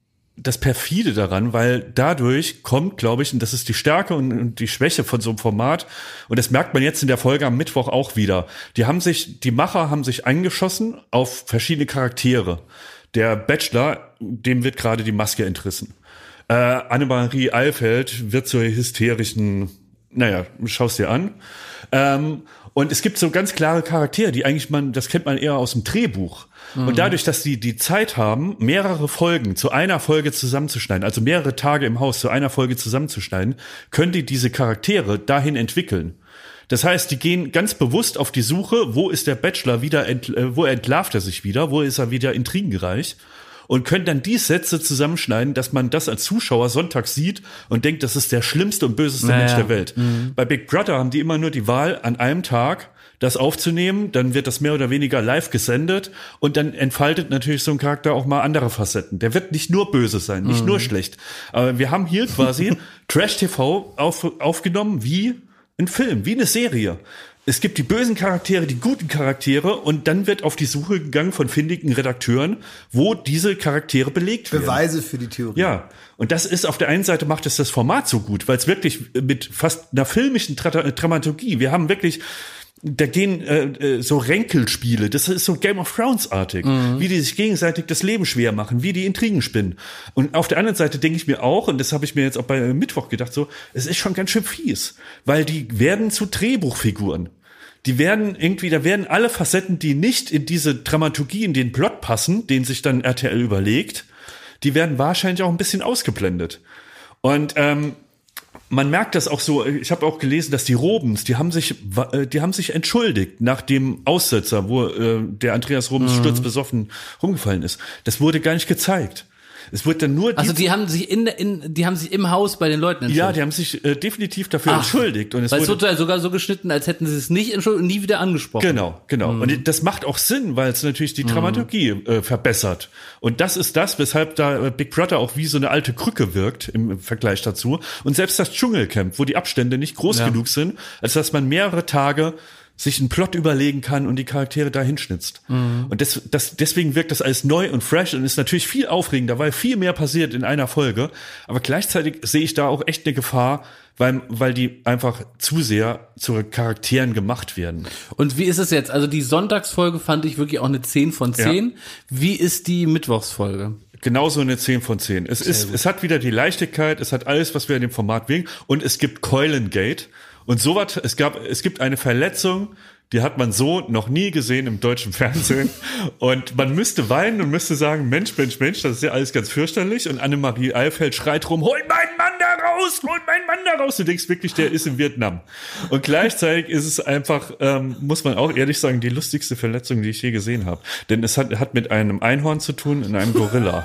C: das Perfide daran, weil dadurch kommt, glaube ich, und das ist die Stärke und, und die Schwäche von so einem Format, und das merkt man jetzt in der Folge am Mittwoch auch wieder. Die haben sich, die Macher haben sich eingeschossen auf verschiedene Charaktere. Der Bachelor, dem wird gerade die Maske entrissen. Äh, Annemarie Eilfeld wird zur hysterischen, naja, schau's dir an. Ähm, und es gibt so ganz klare Charaktere, die eigentlich man, das kennt man eher aus dem Drehbuch. Mhm. Und dadurch, dass die die Zeit haben, mehrere Folgen zu einer Folge zusammenzuschneiden, also mehrere Tage im Haus zu einer Folge zusammenzuschneiden, können die diese Charaktere dahin entwickeln. Das heißt, die gehen ganz bewusst auf die Suche, wo ist der Bachelor wieder, ent, äh, wo entlarvt er sich wieder, wo ist er wieder intrigenreich, und können dann die Sätze zusammenschneiden, dass man das als Zuschauer sonntags sieht und denkt, das ist der schlimmste und böseste naja. Mensch der Welt. Mhm. Bei Big Brother haben die immer nur die Wahl, an einem Tag das aufzunehmen, dann wird das mehr oder weniger live gesendet und dann entfaltet natürlich so ein Charakter auch mal andere Facetten. Der wird nicht nur böse sein, nicht mhm. nur schlecht. Aber wir haben hier quasi Trash-T V auf, aufgenommen wie ein Film, wie eine Serie. Es gibt die bösen Charaktere, die guten Charaktere, und dann wird auf die Suche gegangen von findigen Redakteuren, wo diese Charaktere belegt werden.
A: Beweise für die Theorie.
C: Ja, und das ist, auf der einen Seite macht es das Format so gut, weil es wirklich mit fast einer filmischen Tra- Dramaturgie, wir haben wirklich, da gehen äh, so Ränkelspiele, das ist so Game of Thrones-artig, mhm. wie die sich gegenseitig das Leben schwer machen, wie die Intrigen spinnen. Und auf der anderen Seite denke ich mir auch, und das habe ich mir jetzt auch bei Mittwoch gedacht, so, es ist schon ganz schön fies, weil die werden zu Drehbuchfiguren. Die werden irgendwie, da werden alle Facetten, die nicht in diese Dramaturgie, in den Plot passen, den sich dann R T L überlegt, die werden wahrscheinlich auch ein bisschen ausgeblendet. Und ähm, man merkt das auch so, ich habe auch gelesen, dass die Robens, die haben sich die haben sich entschuldigt nach dem Aussetzer, wo äh, der Andreas Robens mhm. sturzbesoffen rumgefallen ist. Das wurde gar nicht gezeigt. Es wird dann nur
B: also die haben sich in, in die haben sich im Haus bei den Leuten entschuldigt.
C: Ja, die haben sich äh, definitiv dafür Ach, entschuldigt. Und es
B: weil
C: wurde
B: es wurde sogar so geschnitten, als hätten sie es nicht entschuldigt und nie wieder angesprochen.
C: Genau, genau. Mhm. Und das macht auch Sinn, weil es natürlich die Dramaturgie mhm. äh, verbessert. Und das ist das, weshalb da Big Brother auch wie so eine alte Krücke wirkt im Vergleich dazu. Und selbst das Dschungelcamp, wo die Abstände nicht groß ja. genug sind, als dass man mehrere Tage sich einen Plot überlegen kann und die Charaktere dahin schnitzt. Mhm. Und das, das, deswegen wirkt das alles neu und fresh und ist natürlich viel aufregender, weil viel mehr passiert in einer Folge. Aber gleichzeitig sehe ich da auch echt eine Gefahr, weil, weil die einfach zu sehr zu Charakteren gemacht werden.
B: Und wie ist es jetzt? Also die Sonntagsfolge fand ich wirklich auch eine zehn von zehn. Ja. Wie ist die Mittwochsfolge?
C: Genauso eine zehn von zehn. Es ist, es hat wieder die Leichtigkeit, es hat alles, was wir in dem Format wegen, und es gibt Keulengate. Und sowas, es gab, es gibt eine Verletzung, die hat man so noch nie gesehen im deutschen Fernsehen. Und man müsste weinen und müsste sagen, Mensch, Mensch, Mensch, das ist ja alles ganz fürchterlich. Und Annemarie Eilfeld schreit rum, hol meinen Mann da raus, hol meinen Mann da raus. Du denkst wirklich, der ist in Vietnam. Und gleichzeitig ist es einfach, ähm, muss man auch ehrlich sagen, die lustigste Verletzung, die ich je gesehen habe. Denn es hat, hat mit einem Einhorn zu tun und einem Gorilla.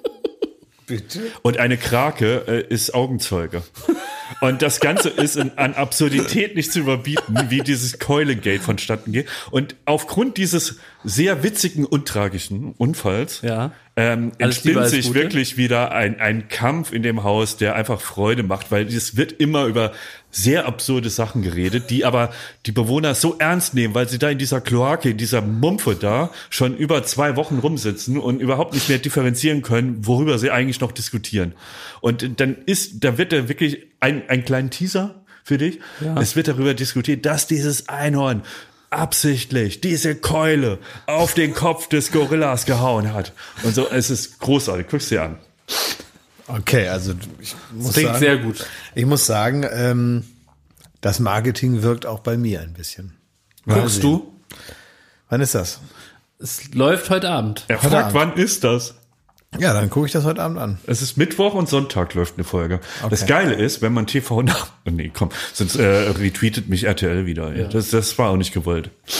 C: Bitte? Und eine Krake äh, ist Augenzeuge. Und das Ganze ist in, an Absurdität nicht zu überbieten, wie dieses Keulengate vonstatten geht. Und aufgrund dieses sehr witzigen und tragischen Unfalls ja. ähm, entspinnt sich wirklich wieder ein, ein Kampf in dem Haus, der einfach Freude macht, weil es wird immer über sehr absurde Sachen geredet, die aber die Bewohner so ernst nehmen, weil sie da in dieser Kloake, in dieser Mumpfe da schon über zwei Wochen rumsitzen und überhaupt nicht mehr differenzieren können, worüber sie eigentlich noch diskutieren. Und dann ist, da wird da wirklich ein, ein kleiner Teaser für dich. Ja. Es wird darüber diskutiert, dass dieses Einhorn absichtlich diese Keule auf den Kopf des Gorillas gehauen hat. Und so, es ist großartig. Guck's dir an.
A: Okay, also ich muss
B: das klingt
A: sagen,
B: sehr gut.
A: Ich muss sagen, ähm, das Marketing wirkt auch bei mir ein bisschen.
B: Guckst du?
A: Wann ist das?
B: Es läuft heute Abend.
C: Er fragt, Abend. Wann ist das?
A: Ja, dann gucke ich das heute Abend an.
C: Es ist Mittwoch und Sonntag läuft eine Folge. Okay. Das Geile ist, wenn man T V nach... Oh nee, komm, sonst äh, retweetet mich R T L wieder. Ja. Das, das war auch nicht gewollt.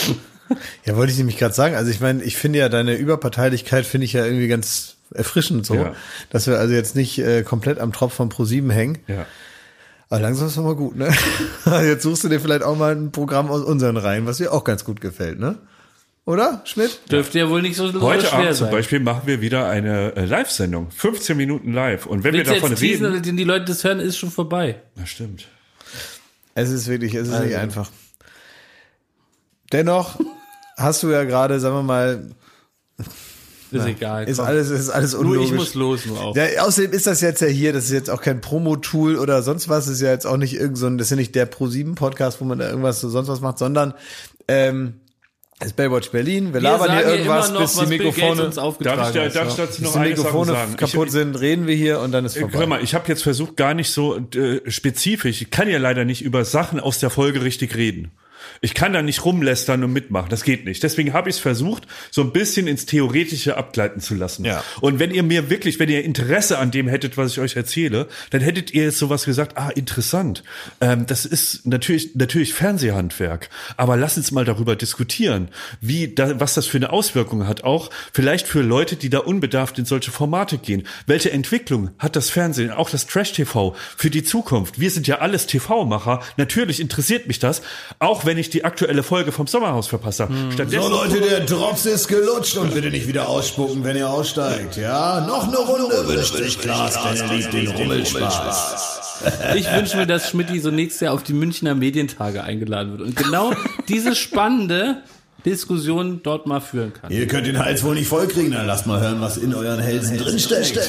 A: Ja, wollte ich nämlich gerade sagen. Also ich meine, ich finde ja deine Überparteilichkeit finde ich ja irgendwie ganz erfrischend so, ja. Dass wir also jetzt nicht äh, komplett am Tropf von ProSieben hängen.
C: Ja.
A: Aber langsam ist es mal gut, ne? Jetzt suchst du dir vielleicht auch mal ein Programm aus unseren Reihen, was dir auch ganz gut gefällt, ne? Oder, Schmidt?
B: Dürfte ja wohl nicht so, so
C: Heute
B: schwer
C: Abend
B: sein.
C: zum Beispiel machen wir wieder eine äh, Live-Sendung. fünfzehn Minuten live. Und wenn
B: Willst
C: wir davon
B: jetzt teasen,
C: reden...
B: oder die Leute das hören, ist schon vorbei.
C: Das stimmt.
A: Es ist wirklich, es ist
B: also.
A: nicht einfach. Dennoch hast du ja gerade, sagen wir mal...
B: Ist Na, egal.
A: Ist alles, ist alles unlogisch.
B: Nur ich muss los, nur auch.
A: Ja, außerdem ist das jetzt ja hier, das ist jetzt auch kein Promo-Tool oder sonst was, das ist ja jetzt auch nicht irgend so ein, das ist ja nicht der ProSieben-Podcast, wo man da irgendwas so sonst was macht, sondern ähm, das ist Baywatch Berlin, wir, wir labern hier irgendwas, noch, bis die Mikrofone,
C: darf ich, da, darf ich dazu noch
A: eine Mikrofone sagen? kaputt ich, sind, reden wir hier und dann ist vorbei.
C: Hör mal, ich habe jetzt versucht, gar nicht so äh, spezifisch, ich kann ja leider nicht über Sachen aus der Folge richtig reden. Ich kann da nicht rumlästern und mitmachen, das geht nicht. Deswegen habe ich es versucht, so ein bisschen ins Theoretische abgleiten zu lassen. Ja. Und wenn ihr mir wirklich, wenn ihr Interesse an dem hättet, was ich euch erzähle, dann hättet ihr jetzt sowas gesagt, ah, interessant. Ähm, das ist natürlich natürlich Fernsehhandwerk. Aber lass uns mal darüber diskutieren, wie da, was das für eine Auswirkung hat, auch vielleicht für Leute, die da unbedarft in solche Formate gehen. Welche Entwicklung hat das Fernsehen, auch das Trash-T V für die Zukunft? Wir sind ja alles T V-Macher. Natürlich interessiert mich das, auch wenn ich die aktuelle Folge vom Sommerhaus verpasst habe.
G: Hm. So Leute, der Drops ist gelutscht und bitte nicht wieder ausspucken, wenn ihr aussteigt. Ja, noch eine Runde wünscht sich Klaas, denn er liebt den Rummelspaß.
B: Ich wünsche mir, dass Schmidti so nächstes Jahr auf die Münchner Medientage eingeladen wird und genau diese spannende Diskussion dort mal führen kann.
G: Ihr könnt den Hals wohl nicht vollkriegen, dann lasst mal hören, was in euren Hälsen drinsteckt.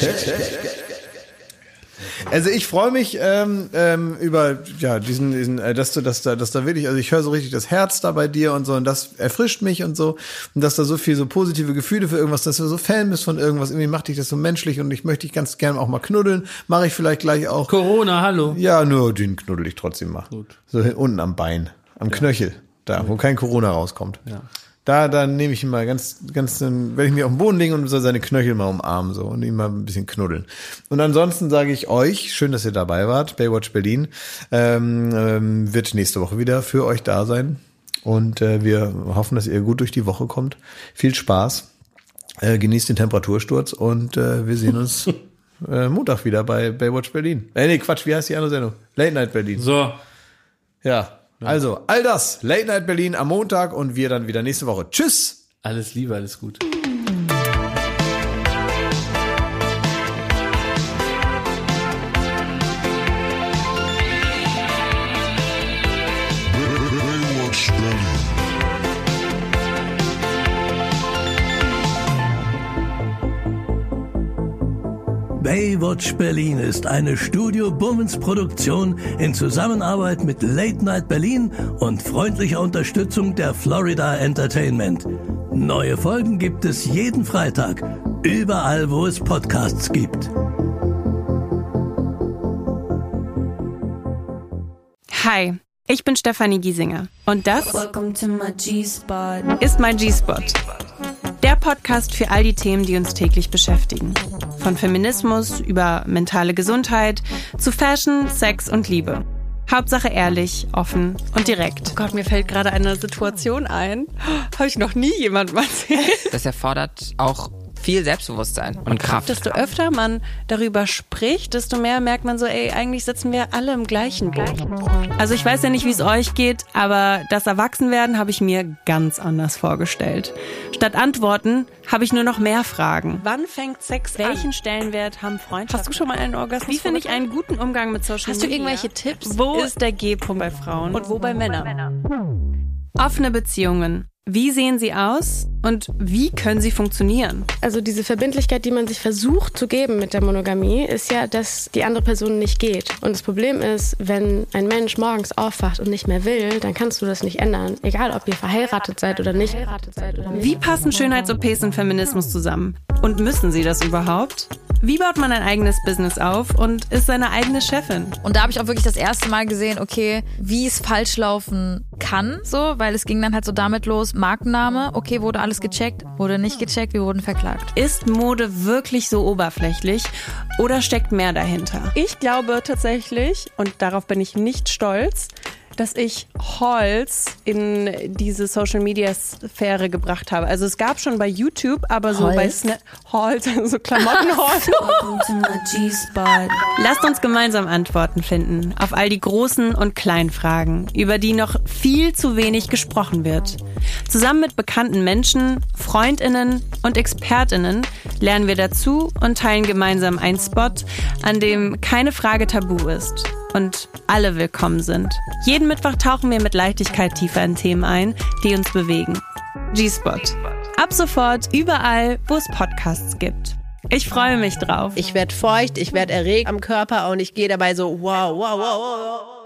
A: Also ich freue mich ähm, ähm, über ja diesen, diesen äh, dass du dass da dass da wirklich, also ich höre so richtig das Herz da bei dir und so und das erfrischt mich und so und dass da so viel so positive Gefühle für irgendwas, dass du so Fan bist von irgendwas, irgendwie macht dich das so menschlich und ich möchte dich ganz gerne auch mal knuddeln, mache ich vielleicht gleich auch.
B: Corona, hallo.
A: Ja, nur den knuddel ich trotzdem mal. Gut. So unten am Bein, am ja. Knöchel, da wo kein Corona rauskommt. Ja. Da, dann nehme ich ihn mal ganz, ganz, werde ich mir auf den Boden legen und soll seine Knöchel mal umarmen, so, und ihn mal ein bisschen knuddeln. Und ansonsten sage ich euch, schön, dass ihr dabei wart. Baywatch Berlin, ähm, ähm, wird nächste Woche wieder für euch da sein. Und, äh, wir hoffen, dass ihr gut durch die Woche kommt. Viel Spaß. Äh, genießt den Temperatursturz und, äh, wir sehen uns, äh, Montag wieder bei Baywatch Berlin. Äh, nee, Quatsch, wie heißt die andere Sendung? Late Night Berlin.
B: So.
A: Ja. Also, all das, Late Night Berlin am Montag und wir dann wieder nächste Woche. Tschüss!
B: Alles Liebe, alles gut.
H: Baywatch Berlin ist eine Studio Bummens Produktion in Zusammenarbeit mit Late Night Berlin und freundlicher Unterstützung der Florida Entertainment. Neue Folgen gibt es jeden Freitag, überall wo es Podcasts gibt.
I: Hi, ich bin Stefanie Giesinger und das
J: Welcome to my G-Spot.
I: ist mein G-Spot. Der Podcast für all die Themen, die uns täglich beschäftigen. Von Feminismus über mentale Gesundheit zu Fashion, Sex und Liebe. Hauptsache ehrlich, offen und direkt.
K: Oh Gott, mir fällt gerade eine Situation ein. Habe ich noch nie jemandem erzählt.
L: Das erfordert auch viel Selbstbewusstsein und Kraft.
K: Desto öfter man darüber spricht, desto mehr merkt man so, ey, eigentlich sitzen wir alle im gleichen Boot.
I: Also ich weiß ja nicht, wie es euch geht, aber das Erwachsenwerden habe ich mir ganz anders vorgestellt. Statt Antworten habe ich nur noch mehr Fragen.
K: Wann fängt Sex
I: Welchen
K: an?
I: Welchen Stellenwert haben Freundschaften?
K: Hast du schon mal einen Orgasmus?
I: Wie finde ich einen guten Umgang mit Social Media?
K: Hast du irgendwelche Tipps?
I: Wo ist der G-Punkt bei Frauen?
K: Und wo bei Männern?
I: Offene Beziehungen. Wie sehen sie aus und wie können sie funktionieren?
M: Also diese Verbindlichkeit, die man sich versucht zu geben mit der Monogamie, ist ja, dass die andere Person nicht geht. Und das Problem ist, wenn ein Mensch morgens aufwacht und nicht mehr will, dann kannst du das nicht ändern. Egal, ob ihr verheiratet seid oder nicht.
I: Wie passen Schönheits-O Ps und Feminismus zusammen? Und müssen sie das überhaupt? Wie baut man ein eigenes Business auf und ist seine eigene Chefin?
N: Und da habe ich auch wirklich das erste Mal gesehen, okay, wie es falsch laufen kann, so, weil es ging dann halt so damit los, Markenname, okay, wurde alles gecheckt, wurde nicht gecheckt, wir wurden verklagt.
I: Ist Mode wirklich so oberflächlich oder steckt mehr dahinter?
K: Ich glaube tatsächlich, und darauf bin ich nicht stolz, dass ich Hauls in diese Social-Media-Sphäre gebracht habe. Also es gab schon bei YouTube, aber so
I: Holz?
K: bei Snap Hauls, so Klamotten-Hauls. Lasst uns gemeinsam Antworten finden auf all die großen und kleinen Fragen, über die noch viel zu wenig gesprochen wird. Zusammen mit bekannten Menschen, FreundInnen und ExpertInnen lernen wir dazu und teilen gemeinsam einen Spot, an dem keine Frage tabu ist und alle willkommen sind. Jeden Mittwoch tauchen wir mit Leichtigkeit tiefer in Themen ein, die uns bewegen. G-Spot. Ab sofort überall, wo es Podcasts gibt. Ich freue mich drauf.
O: Ich werde feucht, ich werde erregt am Körper und ich gehe dabei so wow, wow, wow, wow.